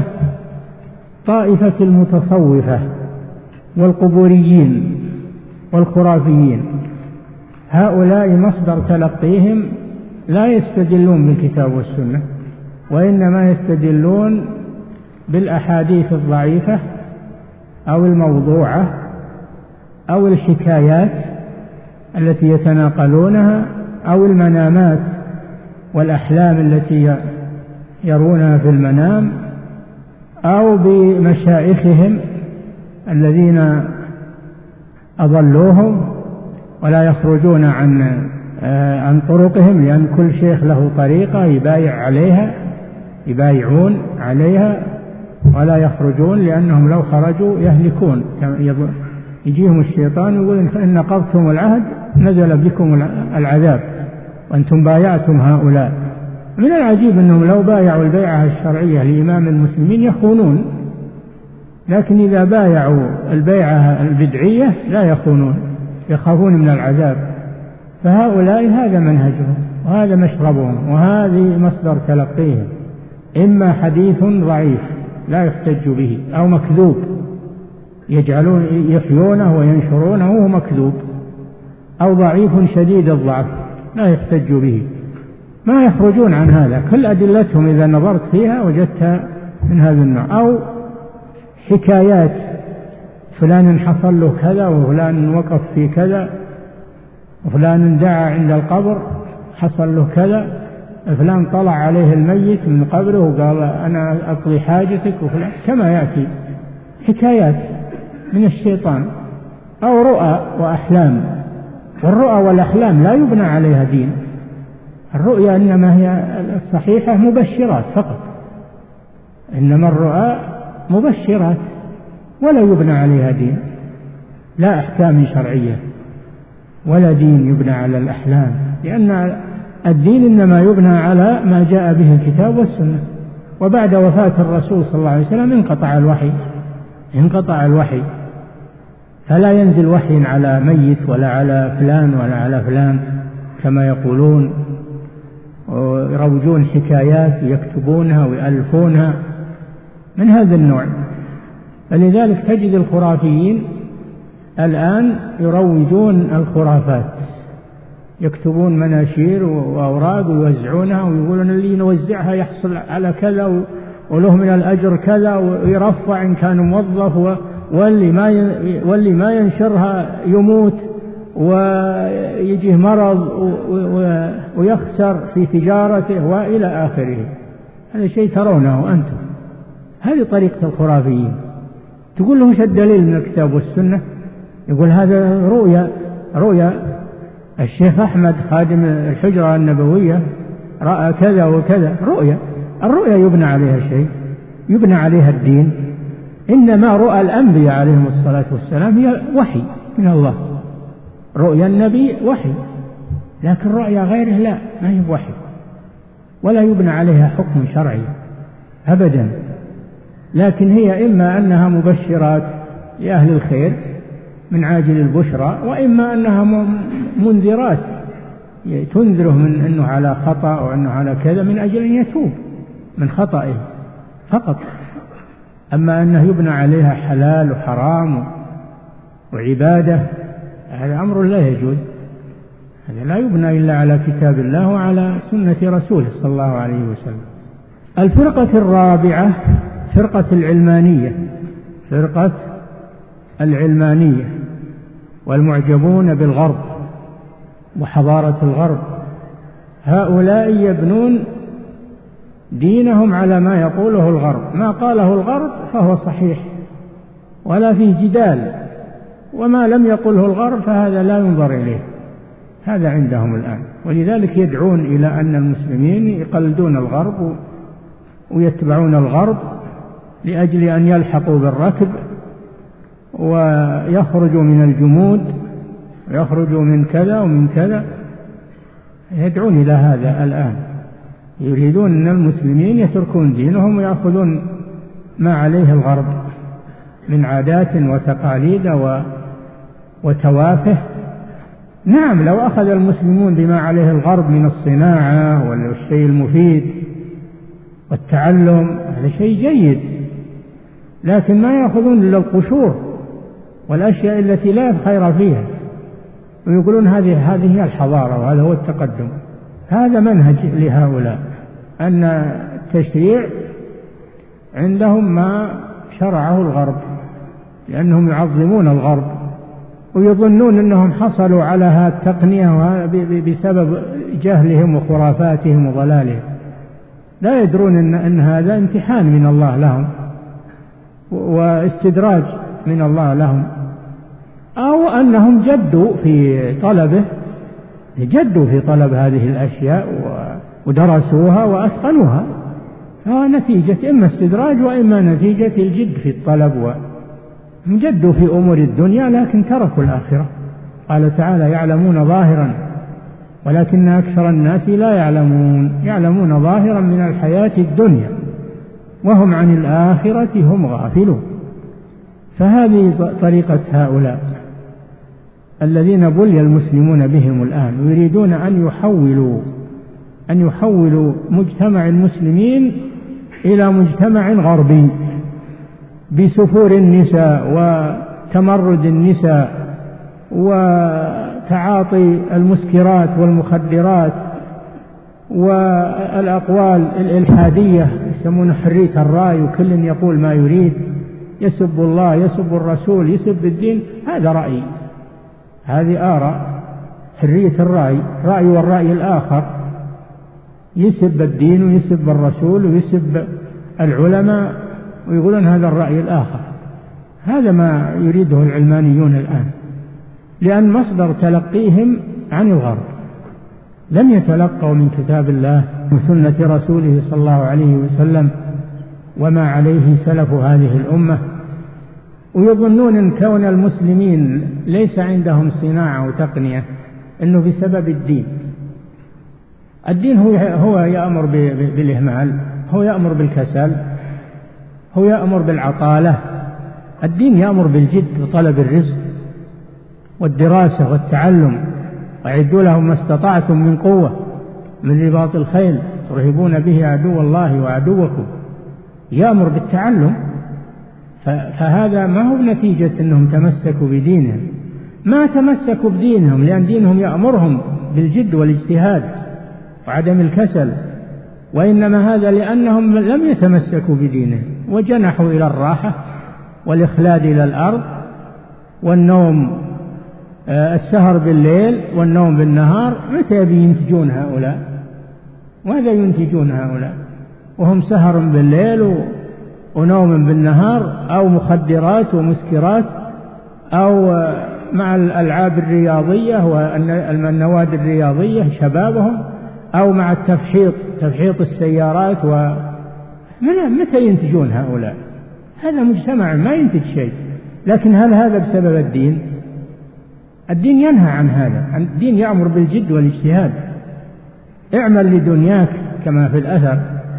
طائفة المتصوفة والقبوريين والخرافيين. هؤلاء مصدر تلقيهم لا يستدلون بالكتاب والسنة، وإنما يستدلون بالأحاديث الضعيفة أو الموضوعة أو الحكايات التي يتناقلونها أو المنامات والأحلام التي يرونها في المنام أو بمشايخهم الذين أضلوهم ولا يخرجون عن عن طرقهم، لأن كل شيخ له طريقة يبايع عليها يبايعون عليها ولا يخرجون، لأنهم لو خرجوا يهلكون. يجيهم الشيطان يقول إن نقضتم العهد نزل بكم العذاب وأنتم بايعتم هؤلاء. من العجيب أنهم لو بايعوا البيعة الشرعية لإمام المسلمين يخونون، لكن إذا بايعوا البيعة البدعية لا يخونون، يخافون من العذاب. فهؤلاء هذا منهجهم وهذا مشربهم وهذه مصدر تلقيهم، إما حديث ضعيف لا يحتج به أو مكذوب يجعلون يحيونه وينشرونه وهو مكذوب، أو ضعيف شديد الضعف لا يحتج به. ما يخرجون عن هذا، كل أدلتهم إذا نظرت فيها وجدتها من هذا النوع. أو حكايات فلان حصل له كذا وفلان وقف في كذا وفلان دعا عند القبر حصل له كذا، فلان طلع عليه الميت من قبره وقال أنا أقضي حاجتك وفلان، كما يأتي حكايات من الشيطان. أو رؤى وأحلام، والرؤى والأحلام لا يبنى عليها دين. الرؤيا إنما هي الصحيحة مبشرات فقط، إنما الرؤى مبشرات ولا يبنى عليها دين، لا أحكام شرعية ولا دين يبنى على الأحلام، لأن الدين إنما يبنى على ما جاء به الكتاب والسنة. وبعد وفاة الرسول صلى الله عليه وسلم انقطع الوحي انقطع الوحي فلا ينزل وحي على ميت ولا على فلان ولا على فلان كما يقولون، ويروجون حكايات يكتبونها ويألفونها من هذا النوع. فلذلك تجد الخرافيين الآن يروجون الخرافات، يكتبون مناشير وأوراق ويوزعونها ويقولون اللي نوزعها يحصل على كذا وله من الأجر كذا، ويرفع إن كان موظف، واللي ما واللي ما ينشرها يموت ويجيه مرض ويخسر في تجارته وإلى آخره. هذا شيء ترونه أنتم، هذه طريقة الخرافيين. تقول له وش الدليل من الكتاب والسنة؟ يقول هذا رؤيا رؤيا الشيخ أحمد خادم الحجرة النبوية رأى كذا وكذا. رؤيا الرؤيا يبنى عليها شيء، يبنى عليها الدين. إنما رؤى الأنبياء عليهم الصلاة والسلام هي وحي من الله، رؤيا النبي وحي، لكن رؤيا غيره لا، ما هي وحي ولا يبنى عليها حكم شرعي أبدا، لكن هي إما أنها مبشرات لأهل الخير من عاجل البشرى، وإما أنها منذرات تنذره من أنه على خطأ وأنه على كذا من أجل أن يتوب من خطئه فقط. أما أنه يبنى عليها حلال وحرام وعبادة هذا أمر لا يجوز، هذا لا يبنى إلا على كتاب الله وعلى سنة رسوله صلى الله عليه وسلم. الفرقة الرابعة فرقة العلمانية، فرقة العلمانية والمعجبون بالغرب وحضارة الغرب. هؤلاء يبنون دينهم على ما يقوله الغرب، ما قاله الغرب فهو صحيح ولا فيه جدال، وما لم يقله الغرب فهذا لا ينظر إليه. هذا عندهم الآن، ولذلك يدعون إلى أن المسلمين يقلدون الغرب ويتبعون الغرب لأجل أن يلحقوا بالركب ويخرجوا من الجمود ويخرجوا من كذا ومن كذا. يدعون إلى هذا الآن، يريدون أن المسلمين يتركون دينهم ويأخذون ما عليه الغرب. من عادات وتقاليد وتوافه. نعم، لو أخذ المسلمون بما عليه الغرب من الصناعة والشيء المفيد والتعلم هذا شيء جيد، لكن ما يأخذون إلا القشور والأشياء التي لا خير فيها، ويقولون هذه هذه هي الحضارة وهذا هو التقدم. هذا منهج لهؤلاء، أن التشريع عندهم ما شرعه الغرب، لأنهم يعظمون الغرب ويظنون أنهم حصلوا على هذه التقنية بسبب جهلهم وخرافاتهم وضلالهم، لا يدرون أن, أن هذا امتحان من الله لهم واستدراج من الله لهم، أو أنهم جدوا في طلبه جدوا في طلب هذه الأشياء ودرسوها وأتقنوها، فنتيجة إما استدراج وإما نتيجة الجد في الطلب، وجدوا في أمور الدنيا لكن تركوا الآخرة. قال تعالى: يعلمون ظاهرا ولكن أكثر الناس لا يعلمون، يعلمون ظاهرا من الحياة الدنيا وهم عن الآخرة هم غافلون. فهذه طريقة هؤلاء الذين بلي المسلمون بهم الآن، ويريدون أن يحولوا أن يحولوا مجتمع المسلمين إلى مجتمع غربي بسفور النساء وتمرد النساء وتعاطي المسكرات والمخدرات والأقوال الإلحادية يسمون حرية الرأي، وكل يقول ما يريد، يسب الله يسب الرسول يسب الدين. هذا رأي، هذه آراء، حرية الرأي، رأي والرأي الآخر، يسب الدين ويسب الرسول ويسب العلماء ويقولون هذا الرأي الآخر. هذا ما يريده العلمانيون الآن، لأن مصدر تلقيهم عن الغرب، لم يتلقوا من كتاب الله وسنة رسوله صلى الله عليه وسلم وما عليه سلف هذه الأمة، ويظنون أن كون المسلمين ليس عندهم صناعة وتقنية أنه بسبب الدين. الدين هو, هو يأمر بالإهمال، هو يأمر بالكسل، هو يأمر بالعطالة. الدين يأمر بالجد وطلب الرزق والدراسة والتعلم، وأعدوا لهم ما استطعتم من قوة من رباط الخيل ترهبون به عدو الله وعدوكم. يأمر بالتعلم، فهذا ما هو نتيجة أنهم تمسكوا بدينهم، ما تمسكوا بدينهم لأن دينهم يأمرهم بالجد والاجتهاد وعدم الكسل، وإنما هذا لأنهم لم يتمسكوا بدينهم وجنحوا إلى الراحة والإخلاد إلى الأرض والنوم، السهر بالليل والنوم بالنهار. متى ينتجون هؤلاء؟ ماذا ينتجون هؤلاء وهم سهر بالليل ونوم بالنهار، أو مخدرات ومسكرات، أو مع الألعاب الرياضية والنوادي الرياضية شبابهم، أو مع التفحيط تفحيط السيارات. ومتى ينتجون هؤلاء؟ هذا مجتمع ما ينتج شيء. لكن هل هذا بسبب الدين؟ الدين ينهى عن هذا، الدين يأمر بالجد والاجتهاد. اعمل لدنياك كما في الأثر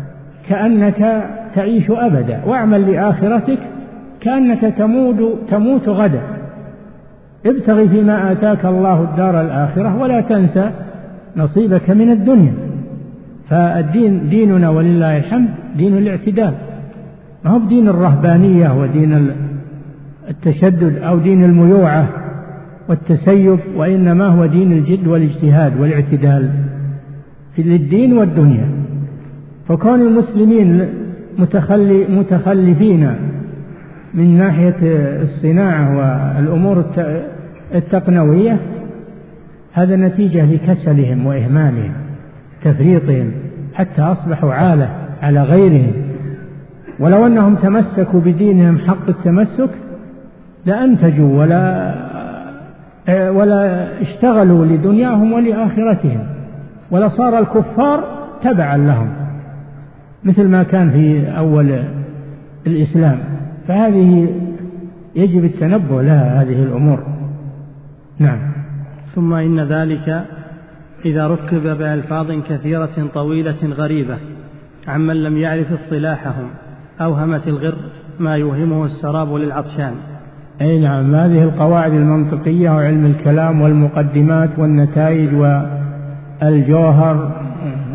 كأنك تعيش أبدا، واعمل لآخرتك كأنك تموت, تموت غدا. ابتغي فيما آتاك الله الدار الآخرة ولا تنسى نصيبك من الدنيا. فالدين ديننا ولله الحمد دين الاعتدال، ما هو دين الرهبانية ودين التشدد أو دين الميوعة والتسيب، وإنما هو دين الجد والاجتهاد والاعتدال في الدين والدنيا. فكون المسلمين متخلي متخلفين من ناحية الصناعة والأمور التقنوية هذا نتيجة لكسلهم وإهمالهم تفريطهم، حتى أصبحوا عالة على غيرهم. ولو أنهم تمسكوا بدينهم حق التمسك لأنتجوا ولا ولا اشتغلوا لدنياهم ولآخرتهم، ولصار الكفار تبعا لهم مثل ما كان في أول الإسلام. فهذه يجب التنبه لها هذه الأمور. نعم. ثم إن ذلك إذا ركب بألفاظ كثيرة طويلة غريبة عمن لم يعرف اصطلاحهم أوهمت الغر ما يوهمه السراب للعطشان. أي نعم، هذه القواعد المنطقية وعلم الكلام والمقدمات والنتائج والجوهر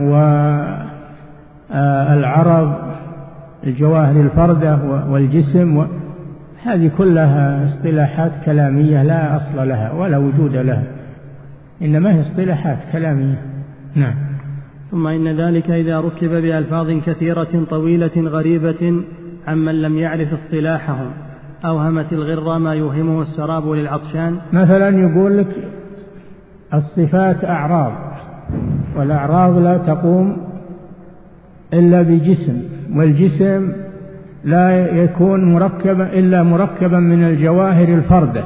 والعرض، الجواهر الفردة والجسم، هذه كلها اصطلاحات كلامية لا أصل لها ولا وجود لها، إنما هي اصطلاحات كلامية. نعم. ثم إن ذلك إذا ركب بألفاظ كثيرة طويلة غريبة عمن لم يعرف اصطلاحهم أوهمت الغرة ما يوهمه السراب للعطشان. مثلا يقول لك الصفات أعراض، والأعراض لا تقوم إلا بجسم، والجسم لا يكون مركبا إلا مركبا من الجواهر الفردة،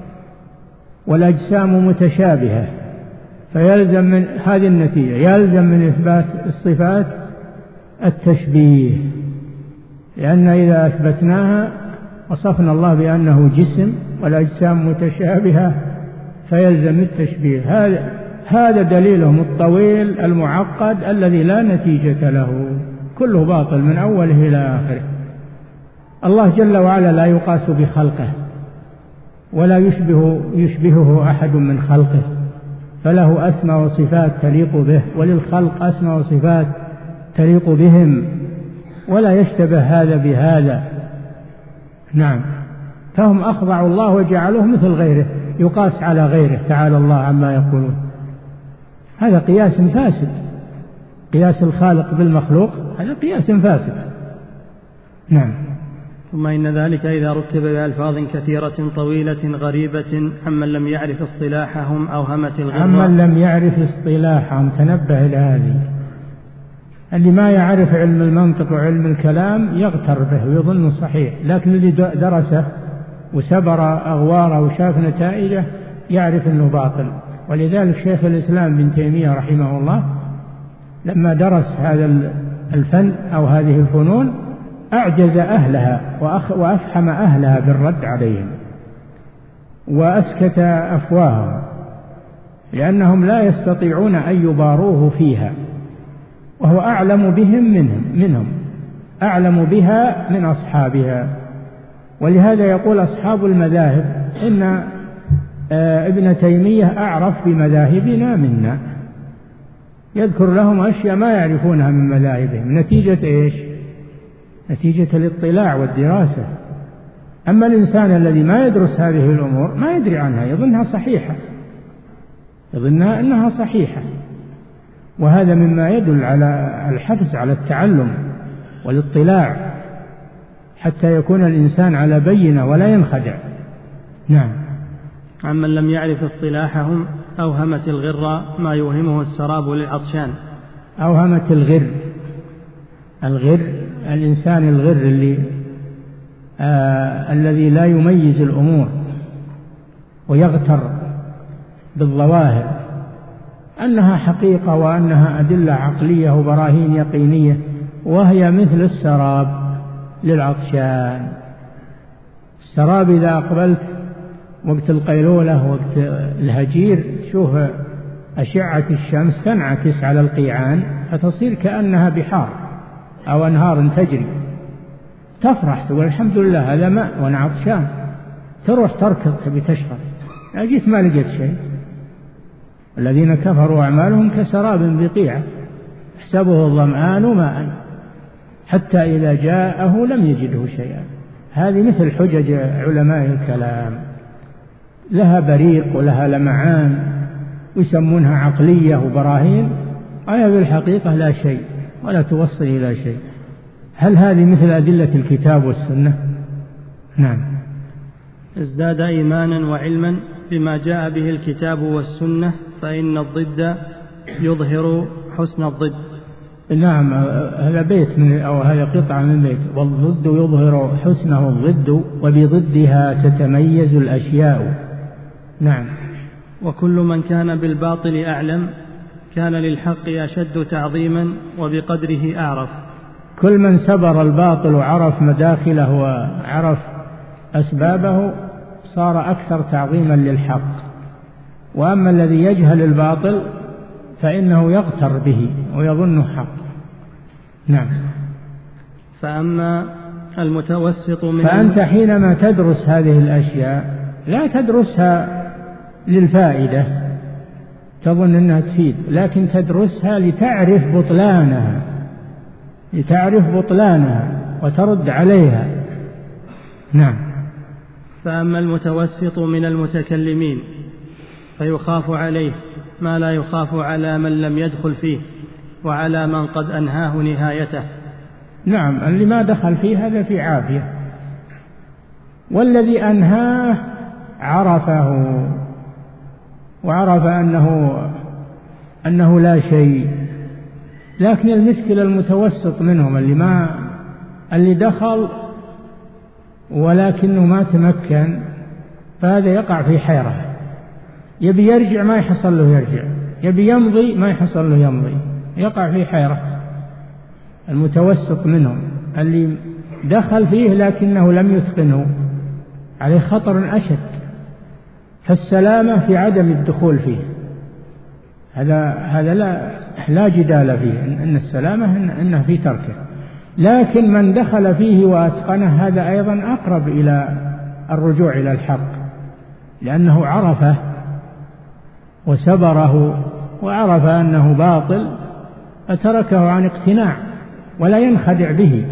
والأجسام متشابهة، فيلزم من هذه النتيجة يلزم من إثبات الصفات التشبيه، لأن إذا أثبتناها وصفنا الله بأنه جسم والأجسام متشابهة فيلزم التشبيه. هذا هذا دليلهم الطويل المعقد الذي لا نتيجة له، كله باطل من أوله إلى آخره. الله جل وعلا لا يقاس بخلقه ولا يشبه يشبهه أحد من خلقه، فله أسماء وصفات تليق به، وللخلق أسماء وصفات تليق بهم، ولا يشتبه هذا بهذا. نعم، فهم أخضعوا الله وجعلوه مثل غيره، يقاس على غيره تعالى الله عما يقولون. هذا قياس فاسد، قياس الخالق بالمخلوق هذا قياس فاسد. نعم. ثم إن ذلك إذا ركب بألفاظ كثيرة طويلة غريبة عمن لم يعرف اصطلاحهم أوهمت الغرة. عمن لم يعرف اصطلاحهم، تنبه إلى هذه. اللي ما يعرف علم المنطق وعلم الكلام يغتر به ويظن صحيح، لكن اللي درسه وسبر أغواره وشاف نتائجه يعرف أنه باطل. ولذلك شيخ الإسلام ابن تيمية رحمه الله لما درس هذا الفن أو هذه الفنون أعجز أهلها وأفحم أهلها بالرد عليهم، وأسكت أفواههم، لأنهم لا يستطيعون أن يباروه فيها، وهو أعلم بهم منهم, منهم أعلم بها من أصحابها. ولهذا يقول أصحاب المذاهب إن ابن تيمية أعرف بمذاهبنا منا، يذكر لهم أشياء ما يعرفونها من مذاهبهم. نتيجة إيش؟ نتيجة الاطلاع والدراسة. أما الإنسان الذي ما يدرس هذه الأمور ما يدري عنها، يظنها صحيحة، يظنها أنها صحيحة، وهذا مما يدل على الحرص على التعلم والاطلاع حتى يكون الإنسان على بينة ولا ينخدع. نعم. عمن لم يعرف اصطلاحهم أوهمت الغر ما يوهمه السراب للعطشان. أوهمت الغر، الغر الإنسان الغر اللي آه الذي لا يميز الأمور ويغتر بالظواهر أنها حقيقة وأنها أدلة عقلية وبراهين يقينية، وهي مثل السراب للعطشان. السراب إذا أقبلت وقت القيلولة وقت الهجير شوف أشعة الشمس تنعكس على القيعان فتصير كأنها بحار أو أنهار تجري، تفرح تقول الحمد لله هذا ماء وأنا عطشان، تروح تركض تبي تشرب، أجيت ما لقيت شيء. الذين كفروا أعمالهم كسراب بقيعة يحسبه الظمآن ماء حتى إذا جاءه لم يجده شيئا. هذه مثل حجج علماء الكلام، لها بريق ولها لمعان ويسمونها عقلية وبراهين، وهي بالحقيقة لا شيء ولا توصل إلى شيء. هل هذه مثل أدلة الكتاب والسنة؟ نعم. ازداد إيمانا وعلما بما جاء به الكتاب والسنة فإن الضد يظهر حسن الضد. نعم، هذا بيت من أو هذا قطعة من بيت. والضد يظهر حسنه الضد وبضدها تتميز الأشياء. نعم. وكل من كان بالباطل أعلم كان للحق أشد تعظيما وبقدره أعرف. كل من سبر الباطل وعرف مداخله وعرف أسبابه صار أكثر تعظيما للحق. وأما الذي يجهل الباطل فإنه يغتر به ويظنه حق. نعم. فأما المتوسط من فأنت حينما تدرس هذه الأشياء لا تدرسها للفائدة تظن أنها تفيد، لكن تدرسها لتعرف بطلانها لتعرف بطلانها وترد عليها. نعم. فأما المتوسط من المتكلمين فيخاف عليه ما لا يخاف على من لم يدخل فيه وعلى من قد أنهاه نهايته. نعم، اللي ما دخل فيه هذا في عافية، والذي أنهاه عرفه وعرف أنه أنه لا شيء. لكن المشكلة المتوسط منهم اللي ما اللي دخل ولكنه ما تمكن، فهذا يقع في حيرة، يبي يرجع ما يحصل له يرجع، يبي يمضي ما يحصل له يمضي، يقع في حيرة. المتوسط منهم اللي دخل فيه لكنه لم يتقنه عليه خطر أشد، فالسلامة في عدم الدخول فيه، هذا هذا لا لا جدال فيه أن السلامة إنه في تركه. لكن من دخل فيه وأتقنه هذا أيضا أقرب إلى الرجوع إلى الحق، لأنه عرفه وسبره وعرف أنه باطل فتركه عن اقتناع ولا ينخدع به.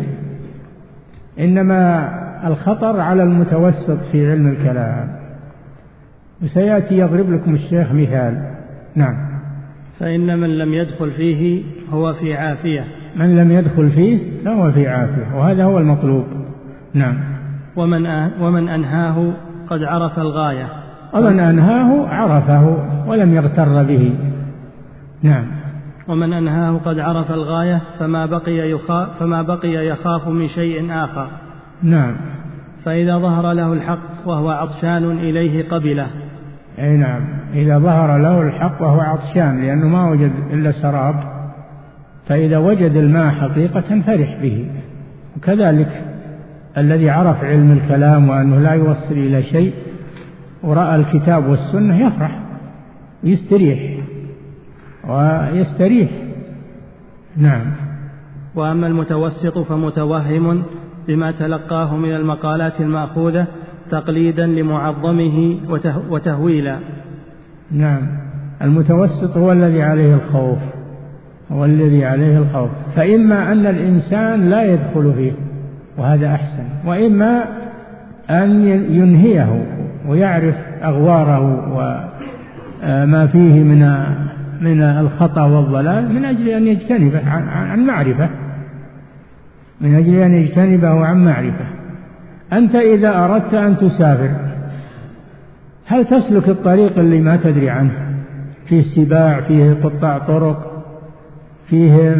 إنما الخطر على المتوسط في علم الكلام، وسيأتي يضرب لكم الشيخ مثال. نعم. فإن من لم يدخل فيه هو في عافية، من لم يدخل فيه فهو في عافية، وهذا هو المطلوب. نعم. ومن ومن أنهاه قد عرف الغاية، ومن أنهاه عرفه ولم يغتر به. نعم. ومن أنهاه قد عرف الغاية فما بقي يخاف فما بقي يخاف من شيء آخر. نعم. فإذا ظهر له الحق وهو عطشان إليه قبله. أي نعم، إذا ظهر له الحق وهو عطشان لأنه ما وجد إلا سراب، فإذا وجد الماء حقيقة فرح به. وكذلك الذي عرف علم الكلام وأنه لا يوصل إلى شيء ورأى الكتاب والسنة يفرح ويستريح ويستريح. نعم. وأما المتوسط فمتوهم بما تلقاه من المقالات المأخوذة تقليدا لمعظمه وتهويلا. نعم. المتوسط هو الذي عليه الخوف، هو الذي عليه الخوف، فإما أن الإنسان لا يدخل فيه وهذا أحسن، وإما أن ينهيه ويعرف أغواره وما فيه من من الخطأ والضلال من أجل أن يجتنبه عن معرفة من أجل أن يجتنبه عن معرفة. أنت إذا أردت أن تسافر هل تسلك الطريق اللي ما تدري عنه، فيه سباع، فيه قطاع طرق، فيه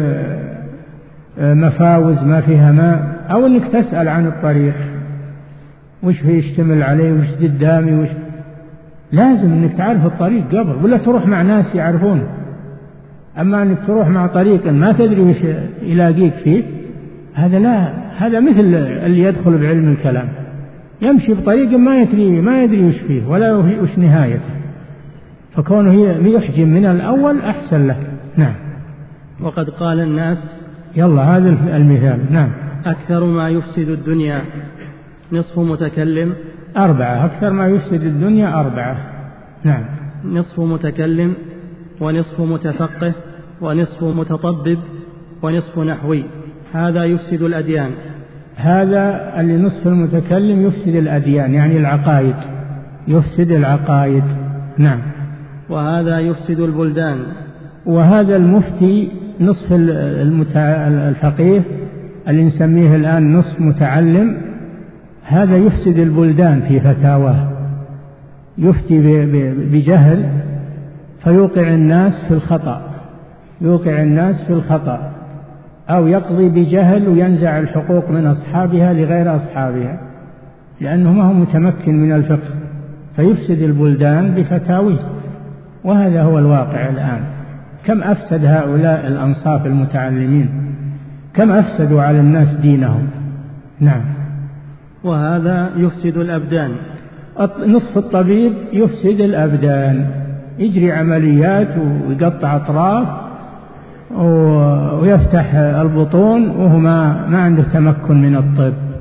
مفاوز ما فيها ماء، أو أنك تسأل عن الطريق وش فيه يشتمل عليه وش قدامي وش؟ لازم أنك تعرف الطريق قبل، ولا تروح مع ناس يعرفونه. أما أنك تروح مع طريق ما تدري وش يلاقيك فيه، هذا لا، هذا مثل اللي يدخل بعلم الكلام يمشي بطريق ما يدري ما يدري وش فيه ولا وش نهايته، فكونه يحجم من الأول أحسن له. نعم. وقد قال الناس، يلا هذا المثال. نعم. أكثر ما يفسد الدنيا نصف متكلم. أربعة. أكثر ما يفسد الدنيا أربعة. نعم. نصف متكلم ونصف متفقه ونصف متطبب ونصف نحوي، هذا يفسد الأديان. هذا اللي نصف المتكلم يفسد الأديان، يعني العقائد، يفسد العقائد. نعم. وهذا يفسد البلدان. وهذا المفتي نصف الفقيه اللي نسميه الآن نصف متعلم، هذا يفسد البلدان في فتاواه، يفتي بجهل فيوقع الناس في الخطأ يوقع الناس في الخطأ أو يقضي بجهل وينزع الحقوق من أصحابها لغير أصحابها لأنه ما هو متمكن من الفقه، فيفسد البلدان بفتاويه. وهذا هو الواقع الآن. كم أفسد هؤلاء الأنصاف المتعلمين، كم أفسدوا على الناس دينهم. نعم. وهذا يفسد الأبدان. نصف الطبيب يفسد الأبدان، يجري عمليات ويقطع أطراف ويفتح البطون وهو ما, ما عنده تمكن من الطب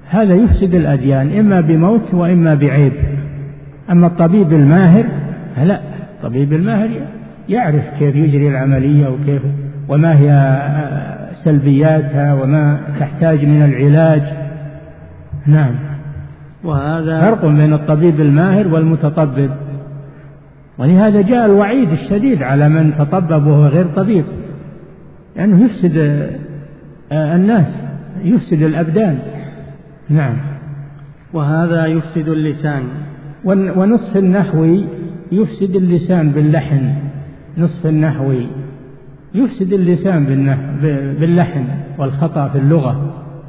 هذا يفسد الأديان إما بموت وإما بعيب. أما الطبيب الماهر لا، الطبيب الماهر يعرف كيف يجري العملية وكيف وما هي سلبياتها وما تحتاج من العلاج. نعم. وهذا فرق بين الطبيب الماهر والمتطبب، ولهذا جاء الوعيد الشديد على من تطبب وهو غير طبيب، لأنه يعني يفسد الناس، يفسد الأبدان. نعم. وهذا يفسد اللسان. ونصف النحوي يفسد اللسان باللحن، نصف النحوي يفسد اللسان باللحن والخطأ في اللغة،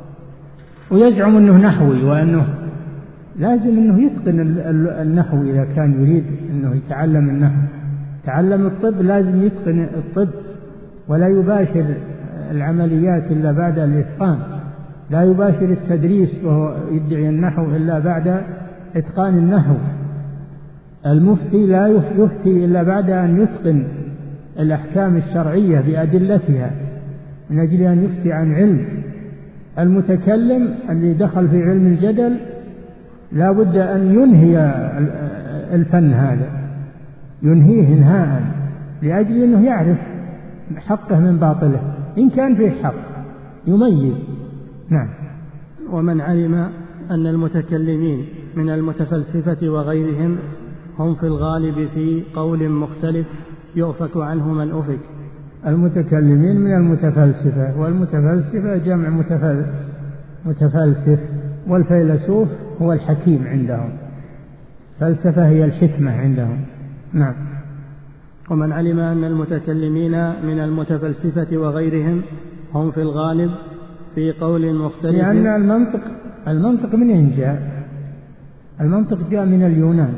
ويزعم أنه نحوي وأنه لازم أنه يتقن النحو إذا كان يريد أنه يتعلم النحو. تعلم الطب لازم يتقن الطب، ولا يباشر العمليات إلا بعد الإتقان، لا يباشر التدريس وهو يدعي النحو إلا بعد إتقان النحو. المفتي لا يفتي إلا بعد أن يتقن الأحكام الشرعية بأدلتها من أجل أن يفتي عن علم. المتكلم اللي دخل في علم الجدل لا بد أن ينهي الفن هذا، ينهيه انهاء، لأجل أنه يعرف حقه من باطله، إن كان فيه حق يميز. نعم. ومن علم أن المتكلمين من المتفلسفة وغيرهم هم في الغالب في قول مختلف يؤفك عنه من أفك. المتكلمين من المتفلسفة، والمتفلسفة جمع متفلسف، والفيلسوف هو الحكيم عندهم، فلسفة هي الحكمة عندهم. نعم. ومن علم أن المتكلمين من المتفلسفة وغيرهم هم في الغالب في قول مختلف، لأن المنطق المنطق منين جاء؟ المنطق جاء من اليونان،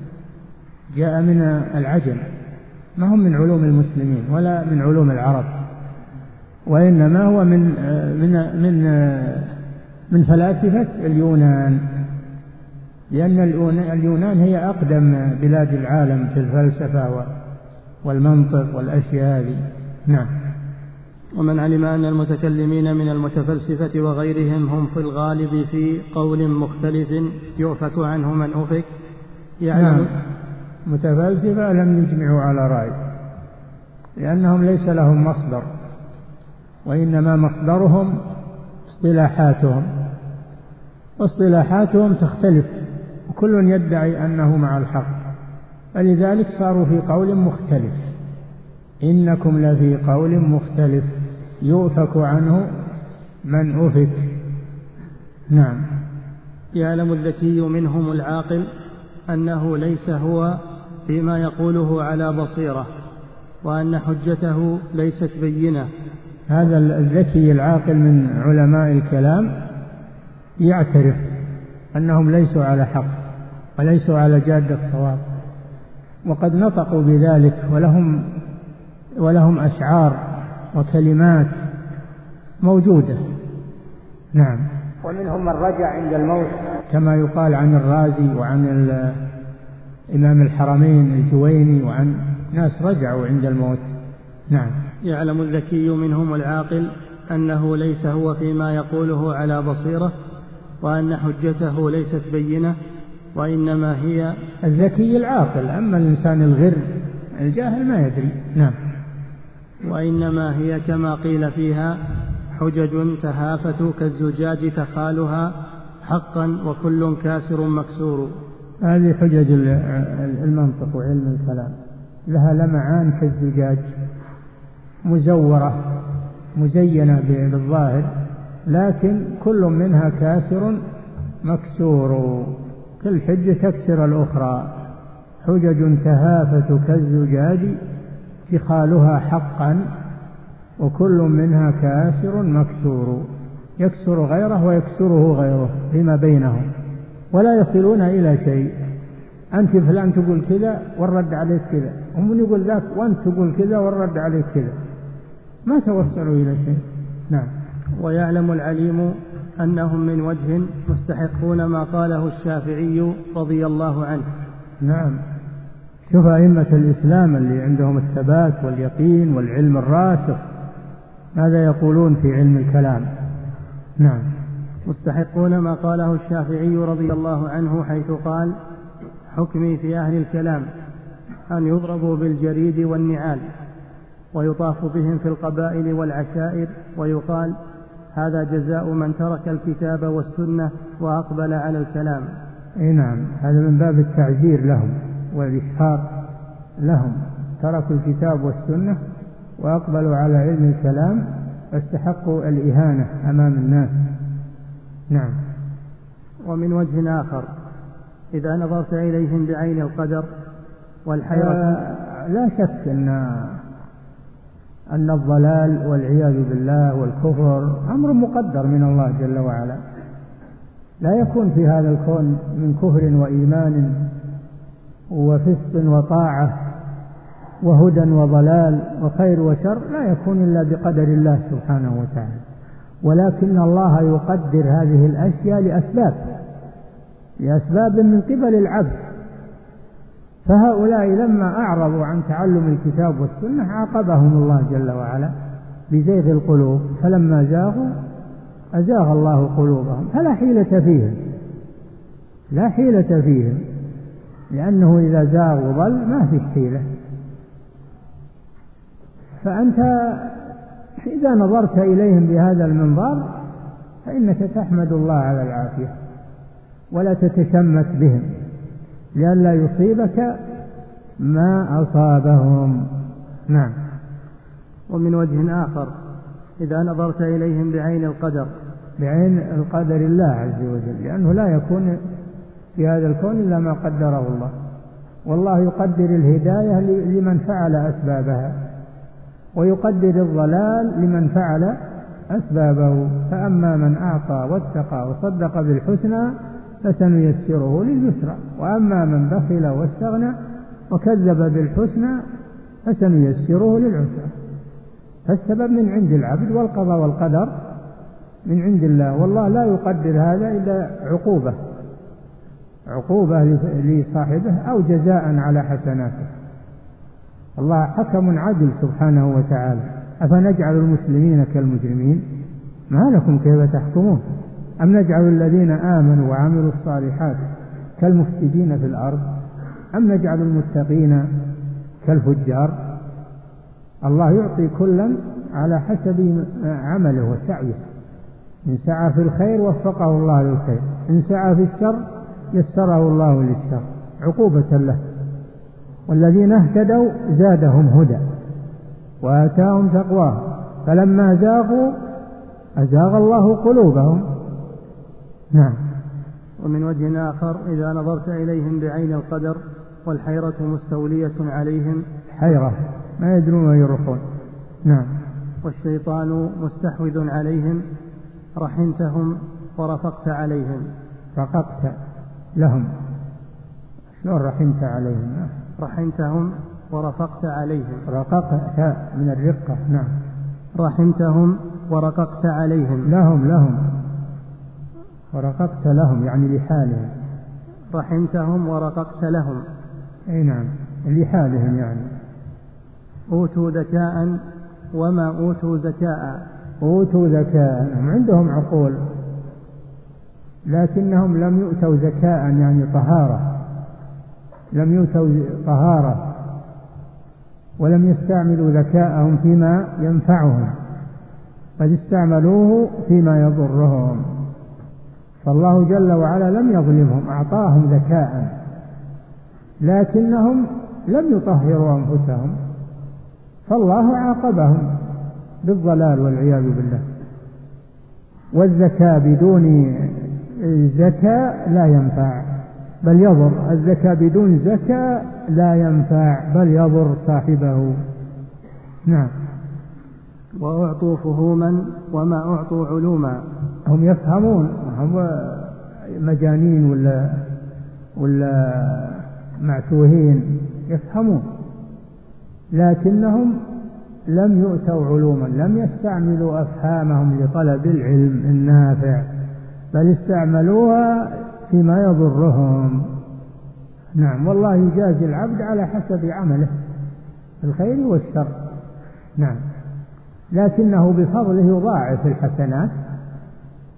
جاء من العجم، ما هم من علوم المسلمين ولا من علوم العرب، وإنما هو من من من من فلاسفة اليونان، لأن اليونان هي أقدم بلاد العالم في الفلسفة والمنطق والأشياء هذه. نعم. ومن علم أن المتكلمين من المتفلسفة وغيرهم هم في الغالب في قول مختلف يؤفك عنه من أفك. يعني نعم. متفلسفة لم يجمعوا على رأي، لأنهم ليس لهم مصدر، وإنما مصدرهم اصطلاحاتهم، واصطلاحاتهم تختلف، وكل يدعي أنه مع الحق، فلذلك صاروا في قول مختلف. إنكم لفي قول مختلف يؤفك عنه من أفك. نعم. يعلم الذكي منهم العاقل أنه ليس هو فيما يقوله على بصيرة، وأن حجته ليست بينة. هذا الذكي العاقل من علماء الكلام يعترف أنهم ليسوا على حق وليسوا على جادة الصواب، وقد نطقوا بذلك، ولهم ولهم أشعار وكلمات موجودة. نعم. ومنهم من رجع عند الموت، كما يقال عن الرازي وعن إمام الحرمين الجويني وعن ناس رجعوا عند الموت. نعم. يعلم الذكي منهم العاقل أنه ليس هو فيما يقوله على بصيرة، وأن حجته ليست بينة، وإنما هي الذكي العاقل. أما الإنسان الغر الجاهل ما يدري. نعم. وإنما هي كما قيل فيها حجج تهافت كالزجاج تخالها حقا وكل كاسر مكسور. هذه حجج المنطق وعلم الكلام، لها لمعان كالزجاج، مزورة مزينة بالظاهر، لكن كل منها كاسر مكسور، كل حجة تكسر الأخرى. حجج تهافت كالزجاج تخالها حقا وكل منها كاسر مكسور، يكسر غيره ويكسره غيره فيما بينهم، ولا يصلون إلى شيء. أنت فلان تقول كذا والرد عليك كذا، هم يقول ذاك وأنت تقول كذا والرد عليك كذا، ما توصلوا إلى شيء. نعم. ويعلم العليم أنهم من وجه مستحقون ما قاله الشافعي رضي الله عنه. نعم. شوف أئمة الإسلام اللي عندهم الثبات واليقين والعلم الراسخ ماذا يقولون في علم الكلام. نعم. مستحقون ما قاله الشافعي رضي الله عنه حيث قال: حكمي في أهل الكلام أن يضربوا بالجريد والنعال ويطاف بهم في القبائل والعشائر، ويقال: هذا جزاء من ترك الكتاب والسنة وأقبل على الكلام. اي نعم، هذا من باب التعزير لهم والإشهار لهم، تركوا الكتاب والسنة وأقبلوا على علم الكلام فاستحقوا الإهانة أمام الناس. نعم. ومن وجه آخر إذا نظرت إليهم بعين القدر والحيرة، آه لا شك أن أن الضلال والعياذ بالله والكفر أمر مقدر من الله جل وعلا، لا يكون في هذا الكون من كفر وإيمان وفسق وطاعة وهدى وضلال وخير وشر، لا يكون إلا بقدر الله سبحانه وتعالى، ولكن الله يقدر هذه الأشياء لأسباب لأسباب من قبل العبد. فهؤلاء لما أعرضوا عن تعلم الكتاب والسنة عاقبهم الله جل وعلا بزيغ القلوب، فلما زاغوا أزاغ الله قلوبهم، فلا حيلة فيهم لا حيلة فيهم لأنه إذا زاغ وضل ما في حيلة. فأنت إذا نظرت إليهم بهذا المنظار فإنك تحمد الله على العافية ولا تتشمت بهم لئلا يصيبك ما أصابهم. نعم. ومن وجه آخر إذا نظرت إليهم بعين القدر بعين القدر الله عز وجل، لأنه لا يكون في هذا الكون إلا ما قدره الله، والله يقدر الهداية لمن فعل أسبابها ويقدر الضلال لمن فعل أسبابه. فأما من أعطى واتقى وصدق بالحسنى فسنيسره لليسرى، وأما من بخل واستغنى وكذب بالحسنى فسنيسره للعسرى. فالسبب من عند العبد والقضاء والقدر من عند الله، والله لا يقدر هذا إلا عقوبة عقوبة لصاحبه أو جزاء على حسناته. الله حكم عدل سبحانه وتعالى. أفنجعل المسلمين كالمجرمين؟ ما لكم كيف تحكمون؟ أم نجعل الذين آمنوا وعملوا الصالحات كالمفسدين في الأرض أم نجعل المتقين كالفجار؟ الله يعطي كلا على حسب عمله وسعيه، إن سعى في الخير وفقه الله للخير، إن سعى في الشر يسره الله للشر عقوبة له. والذين اهتدوا زادهم هدى وآتاهم تقواهم فلما زاغوا أزاغ الله قلوبهم. نعم. ومن وجه آخر إذا نظرت إليهم بعين القدر والحيرة مستولية عليهم، حيرة ما يدرون ما يروحون. نعم. والشيطان مستحوذ عليهم، رحمتهم ورفقت عليهم. رققت لهم، شلون رحمت عليهم؟ رحمتهم ورفقت عليهم. رققت من الرقة. نعم. رحمتهم ورققت عليهم. لهم لهم ورققت لهم يعني لحالهم. رحمتهم ورققت لهم. أي نعم، لحالهم يعني. أوتوا ذكاء وما أوتوا ذكاء. أوتوا ذكاء، عندهم عقول لكنهم لم يؤتوا ذكاء يعني طهارة، لم يؤتوا طهارة ولم يستعملوا ذكاءهم فيما ينفعهم، بل استعملوه فيما يضرهم. فالله جل وعلا لم يظلمهم، أعطاهم ذكاء لكنهم لم يطهروا أنفسهم، فالله عاقبهم بالضلال والعياذ بالله. والذكاء بدون زكاة لا ينفع بل يضر، الذكاء بدون زكاة لا ينفع بل يضر صاحبه. نعم. وأعطوا فهوما وما أعطوا علوما. هم يفهمون، هم مجانين ولا ولا معتوهين، يفهمون لكنهم لم يؤتوا علوما، لم يستعملوا أفهامهم لطلب العلم النافع بل استعملوها فيما يضرهم. نعم. والله يجازي العبد على حسب عمله الخير والشر. نعم. لكنه بفضله يضاعف الحسنات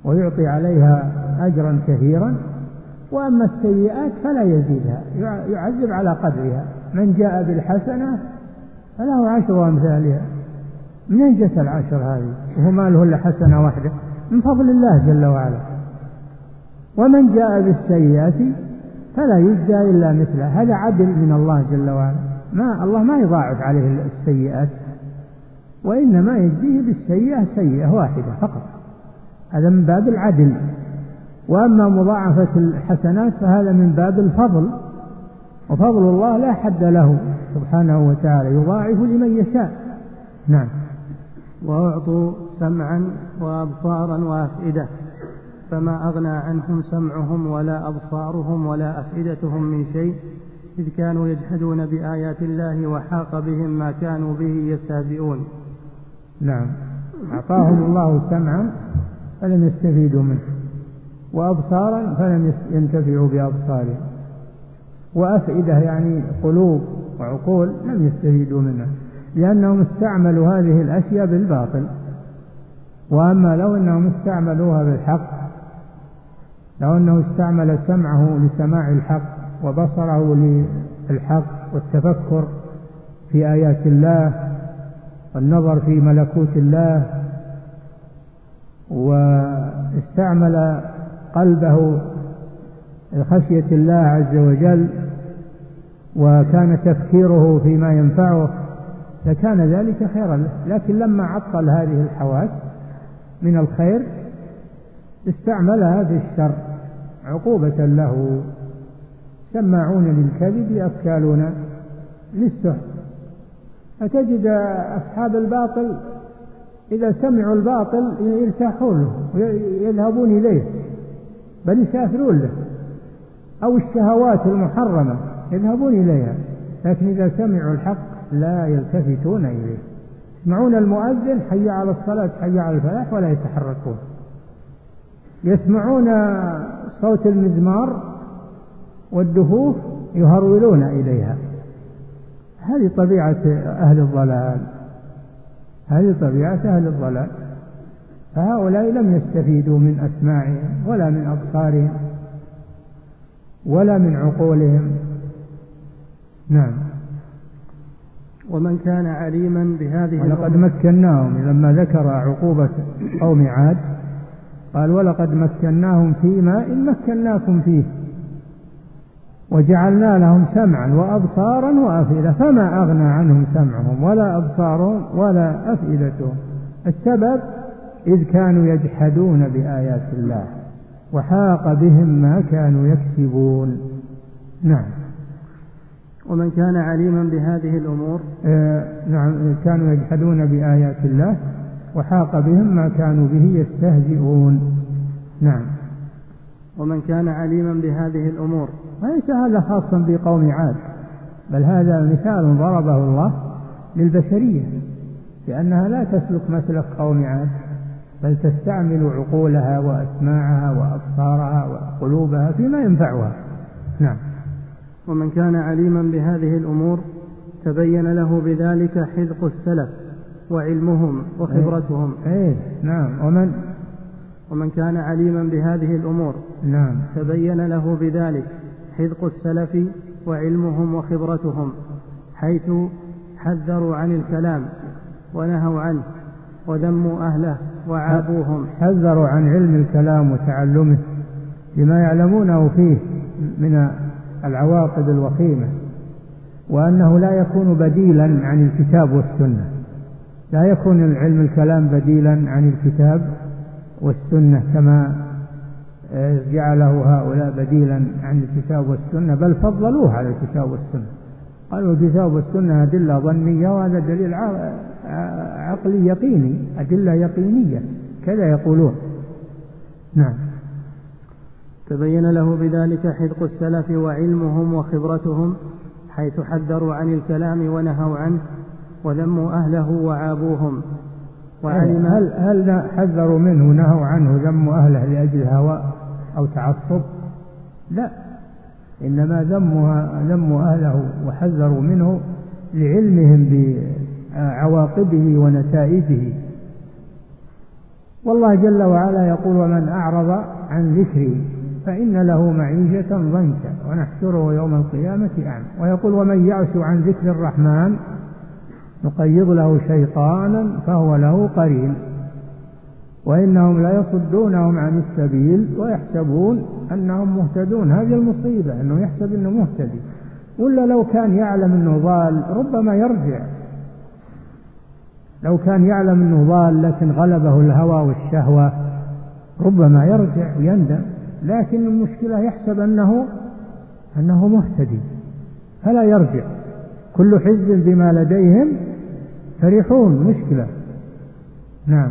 ويعطي عليها أجرا كثيرا. وأما السيئات فلا يزيدها، يعذب على قدرها. من جاء بالحسنة فله عشر أمثالها. منين جت العشر هذه وهو ما له إلا حسنة واحدة؟ من فضل الله جل وعلا. ومن جاء بالسيئة فلا يجزى إلا مثله. هذا عدل من الله جل وعلا. ما الله ما يضاعف عليه السيئات، وإنما يجزيه بالسيئة سيئة واحدة فقط. هذا من باب العدل. وأما مضاعفة الحسنات فهذا من باب الفضل، وفضل الله لا حد له سبحانه وتعالى، يضاعف لمن يشاء. نعم. وأعطوا سمعا وأبصارا وأفئدة فما أغنى عنهم سمعهم ولا أبصارهم ولا أفئدتهم من شيء إذ كانوا يجحدون بآيات الله وحاق بهم ما كانوا به يستهزئون. نعم. أعطاهم الله سمعا فلم يستفيدوا منه، وأبصارا فلم ينتفعوا بأبصارهم، وأفئدة يعني قلوب وعقول لم يستفيدوا منها، لأنهم استعملوا هذه الأشياء بالباطل. وأما لو أنهم استعملوها بالحق، لو أنه استعمل سمعه لسماع الحق وبصره للحق والتفكر في آيات الله والنظر في ملكوت الله، واستعمل قلبه لخشية الله عز وجل، وكان تفكيره فيما ينفعه، لكان ذلك خيرا له. لكن لما عطل هذه الحواس من الخير استعملها في الشر عقوبة له. سماعون للكذب أكالون للسحت. فتجد أصحاب الباطل إذا سمعوا الباطل يرتاحون له ويذهبون إليه، بل يسافرون له، أو الشهوات المحرمة يذهبون إليها، لكن إذا سمعوا الحق لا يلتفتون إليه. يسمعون المؤذن حي على الصلاة حي على الفلاح ولا يتحركون. يسمعون صوت المزمار والدفوف يهرولون إليها. هذه طبيعة أهل الضلال، هذه طبيعة أهل الضلال. فهؤلاء لم يستفيدوا من أسماعهم ولا من أبصارهم ولا من عقولهم. نعم. ومن كان عليما بهذه ولقد مكناهم، لما ذكر عقوبة قوم عاد قال ولقد مكناهم فيما إن مكناكم فيه وجعلنا لهم سمعا وأبصارا وأفئدة فما أغنى عنهم سمعهم ولا أبصارهم ولا أفئدتهم. السبب إذ كانوا يجحدون بآيات الله وحاق بهم ما كانوا يكسبون. نعم. ومن كان عليما بهذه الأمور آه نعم كانوا يجحدون بآيات الله وحاق بهم ما كانوا به يستهزئون. نعم. ومن كان عليما بهذه الأمور، وليس هذا خاصا بقوم عاد، بل هذا مثال ضربه الله للبشرية، لأنها لا تسلك مسلك قوم عاد، بل تستعمل عقولها وأسماعها وأبصارها وقلوبها فيما ينفعها. نعم. ومن كان عليما بهذه الأمور تبين له بذلك حذق السلف وعلمهم وخبرتهم. أيه. نعم. ومن ومن كان عليما بهذه الأمور نعم تبين له بذلك حذق السلف وعلمهم وخبرتهم، حيث حذروا عن الكلام ونهوا عنه وذموا أهله وعابوهم. حذروا عن علم الكلام وتعلمه لما يعلمونه فيه من العواقب الوخيمة، وأنه لا يكون بديلا عن الكتاب والسنة، لا يكون علم الكلام بديلا عن الكتاب والسنة كما جعله هؤلاء بديلا عن الكتاب والسنة، بل فضلوه على الكتاب والسنة. قالوا الكتاب والسنة أدلة ظنية وهذا دليل عقلي يقيني، أدلة يقينية، كذا يقولون. نعم. تبين له بذلك حذق السلف وعلمهم وخبرتهم، حيث حذروا عن الكلام ونهوا عنه وذموا أهله وعابوهم. وعلم هل, هل حذروا منه نهوا عنه ذموا أهله لأجل هوى أو تعصب؟ لا، إنما ذموا ذموا أهله وحذروا منه لعلمهم بعواقبه ونتائجه، والله جل وعلا يقول ومن أعرض عن ذكري فإن له معيشة ضنكا ونحشره يوم القيامة أعمى. ويقول ومن يعش عن ذكر الرحمن نقيض له شيطانا فهو له قرين وإنهم لا يصدونهم عن السبيل ويحسبون أنهم مهتدون. هذه المصيبة أنه يحسب أنه مهتدي، ولا لو كان يعلم أنه ضال ربما يرجع. لو كان يعلم أنه ضال لكن غلبه الهوى والشهوة ربما يرجع ويندم، لكن المشكلة يحسب أنه أنه مهتدي فلا يرجع. كل حزب بما لديهم فرحون. مشكلة. نعم.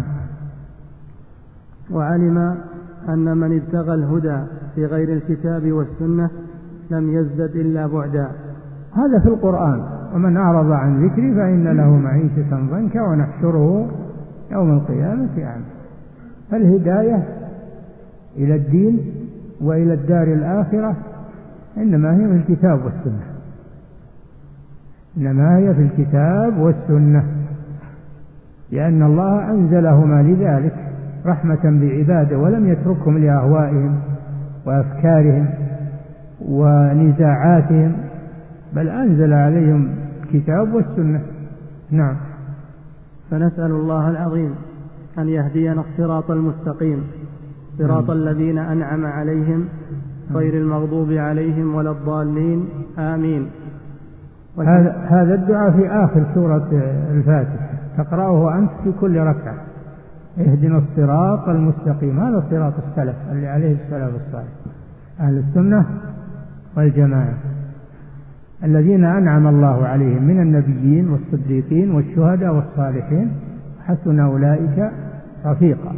وعلم أن من ابتغى الهدى في غير الكتاب والسنة لم يزدد إلا بعدا. هذا في القرآن. ومن أعرض عن ذكري فإن له معيشة ضنكا ونحشره يوم القيامة أعمى. فالهداية إلى الدين وإلى الدار الآخرة إنما هي في الكتاب والسنة، إنما هي في الكتاب والسنة، لأن الله أنزلهما لذلك رحمة بعباده ولم يتركهم لأهوائهم وأفكارهم ونزاعاتهم، بل أنزل عليهم الكتاب والسنة. نعم. فنسأل الله العظيم أن يهدينا الصراط المستقيم صراط الذين أنعم عليهم غير المغضوب عليهم ولا الضالين آمين. هذا هذا الدعاء في آخر سورة الفاتحة تقرأه أنت في كل ركعة. اهدنا الصراط المستقيم. هذا صراط السلف اللي عليه السلف الصالح أهل السنة والجماعة الذين أنعم الله عليهم من النبيين والصديقين والشهداء والصالحين حسن أولئك رفيقا.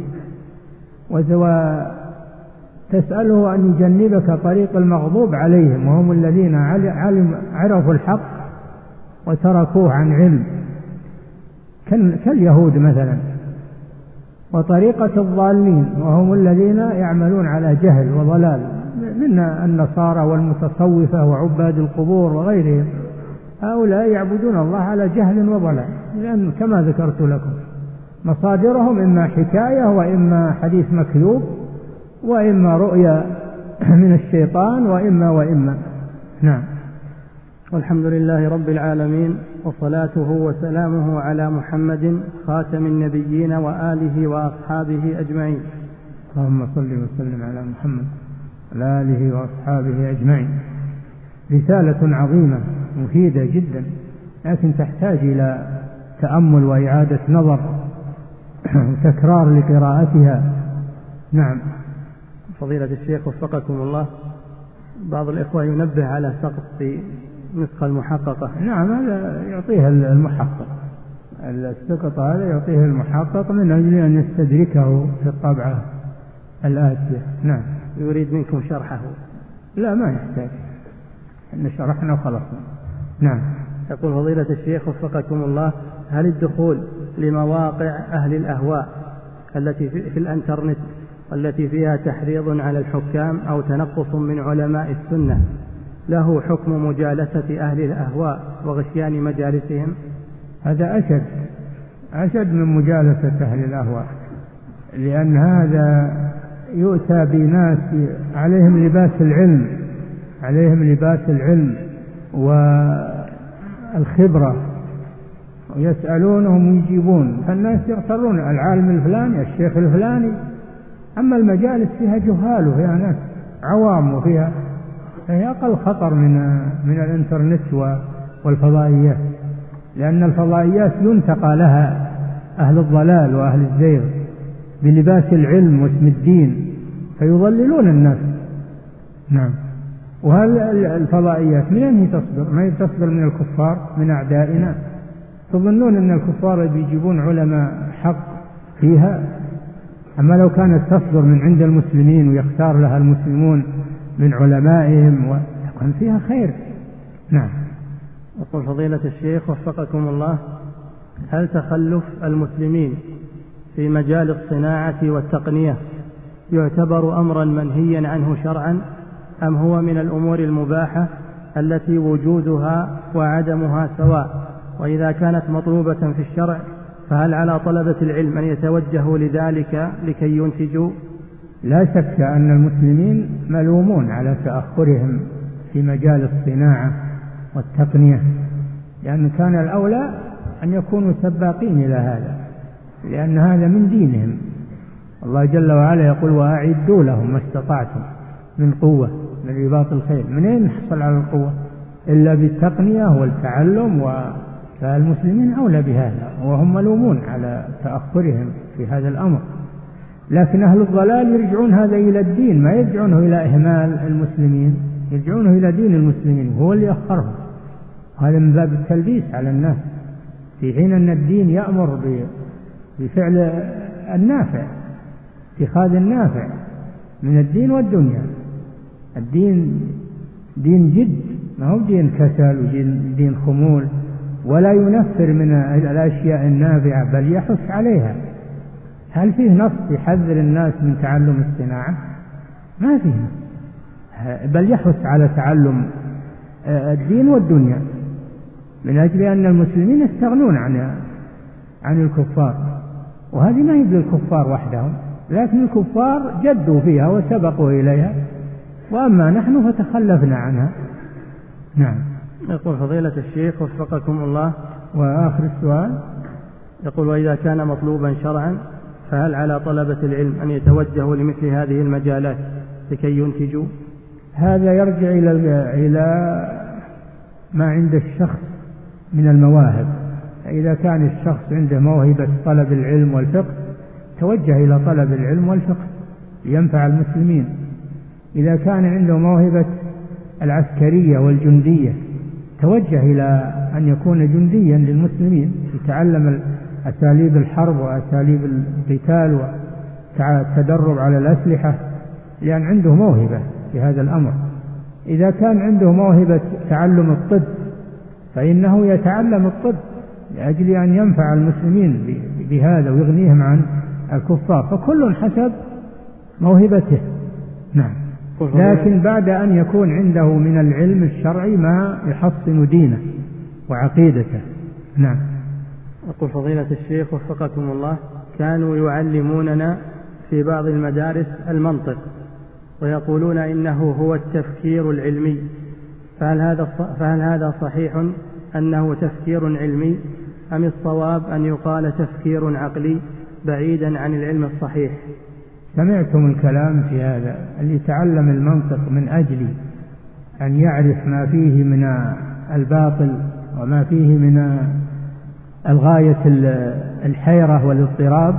وتسأله أن يجنبك طريق المغضوب عليهم وهم الذين علم عرفوا الحق وتركوه عن علم كاليهود مثلا، وطريقة الضالين وهم الذين يعملون على جهل وضلال من النصارى والمتصوفة وعباد القبور وغيرهم. هؤلاء يعبدون الله على جهل وضلال، لأن كما ذكرت لكم مصادرهم إما حكاية وإما حديث مكذوب وإما رؤيا من الشيطان وإما وإما. نعم. والحمد لله رب العالمين، وصلاته وسلامه على محمد خاتم النبيين وآله وأصحابه أجمعين. اللهم صل وسلم على محمد وعلى آله وأصحابه أجمعين. رسالة عظيمة مفيدة جدا، لكن تحتاج إلى تأمل وإعادة نظر وتكرار لقراءتها. نعم. فضيلة الشيخ وفقكم الله، بعض الإخوة ينبه على سقط في نسخة المحققة. نعم، هذا يعطيها المحقق، السقط هذا يعطيه المحقق من أجل أن يستدركه في الطبعة الآتية. نعم. يريد منكم شرحه؟ لا، ما يحتاج، إن شرحنا وخلصنا. نعم. يقول فضيلة الشيخ وفقكم الله، هل الدخول لمواقع أهل الأهواء التي في الانترنت والتي فيها تحريض على الحكام أو تنقص من علماء السنة له حكم مجالسة أهل الأهواء وغشيان مجالسهم؟ هذا أشد أشد من مجالسة أهل الأهواء، لأن هذا يؤتى بناس عليهم لباس العلم عليهم لباس العلم والخبرة ويسألونهم ويجيبون، فالناس يغترون العالم الفلاني الشيخ الفلاني. أما المجالس فيها جهال وفيها ناس عوام وفيها فهي أقل خطر من من الإنترنت والفضائيات، لأن الفضائيات ينتقى لها أهل الضلال وأهل الزيغ بلباس العلم واسم الدين فيضللون الناس. نعم. وهل الفضائيات من أين تصدر؟ ما تصدر من الكفار من أعدائنا؟ تظنون أن الكفار بيجيبون علماء حق فيها؟ أما لو كانت تصدر من عند المسلمين ويختار لها المسلمون من علمائهم ويكون فيها خير. نعم. يقول فضيلة الشيخ وفقكم الله، هل تخلف المسلمين في مجال الصناعة والتقنية يعتبر أمرا منهيا عنه شرعا، أم هو من الأمور المباحة التي وجودها وعدمها سواء؟ وإذا كانت مطلوبة في الشرع فهل على طلبة العلم أن يتوجهوا لذلك لكي ينتجوا؟ لا شك أن المسلمين ملومون على تأخرهم في مجال الصناعة والتقنية، لأن كان الأولى أن يكونوا سباقين إلى هذا، لأن هذا من دينهم. الله جل وعلا يقول وأعدوا لهم ما استطعتم من قوة من رباط الخيل. منين نحصل على القوة إلا بالتقنية والتعلم؟ فالمسلمين أولى بهذا، وهم ملومون على تأخرهم في هذا الأمر. لكن أهل الضلال يرجعون هذا إلى الدين، ما يرجعونه إلى إهمال المسلمين، يرجعونه إلى دين المسلمين، هو اللي أخرهم. هذا من باب التلبيس على الناس، في حين أن الدين يأمر بفعل النافع، اتخاذ النافع من الدين والدنيا. الدين دين جد، ما هو دين كسل ودين خمول، ولا ينفر من الأشياء النافعة بل يحث عليها. هل فيه نص يحذر الناس من تعلم الصناعة؟ ما فيه نص، بل يحث على تعلم الدين والدنيا، من أجل أن المسلمين يستغنون عن عن الكفار. وهذه ما هي للكفار وحدهم، لكن الكفار جدوا فيها وسبقوا إليها، وأما نحن فتخلفنا عنها. نعم. يقول فضيلة الشيخ وفقكم الله، وآخر السؤال يقول وإذا كان مطلوبا شرعا فهل على طلبة العلم أن يتوجهوا لمثل هذه المجالات لكي ينتجوا؟ هذا يرجع إلى إلى ما عند الشخص من المواهب. إذا كان الشخص عنده موهبة طلب العلم والفقه توجه إلى طلب العلم والفقه لينفع المسلمين. إذا كان عنده موهبة العسكرية والجندية توجه إلى أن يكون جنديا للمسلمين، يتعلم أساليب الحرب وأساليب القتال والتدرب على الأسلحة، لأن عنده موهبة في هذا الأمر. إذا كان عنده موهبة تعلم الطب فإنه يتعلم الطب لأجل أن ينفع المسلمين بهذا ويغنيهم عن الكفار، فكل حسب موهبته. نعم. لكن بعد أن يكون عنده من العلم الشرعي ما يحصن دينه وعقيدته. نعم. يقول فضيلة الشيخ وفقكم الله، كانوا يعلموننا في بعض المدارس المنطق ويقولون إنه هو التفكير العلمي، فهل هذا فهل هذا صحيح أنه تفكير علمي، أم الصواب أن يقال تفكير عقلي بعيدا عن العلم الصحيح؟ سمعتم الكلام في هذا. اللي يتعلم المنطق من أجل أن يعرف ما فيه من الباطل وما فيه من الغاية الحيرة والاضطراب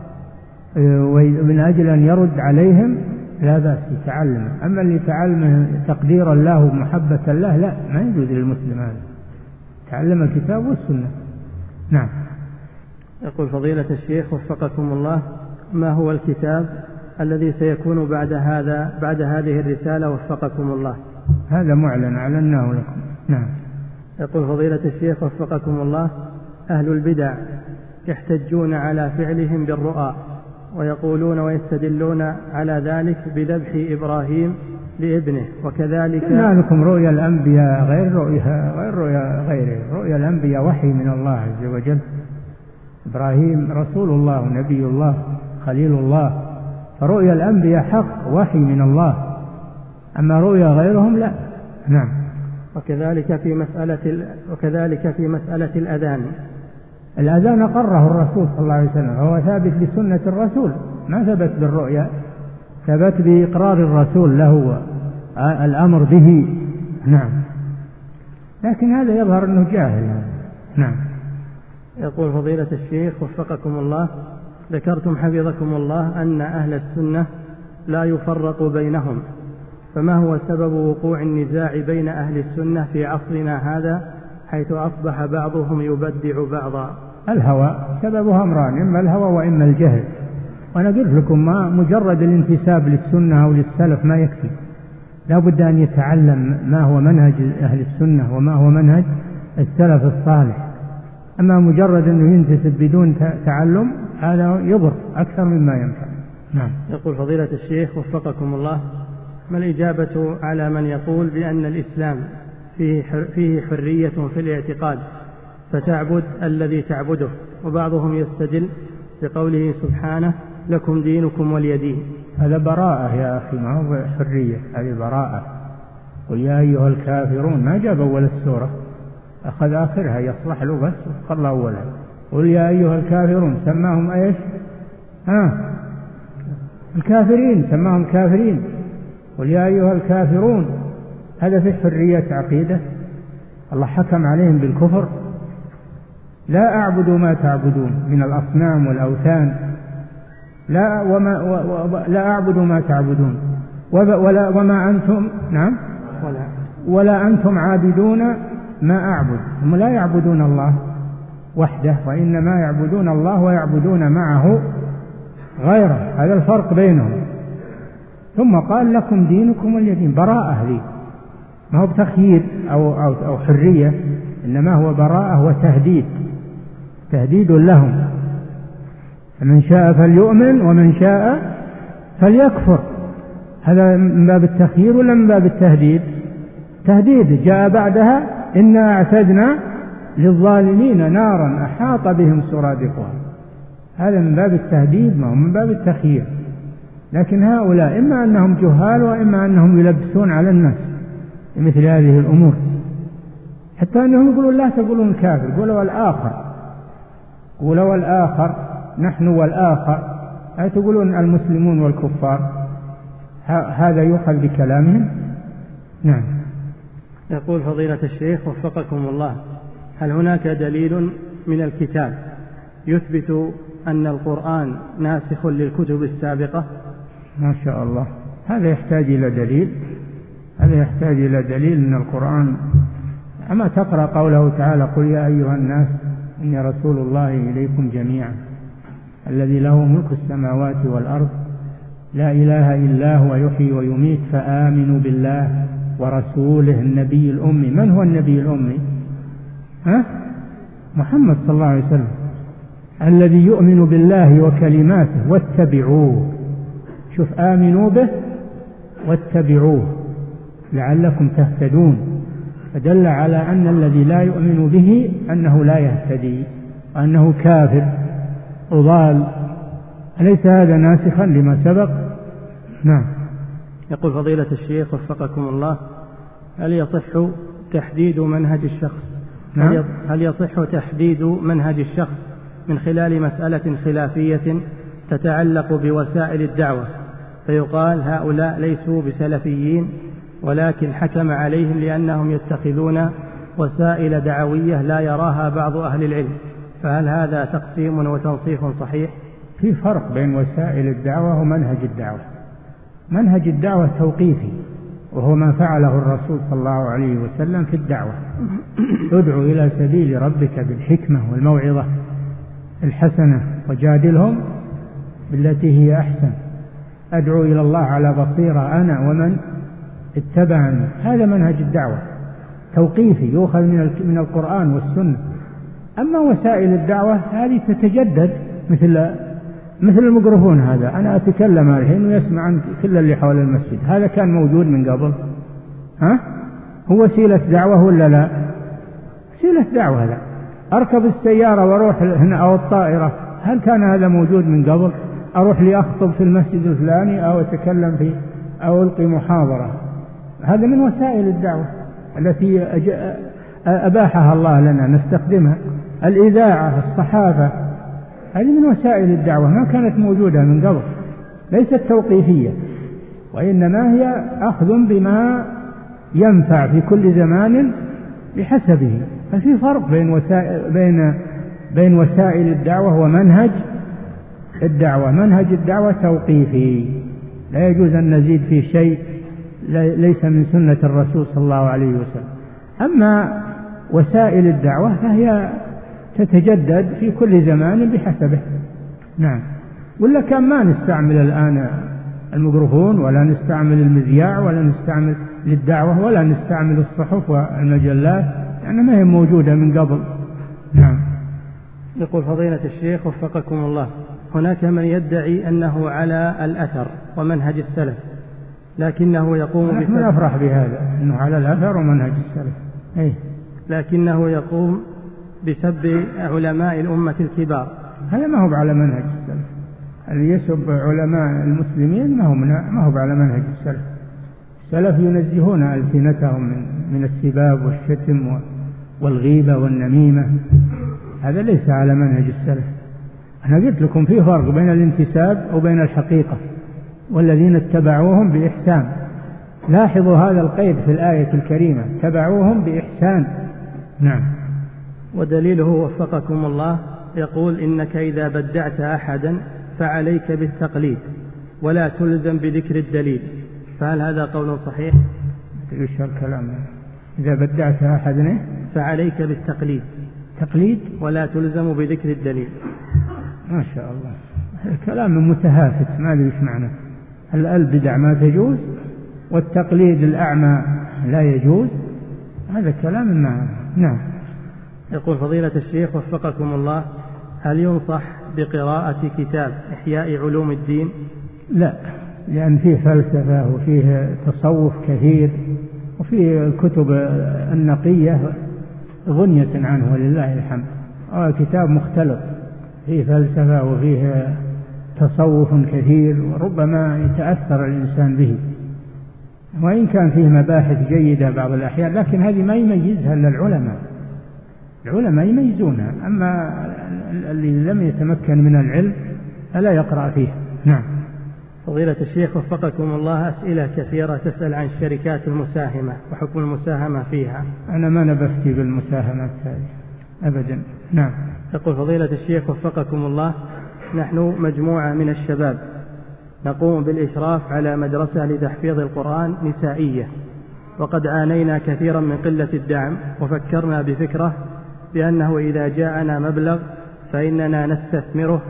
ومن أجل أن يرد عليهم لا بأس يتعلم. أما اللي يتعلم تقديرا له ومحبة له لا، ما يجوز للمسلم هذا. تعلم الكتاب والسنة. نعم. يقول فضيلة الشيخ وفقكم الله، ما هو الكتاب الذي سيكون بعد هذا بعد هذه الرسالة وفقكم الله؟ هذا معلن أعلناه لكم. نعم. يقول فضيلة الشيخ وفقكم الله، أهل البدع يحتجون على فعلهم بالرؤى ويقولون ويستدلون على ذلك بذبح إبراهيم لابنه، وكذلك لكم رؤيا الأنبياء غير رؤيا غير رؤيا غيره. رؤيا الأنبياء وحي من الله عز وجل. إبراهيم رسول الله ونبي الله خليل الله، فرؤيا الأنبياء حق وحي من الله، أما رؤيا غيرهم لا. نعم. وكذلك في مسألة وكذلك في مسألة الأذان. الأذان أقره الرسول صلى الله عليه وسلم، هو ثابت بسنة الرسول، ما ثبت بالرؤيا، ثبت بإقرار الرسول له الأمر به. نعم. لكن هذا يظهر أنه جاهل. نعم. يقول فضيلة الشيخ وفقكم الله، ذكرتم حفظكم الله أن أهل السنة لا يفرق بينهم، فما هو سبب وقوع النزاع بين أهل السنة في عصرنا هذا، حيث أصبح بعضهم يبدع بعضا؟ الهوى سببها أمران، إما الهوى وإما الجهل. وأنا قلت لكم ما مجرد الانتساب للسنة أو للسلف ما يكفي، لا بد أن يتعلم ما هو منهج أهل السنة وما هو منهج السلف الصالح. أما مجرد أنه ينتسب بدون تعلم هذا يضر أكثر مما ينفع. نعم. يقول فضيلة الشيخ وفقكم الله، ما الإجابة على من يقول بأن الإسلام فيه فيه حرية في الاعتقاد، فتعبد الذي تعبده. وبعضهم يستدل بقوله سبحانه لكم دينكم ولي دين. هذا براءة يا أخي، ما هو حرية، هذه براءة. قل يا أيها الكافرون، ما جاب أول السورة، أخذ آخرها يصلح له بس قال أولها. قل يا أيها الكافرون، سماهم إيش؟ ها الكافرين، سماهم كافرين. قل يا أيها الكافرون، هذا في حرية عقيدة؟ الله حكم عليهم بالكفر. لا أعبد ما تعبدون من الأصنام والأوثان، لا وما و و لا أعبد ما تعبدون ولا وما أنتم نعم ولا, ولا أنتم عابدون ما أعبد. هم لا يعبدون الله وحده، وإنما يعبدون الله ويعبدون معه غيره. هذا الفرق بينهم. ثم قال لكم دينكم ولي دين. براءة لي، ما هو بتخيير أو, أو, أو حرية، إنما هو براءة وتهديد، تهديد لهم. فمن شاء فليؤمن ومن شاء فليكفر. هذا من باب التخيير ولا من باب التهديد؟ تهديد. جاء بعدها إنا أعتدنا للظالمين نارا أحاط بهم سرادقها. هذا من باب التهديد، ما هو من باب التخيير. لكن هؤلاء إما أنهم جهال وإما أنهم يلبسون على الناس مثل هذه الأمور، حتى أنهم يقولون لا تقولون كافر، قولوا الآخر، قولوا الآخر، نحن والآخر، لا تقولون المسلمون والكفار. هذا يؤخذ بكلامهم. نعم. يقول فضيلة الشيخ وفقكم الله، هل هناك دليل من الكتاب يثبت أن القرآن ناسخ للكتب السابقة؟ ما شاء الله، هذا يحتاج إلى دليل، هذا يحتاج إلى دليل من القرآن. أما تقرأ قوله تعالى قل يا أيها الناس إني رسول الله إليكم جميعا الذي له ملك السماوات والأرض لا إله إلا هو يحيي ويميت فآمنوا بالله ورسوله النبي الأمي. من هو النبي الأمي؟ ها؟ محمد صلى الله عليه وسلم، الذي يؤمن بالله وكلماته واتبعوه. شوف، آمنوا به واتبعوه لعلكم تهتدون، فدل على أن الذي لا يؤمن به أنه لا يهتدي وأنه كافر وضال. أليس هذا ناسخا لما سبق؟ نعم. يقول فضيلة الشيخ وفقكم الله، هل يصح تحديد منهج الشخص؟ نعم. هل يصح تحديد منهج الشخص من خلال مسألة خلافية تتعلق بوسائل الدعوة، فيقال هؤلاء ليسوا بسلفيين ولكن حكم عليهم لأنهم يتخذون وسائل دعوية لا يراها بعض أهل العلم، فهل هذا تقسيم وتنصيف صحيح؟ في فرق بين وسائل الدعوة ومنهج الدعوة. منهج الدعوة توقيفي، وهو ما فعله الرسول صلى الله عليه وسلم في الدعوة. ادعو إلى سبيل ربك بالحكمة والموعظة الحسنة وجادلهم بالتي هي أحسن. أدعو إلى الله على بصيرة أنا ومن اتبعني. هذا منهج الدعوة توقيفي يؤخذ من القرآن والسنة. أما وسائل الدعوة هذه تتجدد، مثل مثل الميكروفون هذا، أنا أتكلم الحين ويسمع عن كل اللي حول المسجد، هذا كان موجود من قبل؟ ها؟ هو وسيلة دعوة ولا لا؟ وسيلة دعوة. هذا أركب السيارة وأروح هنا أو الطائرة، هل كان هذا موجود من قبل؟ أروح لي أخطب في المسجد الفلاني أو أتكلم في أو ألقي محاضرة، هذا من وسائل الدعوة التي أباحها الله لنا نستخدمها. الإذاعة، الصحافة، هذه من وسائل الدعوة، ما كانت موجودة من قبل، ليست توقيفية، وإنما هي أخذ بما ينفع في كل زمان بحسبه. ففي فرق بين وسائل بين بين وسائل الدعوة ومنهج الدعوة. منهج الدعوة توقيفي، لا يجوز أن نزيد في شيء ليس من سنة الرسول صلى الله عليه وسلم. أما وسائل الدعوة فهي تتجدد في كل زمان بحسبه. نعم. ولا كان ما نستعمل الآن الميكروفون ولا نستعمل المذياع ولا نستعمل للدعوة ولا نستعمل الصحف والمجلات، يعني ما هي موجودة من قبل. نعم. يقول فضيلة الشيخ وفقكم الله، هناك من يدعي أنه على الأثر ومنهج السلف، لكنه يقوم نحن نفرح بهذا، أنه على الأثر ومنهج السلف. أي. لكنه يقوم بسب علماء الأمة الكبار. هذا ما هو على منهج السلف. اللي يسب علماء المسلمين ما هو ما هو على منهج السلف. السلف ينزهون ألسنتهم من من السباب والشتم والغيبة والنميمة. هذا ليس على منهج السلف. أنا قلت لكم في فرق بين الانتساب وبين الحقيقة. والذين اتبعوهم بإحسان. لاحظوا هذا القيد في الآية الكريمة، اتبعوهم بإحسان. نعم. ودليله وفقكم الله يقول إنك إذا بدعت أحدا فعليك بالتقليد ولا تلزم بذكر الدليل، فهل هذا قول صحيح؟ ايش الكلام؟ إذا بدعت أحدا فعليك بالتقليد تقليد ولا تلزم بذكر الدليل. ما شاء الله، كلام متهافت ما أدري ايش معنى. البدع ما تجوز والتقليد الأعمى لا يجوز، هذا كلام ما. نعم. يقول فضيلة الشيخ وفقكم الله، هل ينصح بقراءة كتاب إحياء علوم الدين؟ لا، لأن فيه فلسفة وفيه تصوف كثير وفيه الكتب النقية غنية عنه ولله الحمد. آه كتاب مختلط فيه فلسفة وفيه تصوف كثير وربما يتأثر الإنسان به، وإن كان فيه مباحث جيدة بعض الأحيان، لكن هذه ما يميزها إلا العلماء. العلماء يميزونها، أما اللي لم يتمكن من العلم فلا يقرأ فيه. نعم. فضيلة الشيخ وفقكم الله، أسئلة كثيرة تسأل عن الشركات المساهمة وحكم المساهمة فيها. أنا ما نبفتي بالمساهمات هذه أبدا. نعم. يقول فضيلة الشيخ وفقكم الله، نحن مجموعة من الشباب نقوم بالإشراف على مدرسة لتحفيظ القرآن نسائية، وقد عانينا كثيرا من قلة الدعم، وفكرنا بفكرة بأنه إذا جاءنا مبلغ فإننا نستثمره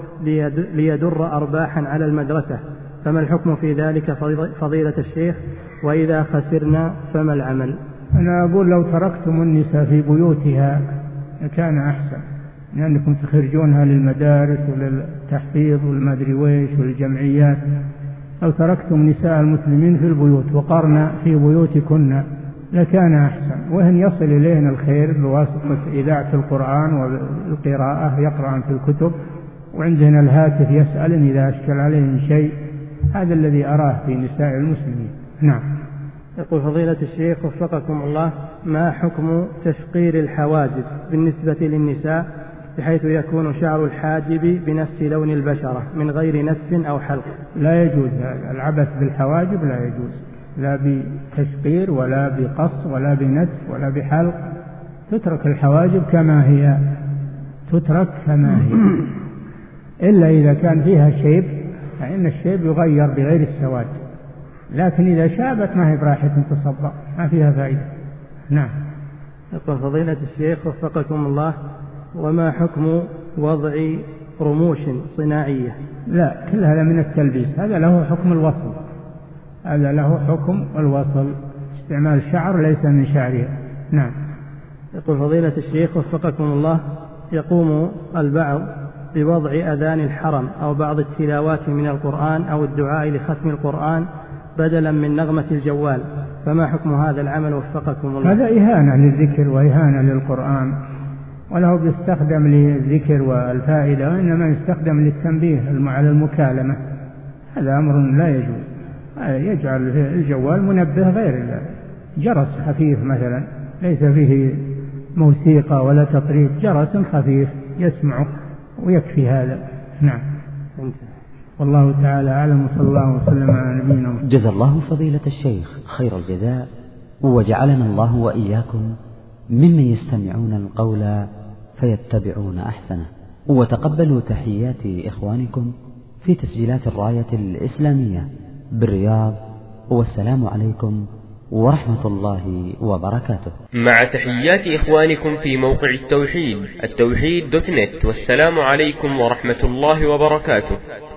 ليدر أرباحا على المدرسة، فما الحكم في ذلك فضيلة الشيخ؟ وإذا خسرنا فما العمل؟ أنا أقول لو تركتم النساء في بيوتها كان أحسن، لأنكم تخرجونها للمدارس وللتحفيظ والمدري ويش والجمعيات. لو تركتم نساء المسلمين في البيوت وقرنا في بيوتكن لكان أحسن، وهن يصل إليهن الخير بواسطة إذاعة القرآن والقراءة، يقرأن في الكتب وعندنا الهاتف يسألن إذا أشكل عليهم شيء. هذا الذي أراه في نساء المسلمين. نعم. يقول فضيلة الشيخ وفقكم الله، ما حكم تشقير الحواجب بالنسبة للنساء بحيث يكون شعر الحاجب بنفس لون البشرة من غير نتف أو حلق؟ لا يجوز العبث بالحواجب، لا يجوز، لا بتشقير ولا بقص ولا بنتف ولا بحلق. تترك الحواجب كما هي، تترك كما هي، إلا إذا كان فيها شيب، فإن الشيب يغير بغير السواد، لكن إذا شابت ما هي براحة تصبغ، ما فيها فائدة. نعم. يقول فضيلة الشيخ وفقكم الله، وما حكم وضع رموش صناعية؟ لا، كل هذا من التلبيس، هذا له حكم الوصل، هذا له حكم الوصل، استعمال شعر ليس من شعرها. نعم. يقول فضيلة الشيخ وفقكم الله، يقوم البعض بوضع أذان الحرم أو بعض التلاوات من القرآن أو الدعاء لختم القرآن بدلا من نغمة الجوال، فما حكم هذا العمل وفقكم الله؟ هذا إهانة للذكر وإهانة للقرآن، وله بيستخدم للذكر والفائدة، وإنما يستخدم للتنبيه على المكالمة. هذا أمر لا يجوز. يجعل الجوال منبه غير جرس خفيف مثلا، ليس فيه موسيقى ولا تطريب، جرس خفيف يسمعه ويكفي هذا. نعم. والله تعالى أعلم، وصلى الله وسلم على نبينا محمد. جزا الله فضيلة الشيخ خير الجزاء، وجعلنا الله وإياكم ممن يستمعون القول فيتبعون أحسنه. وتقبلوا تحيات إخوانكم في تسجيلات الراية الإسلامية بالرياض، والسلام عليكم ورحمة الله وبركاته. مع تحيات إخوانكم في موقع التوحيد التوحيد دوت نت، والسلام عليكم ورحمة الله وبركاته.